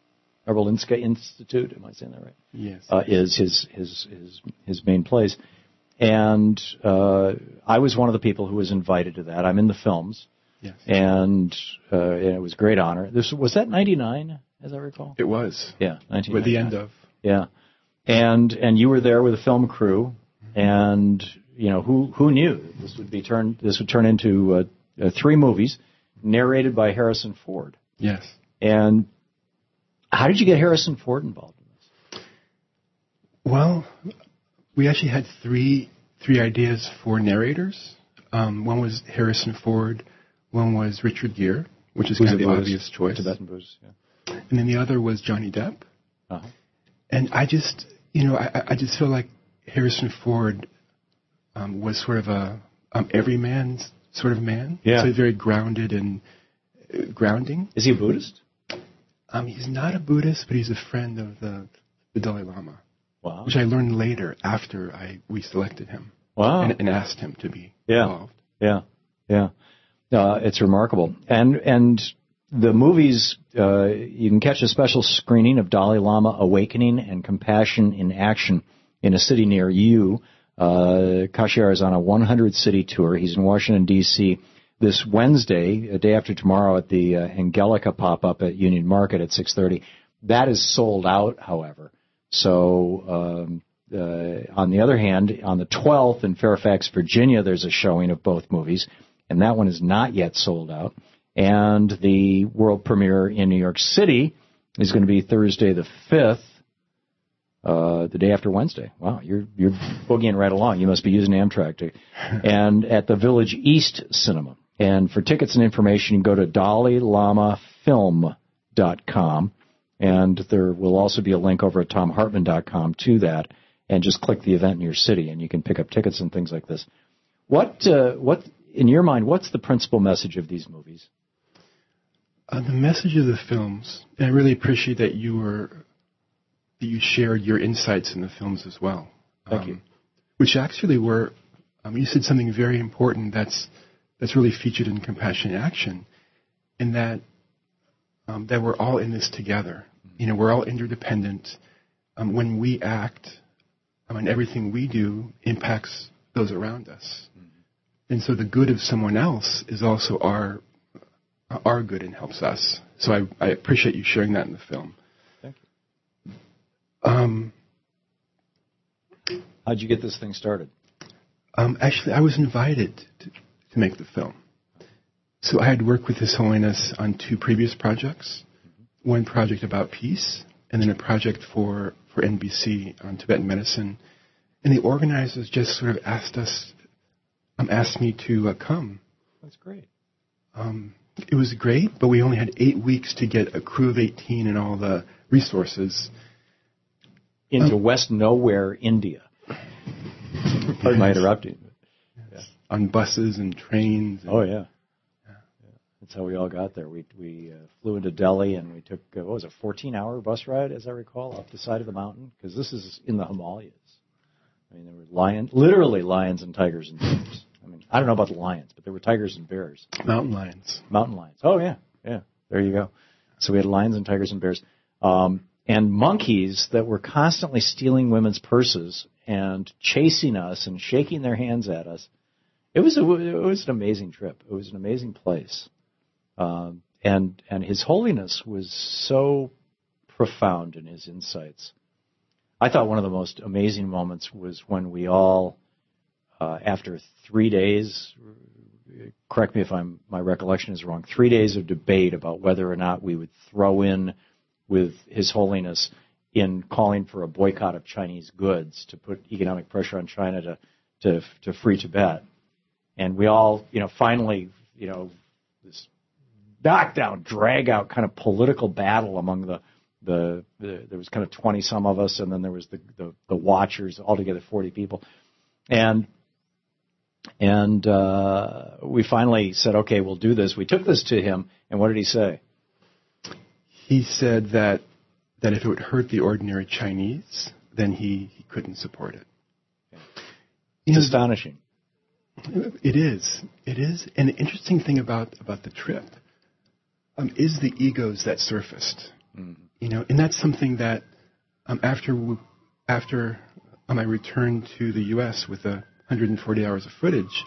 Karolinska Institute, am I saying that right? Yes. Uh, is his his his his main place, and uh, I was one of the people who was invited to that. I'm in the films, yes, and, uh, and it was a great honor. This was that ninety-nine, as I recall. It was. Yeah, nineteen ninety-nine. With the end of. Yeah, and and you were there with a film crew, and you know who who knew this would be turned this would turn into uh, uh, three movies narrated by Harrison Ford. Yes. And how did you get Harrison Ford involved in this? Well, we actually had three three ideas for narrators. Um, one was Harrison Ford, one was Richard Gere, which is Who's kind of the Buddhist? obvious choice. Tibetan Buddhist, yeah. And then the other was Johnny Depp. Uh-huh. And I just, you know, I, I just feel like Harrison Ford um, was sort of a um, everyman sort of man. Yeah. So very grounded and uh, grounding. Is he a Buddhist? Um, he's not a Buddhist, but he's a friend of the, the Dalai Lama. Wow. Which I learned later after I we selected him. Wow. And, and asked him to be yeah. involved. Yeah. Yeah. Uh, it's remarkable. And and the movies, uh, you can catch a special screening of Dalai Lama Awakening and Compassion in Action in a city near you. Uh, Kashyar is on a one hundred city tour. He's in Washington, D C this Wednesday, a day after tomorrow, at the uh, Angelica pop-up at Union Market at six thirty. That is sold out, however. So, um, uh, on the other hand, on the twelfth in Fairfax, Virginia, there's a showing of both movies, and that one is not yet sold out. And the world premiere in New York City is going to be Thursday the fifth, uh, the day after Wednesday. Wow, you're you're boogieing right along. You must be using Amtrak. To, and at the Village East Cinema. And for tickets and information, you can go to dalai lama film dot com. And there will also be a link over at tom hartman dot com to that. And just click the event in your city, and you can pick up tickets and things like this. What, uh, what in your mind, what's the principal message of these movies? Uh, the message of the films, and I really appreciate that you were that you shared your insights in the films as well. Thank um, you. Which actually were, um, you said something very important that's that's really featured in Compassion in Action, in that um, that we're all in this together. You know, we're all interdependent. Um, when we act, um, and everything we do impacts those around us. Mm-hmm. And so the good of someone else is also our our good and helps us. So I, I appreciate you sharing that in the film. Thank you. Um, How'd you get this thing started? Um, actually, I was invited to, to make the film. So I had worked with His Holiness on two previous projects. Mm-hmm. One project about peace, and then a project for, for N B C on Tibetan medicine. And the organizers just sort of asked us, um, asked me to uh, come. That's great. Um, it was great, but we only had eight weeks to get a crew of eighteen and all the resources. Into um, West Nowhere, India. Pardon my interrupting. Yes. Yeah. On buses and trains. And, oh, yeah. yeah. That's how we all got there. We we uh, flew into Delhi, and we took, uh, what was it, a fourteen-hour bus ride, as I recall, up the side of the mountain? Because this is in the Himalayas. I mean, there were lions, literally lions and tigers and bears. I mean, I don't know about the lions, but there were tigers and bears. Mountain lions. Mountain lions. Oh, yeah. Yeah. There you go. So we had lions and tigers and bears. Um, and monkeys that were constantly stealing women's purses and chasing us and shaking their hands at us. It was a, it was an amazing trip. It was an amazing place. Um, and, and His Holiness was so profound in his insights. I thought one of the most amazing moments was when we all, uh, after three days, correct me if I'm, my recollection is wrong, three days of debate about whether or not we would throw in with His Holiness in calling for a boycott of Chinese goods to put economic pressure on China to, to, to free Tibet. And we all, you know, finally, you know, this knockdown, drag-out kind of political battle among the, the, the there was kind of twenty-some of us, and then there was the, the, the watchers, altogether forty people. And and uh, we finally said, okay, we'll do this. We took this to him, and what did he say? He said that that if it would hurt the ordinary Chinese, then he, he couldn't support it. It's know, astonishing. It is. It is. And the interesting thing about, about the trip um, is the egos that surfaced. Mm-hmm. you know, and that's something that um, after after um, I returned to the U S with the one hundred forty hours of footage,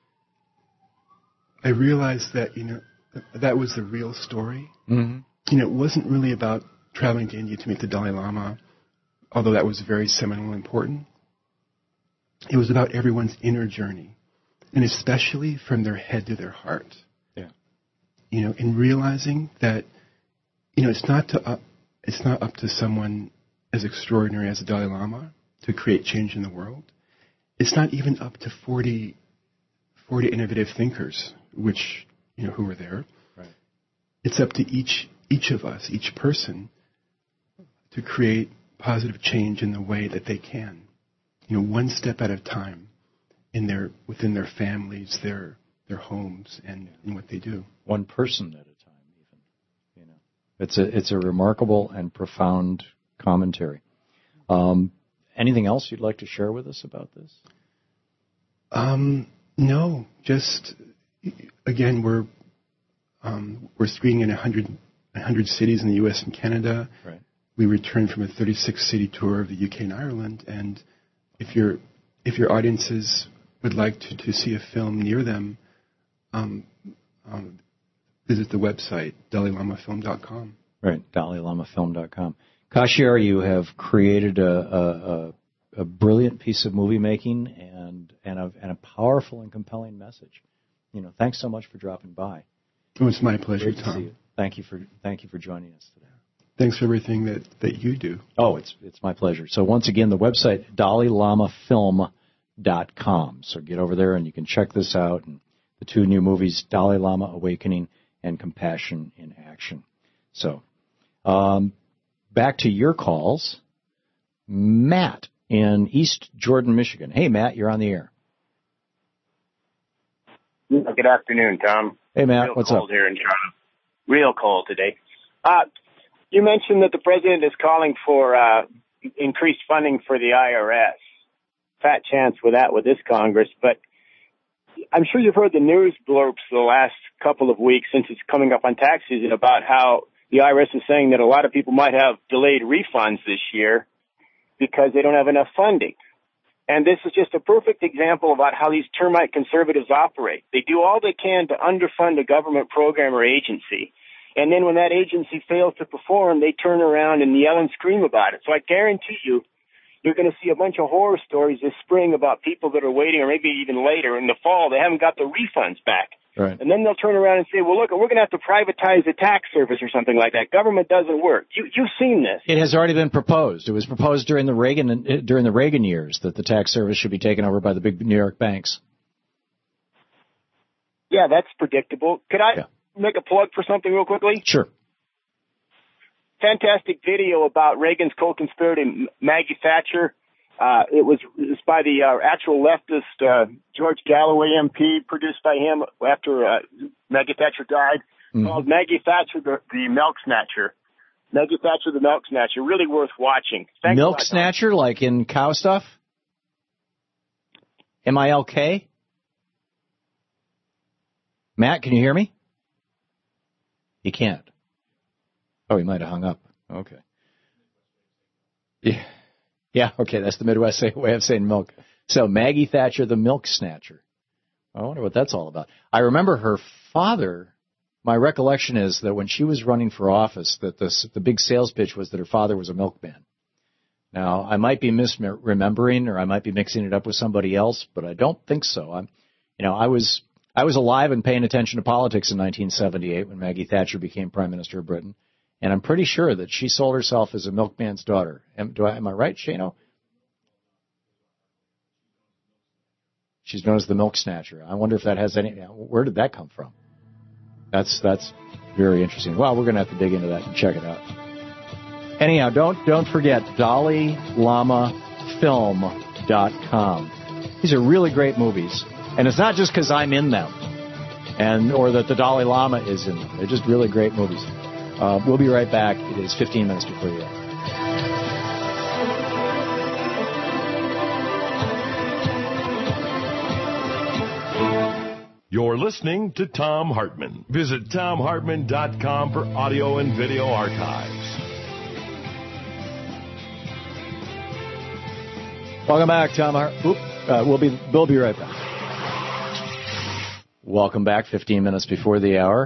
I realized that, you know, that was the real story. Mm-hmm. You know, it wasn't really about traveling to India to meet the Dalai Lama, although that was very seminal and important. It was about everyone's inner journey, and especially from their head to their heart. Yeah. You know, in realizing that, you know, it's not to up, it's not up to someone as extraordinary as the Dalai Lama to create change in the world. It's not even up to forty, forty innovative thinkers, which, you know, who were there. Right. It's up to each each of us, each person, to create positive change in the way that they can. You know, one step at a time in their within their families, their their homes, and in what they do. One person at a time, even. You know, it's a it's a remarkable and profound commentary. Um, anything else you'd like to share with us about this? Um, no, just again, we're um, we're screening in one hundred, one hundred cities in the U S and Canada. Right. We returned from a thirty-six city tour of the U K and Ireland, and if your if your audiences would like to, to see a film near them, um, um, visit the website dalai lama film dot com. Right, dalai lama film dot com. Kashier, you have created a, a, a, a brilliant piece of movie making and and a, and a powerful and compelling message. You know, thanks so much for dropping by. Oh, it's my pleasure, Great to Tom. see you. Thank you for thank you for joining us today. Thanks for everything that, that you do. Oh, it's it's my pleasure. So once again, the website, dalai lama film dot com. So get over there and you can check this out. And the two new movies, Dalai Lama Awakening and Compassion in Action. So um, back to your calls. Matt in East Jordan, Michigan. Hey, Matt, you're on the air. Good afternoon, Tom. Hey, Matt, Real what's cold up? Here in Toronto. Real cold today. Uh, you mentioned that the president is calling for uh, increased funding for the I R S. Fat chance with that with this Congress, but I'm sure you've heard the news blurbs the last couple of weeks since it's coming up on tax season about how the I R S is saying that a lot of people might have delayed refunds this year because they don't have enough funding. And this is just a perfect example about how these termite conservatives operate. They do all they can to underfund a government program or agency. And then when that agency fails to perform, they turn around and yell and scream about it. So I guarantee you, you're going to see a bunch of horror stories this spring about people that are waiting, or maybe even later in the fall, they haven't got the refunds back. Right. And then they'll turn around and say, well, look, we're going to have to privatize the tax service or something like that. Government doesn't work. You, you've seen this. It has already been proposed. It was proposed during the Reagan during the Reagan years that the tax service should be taken over by the big New York banks. Yeah, that's predictable. Could I Yeah. make a plug for something real quickly? Sure. Fantastic video about Reagan's co-conspirator Maggie Thatcher. Uh, it was, it was by the uh, actual leftist uh, George Galloway M P, produced by him after uh, Maggie Thatcher died, mm-hmm. called Maggie Thatcher the, the Milk Snatcher. Maggie Thatcher the Milk Snatcher, really worth watching. Thanks Milk a lot, snatcher, like in cow stuff? M I L K? Matt, can you hear me? He can't. Oh, he might have hung up. Okay. Yeah. Yeah, okay, that's the Midwest way of saying milk. So Maggie Thatcher, the Milk Snatcher. I wonder what that's all about. I remember her father, my recollection is that when she was running for office, that the, the big sales pitch was that her father was a milkman. Now, I might be misremembering or I might be mixing it up with somebody else, but I don't think so. I'm, you know, I was I was alive and paying attention to politics in nineteen seventy-eight when Maggie Thatcher became Prime Minister of Britain. And I'm pretty sure that she sold herself as a milkman's daughter. Am, do I, am I right, Shano? She's known as the Milk Snatcher. I wonder if that has any... Where did that come from? That's that's very interesting. Well, we're going to have to dig into that and check it out. Anyhow, don't don't forget dalai lama film dot com. These are really great movies. And it's not just because I'm in them and or that the Dalai Lama is in them. They're just really great movies. Uh, we'll be right back. It is fifteen minutes before the end. You're listening to Thom Hartmann. Visit Thom Hartmann dot com for audio and video archives. Welcome back, Tom. Oop, uh, we'll be we'll be right back. Welcome back. Fifteen minutes before the hour,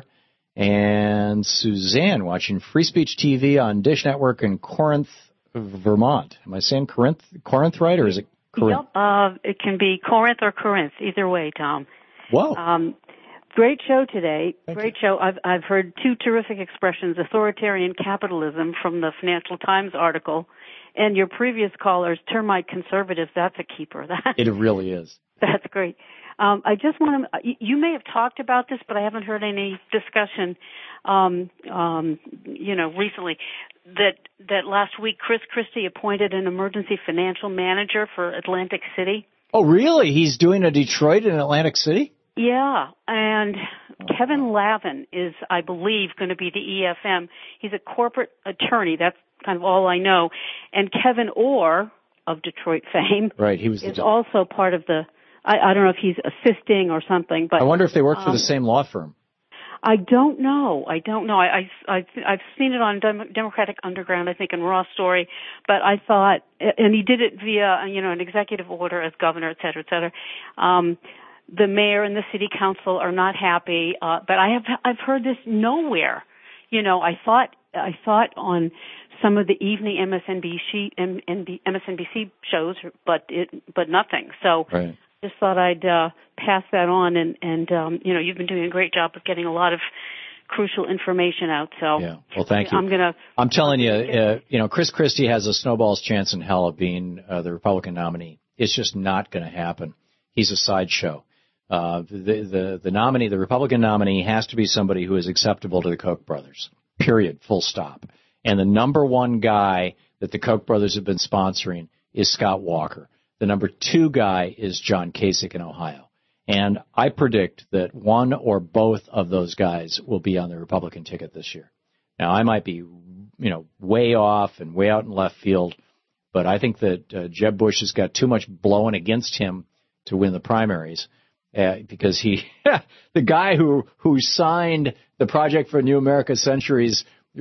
and Suzanne watching Free Speech T V on Dish Network in Corinth, Vermont. Am I saying Corinth, Corinth right, or is it Corinth? Yep. Uh, it can be Corinth or Corinth, either way, Tom. Whoa. Um, great show today. Thank great you. show. I've I've heard two terrific expressions: authoritarian capitalism from the Financial Times article, and your previous callers, termite conservatives. That's a keeper. That it really is. That's great. Um, I just want to, you may have talked about this, but I haven't heard any discussion, um, um, you know, recently, that, that last week Chris Christie appointed an emergency financial manager for Atlantic City. Oh, really? He's doing a Detroit in Atlantic City? Yeah, and Kevin Lavin is, I believe, going to be the E F M. He's a corporate attorney. That's kind of all I know. And Kevin Orr of Detroit fame right, he was is the... also part of the, I, I don't know if he's assisting or something, but I wonder if they work um, for the same law firm. I don't know. I don't know. I, I, I, I've seen it on Dem- Democratic Underground, I think, in Raw Story, but I thought, and he did it via, you know, an executive order as governor, et cetera, et cetera. Um, the mayor and the city council are not happy, uh, but I have, I've heard this nowhere. You know, I thought, I thought on some of the evening M S N B C, M S N B C shows, but it, but nothing. So. Right. Just thought I'd uh, pass that on, and, and um, you know, you've been doing a great job of getting a lot of crucial information out. So, yeah. Well, thank you. I'm gonna. I'm telling you, uh, you know, Chris Christie has a snowball's chance in hell of being uh, the Republican nominee. It's just not going to happen. He's a sideshow. Uh, the, the the nominee, the Republican nominee, has to be somebody who is acceptable to the Koch brothers. Period. Full stop. And the number one guy that the Koch brothers have been sponsoring is Scott Walker. The number two guy is John Kasich in Ohio. And I predict that one or both of those guys will be on the Republican ticket this year. Now, I might be, you know, way off and way out in left field, but I think that uh, Jeb Bush has got too much blowing against him to win the primaries uh, because he, the guy who, who signed the Project for a New America Century's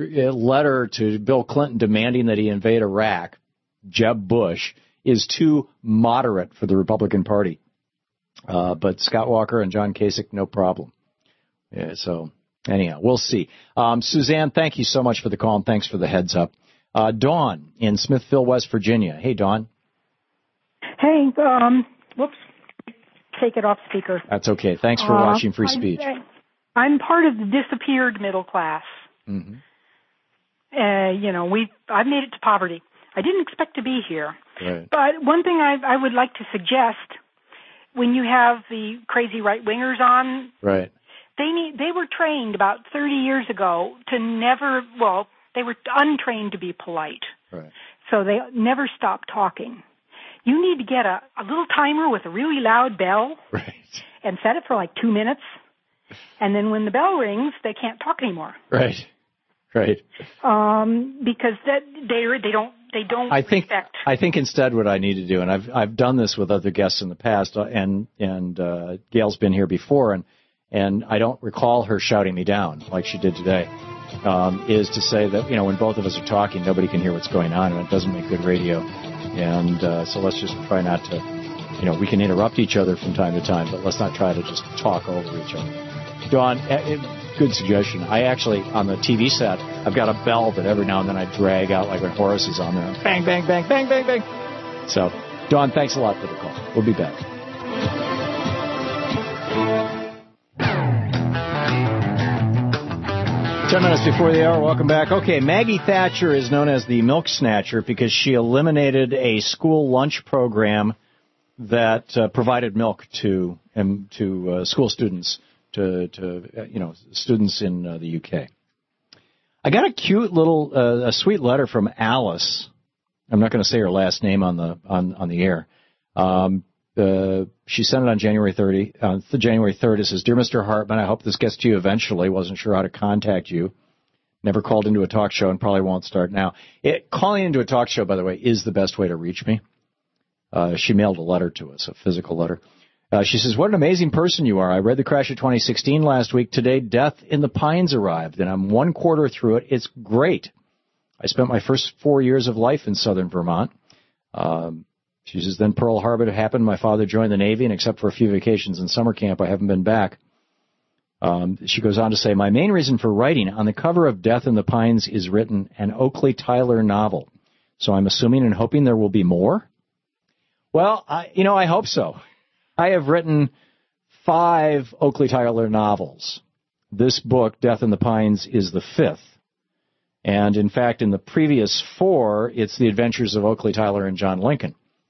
letter to Bill Clinton demanding that he invade Iraq, Jeb Bush, is too moderate for the Republican Party. Uh, but Scott Walker and John Kasich, no problem. Yeah, so, anyhow, we'll see. Um, Suzanne, thank you so much for the call, and thanks for the heads up. Uh, Dawn in Smithville, West Virginia. Hey, Dawn. Hey, um, whoops, take it off speaker. That's okay. Thanks for uh, watching Free Speech. I'm, I'm part of the disappeared middle class. Mm-hmm. Uh, you know, we I've made it to poverty. I didn't expect to be here. Right. But one thing I, I would like to suggest, when you have the crazy right-wingers on, right. they need they were trained about thirty years ago to never, well, they were untrained to be polite. Right. So they never stop talking. You need to get a, a little timer with a really loud bell right. and set it for like two minutes. And then when the bell rings, they can't talk anymore. Right. Right. Um, because that they they don't they don't I think respect. I think instead what I need to do, and I've I've done this with other guests in the past, uh, and and uh, Gail's been here before, and and I don't recall her shouting me down like she did today. Um, is to say that you know when both of us are talking, nobody can hear what's going on, and it doesn't make good radio. And uh, so let's just try not to, you know, we can interrupt each other from time to time, but let's not try to just talk over each other. Dawn, it, good suggestion. I actually, on the T V set, I've got a bell that every now and then I drag out like when Horace is on there. Bang, bang, bang, bang, bang, bang. So, Dawn, thanks a lot for the call. We'll be back. Ten minutes before the hour, welcome back. Okay, Maggie Thatcher is known as the milk snatcher because she eliminated a school lunch program that uh, provided milk to um, to uh, school students, to, to uh, you know, students in uh, the U K. I got a cute little, uh, a sweet letter from Alice. I'm not going to say her last name on the on, on the air. Um, uh, she sent it on January thirtieth. Uh, January third. It says, "Dear Mister Hartman, I hope this gets to you eventually. Wasn't sure how to contact you. Never called into a talk show and probably won't start now." It, calling into a talk show, by the way, is the best way to reach me. Uh, she mailed a letter to us, a physical letter. Uh, she says, "What an amazing person you are. I read The Crash of twenty sixteen last week. Today, Death in the Pines arrived, and I'm one quarter through it. It's great. I spent my first four years of life in southern Vermont. Um, She says, then Pearl Harbor happened. My father joined the Navy, and except for a few vacations in summer camp, I haven't been back. Um, she goes on to say, my main reason for writing, on the cover of Death in the Pines is written an Oakley Tyler novel. So I'm assuming and hoping there will be more? Well, I, you know, I hope so. I have written five Oakley Tyler novels. This book, Death in the Pines, is the fifth. And, in fact, in the previous four, it's the adventures of Oakley Tyler and John Lincoln,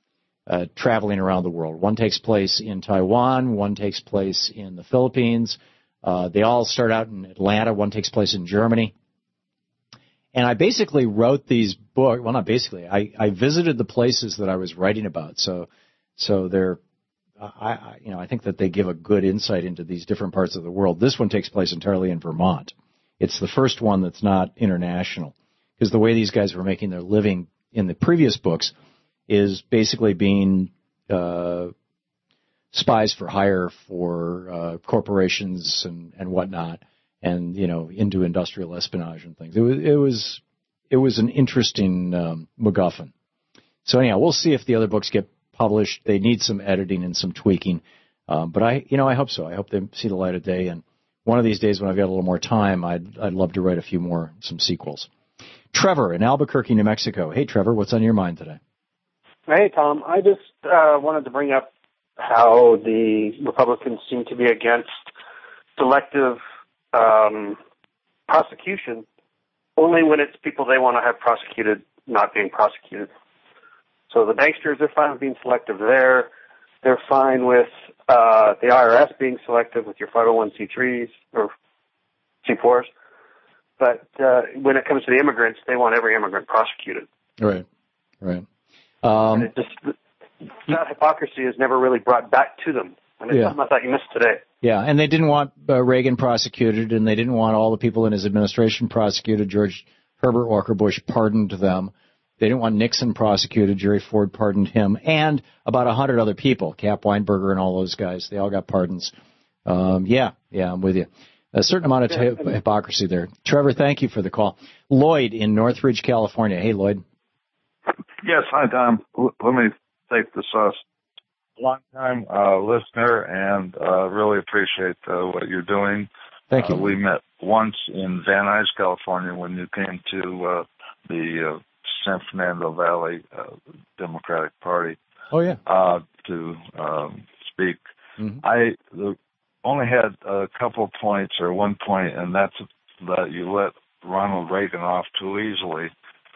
uh, traveling around the world. One takes place in Taiwan. One takes place in the Philippines. Uh, they all start out in Atlanta. One takes place in Germany. And I basically wrote these books. Well, not basically. I, I visited the places that I was writing about. So, so they're, I, I, you know, I think that they give a good insight into these different parts of the world. This one takes place entirely in Vermont. It's the first one that's not international, because the way these guys were making their living in the previous books is basically being uh, spies for hire for uh, corporations and, and whatnot, and you know, into industrial espionage and things. It was it was it was an interesting um, MacGuffin. So anyhow, we'll see if the other books get published. They need some editing and some tweaking, um, but I you know I hope so. I hope they see the light of day, and one of these days when I've got a little more time, I'd I'd love to write a few more, some sequels. Trevor in Albuquerque, New Mexico. Hey, Trevor, what's on your mind today? Hey, Tom. I just uh, wanted to bring up how the Republicans seem to be against selective um, prosecution only when it's people they want to have prosecuted not being prosecuted. So the banksters are fine with being selective there. They're fine with uh, the I R S being selective with your five oh one c threes or C fours. But uh, when it comes to the immigrants, they want every immigrant prosecuted. Right, right. Um, and it just, that hypocrisy is never really brought back to them. And it's yeah. something I thought you missed today. Yeah, and they didn't want uh, Reagan prosecuted, and they didn't want all the people in his administration prosecuted. George Herbert Walker Bush pardoned them. They didn't want Nixon prosecuted. Jerry Ford pardoned him, and about a hundred other people, Cap Weinberger and all those guys. They all got pardons. Um, yeah, yeah, I'm with you. A certain amount of t- hypocrisy there. Trevor, thank you for the call. Lloyd in Northridge, California. Hey, Lloyd. Yes, hi, Tom. Let me take this uh, long-time uh, listener and uh, really appreciate uh, what you're doing. Thank you. Uh, we met once in Van Nuys, California, when you came to uh, the uh, San Fernando Valley uh, Democratic Party. Oh, yeah. Uh, to um, speak. Mm-hmm. I the, only had a couple points, or one point, and that's that you let Ronald Reagan off too easily.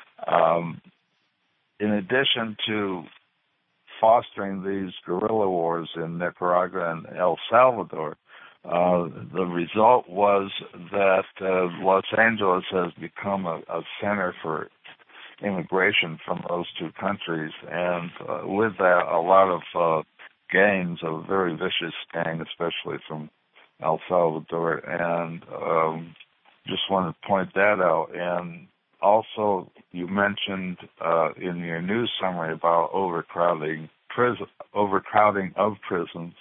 Um, in addition to fostering these guerrilla wars in Nicaragua and El Salvador, uh, the result was that uh, Los Angeles has become a, a center for immigration from those two countries, and uh, with that, a lot of uh, gangs, a very vicious gang, especially from El Salvador, and um, just wanted to point that out. And also, you mentioned uh, in your news summary about overcrowding prison, overcrowding of prisons,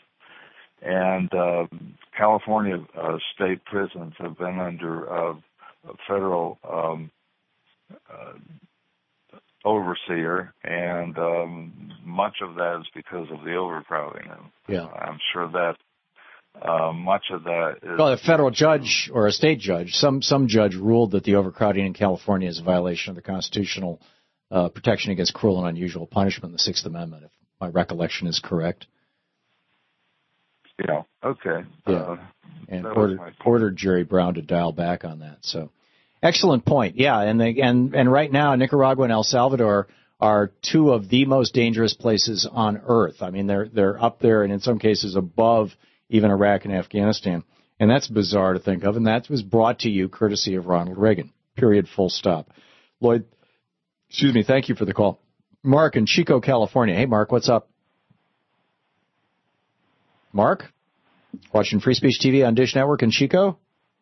and uh, California uh, state prisons have been under uh, federal um, uh, overseer, and um, much of that is because of the overcrowding. And yeah. I'm sure that uh, much of that is... Well, a federal judge or a state judge, some some judge ruled that the overcrowding in California is a violation of the constitutional uh, protection against cruel and unusual punishment, the Sixth Amendment, if my recollection is correct. Yeah, okay. Yeah, uh, and ordered, ordered Jerry Brown to dial back on that, so... Excellent point. Yeah, and they, and and right now Nicaragua and El Salvador are two of the most dangerous places on earth. I mean, they're they're up there, and in some cases above even Iraq and Afghanistan. And that's bizarre to think of. And that was brought to you courtesy of Ronald Reagan. Period. Full stop. Lloyd, excuse me. Thank you for the call. Mark in Chico, California. Hey, Mark, what's up? Mark, watching Free Speech T V on Dish Network in Chico.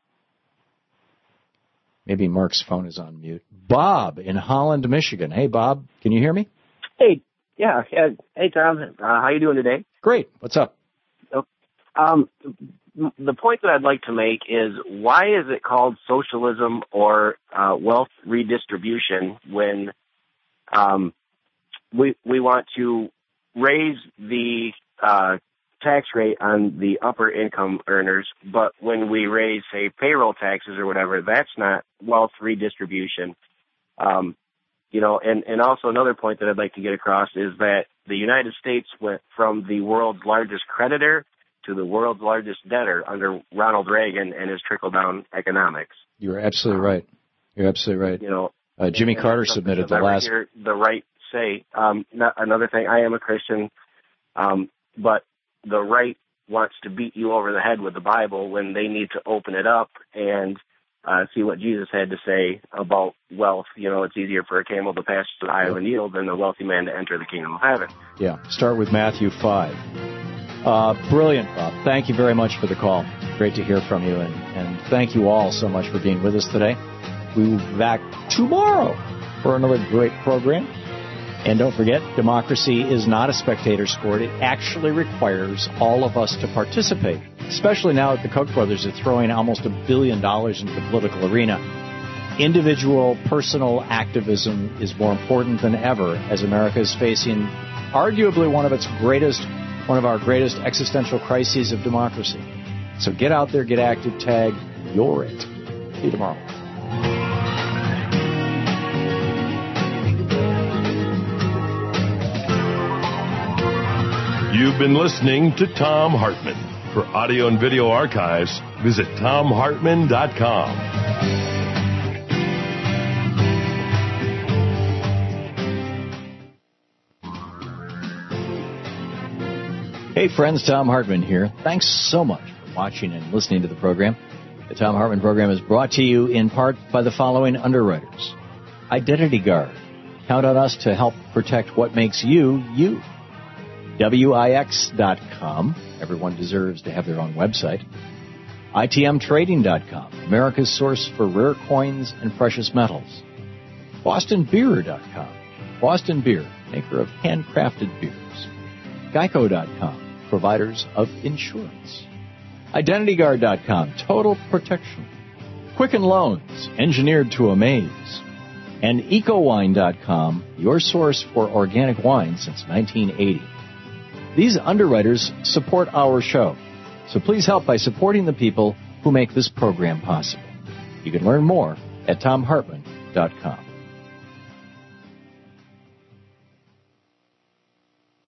Maybe Mark's phone is on mute. Bob in Holland, Michigan. Hey, Bob, can you hear me? Hey, yeah. yeah. Hey, Tom. Uh, how you doing today? Great. What's up? Um, the point that I'd like to make is, why is it called socialism or uh, wealth redistribution when um, we we want to raise the uh, tax rate on the upper income earners, but when we raise, say, payroll taxes or whatever, that's not wealth redistribution. Um, you know, and, and also another point that I'd like to get across is that the United States went from the world's largest creditor to the world's largest debtor under Ronald Reagan and his trickle-down economics. You're absolutely right. You're absolutely right. You know, uh, Jimmy Carter submitted the last. Hear the right say. Um, not, another thing, I am a Christian, um, but the right wants to beat you over the head with the Bible when they need to open it up and uh, see what Jesus had to say about wealth. You know, it's easier for a camel to pass the eye of a needle than a wealthy man to enter the kingdom of heaven. Yeah, start with Matthew five. Uh, brilliant, Bob. Thank you very much for the call. Great to hear from you, and, and thank you all so much for being with us today. We will be back tomorrow for another great program. And don't forget, democracy is not a spectator sport. It actually requires all of us to participate, especially now that the Koch brothers are throwing almost a billion dollars into the political arena. Individual, personal activism is more important than ever as America is facing arguably one of its greatest, one of our greatest existential crises of democracy. So get out there, get active, tag, you're it. See you tomorrow. You've been listening to Thom Hartmann. For audio and video archives, visit tom hartmann dot com. Hey friends, Thom Hartmann here. Thanks so much for watching and listening to the program. The Thom Hartmann program is brought to you in part by the following underwriters. Identity Guard. Count on us to help protect what makes you, you. W I X dot com. Everyone deserves to have their own website. I T M Trading dot com. America's source for rare coins and precious metals. Boston Beer dot com. Boston Beer, maker of handcrafted beers. Geico dot com. Providers of insurance. Identity Guard dot com. Total protection. Quicken Loans, engineered to amaze. And Eco Wine dot com, your source for organic wine since nineteen eighty. These underwriters support our show, so please help by supporting the people who make this program possible. You can learn more at tom hartmann dot com.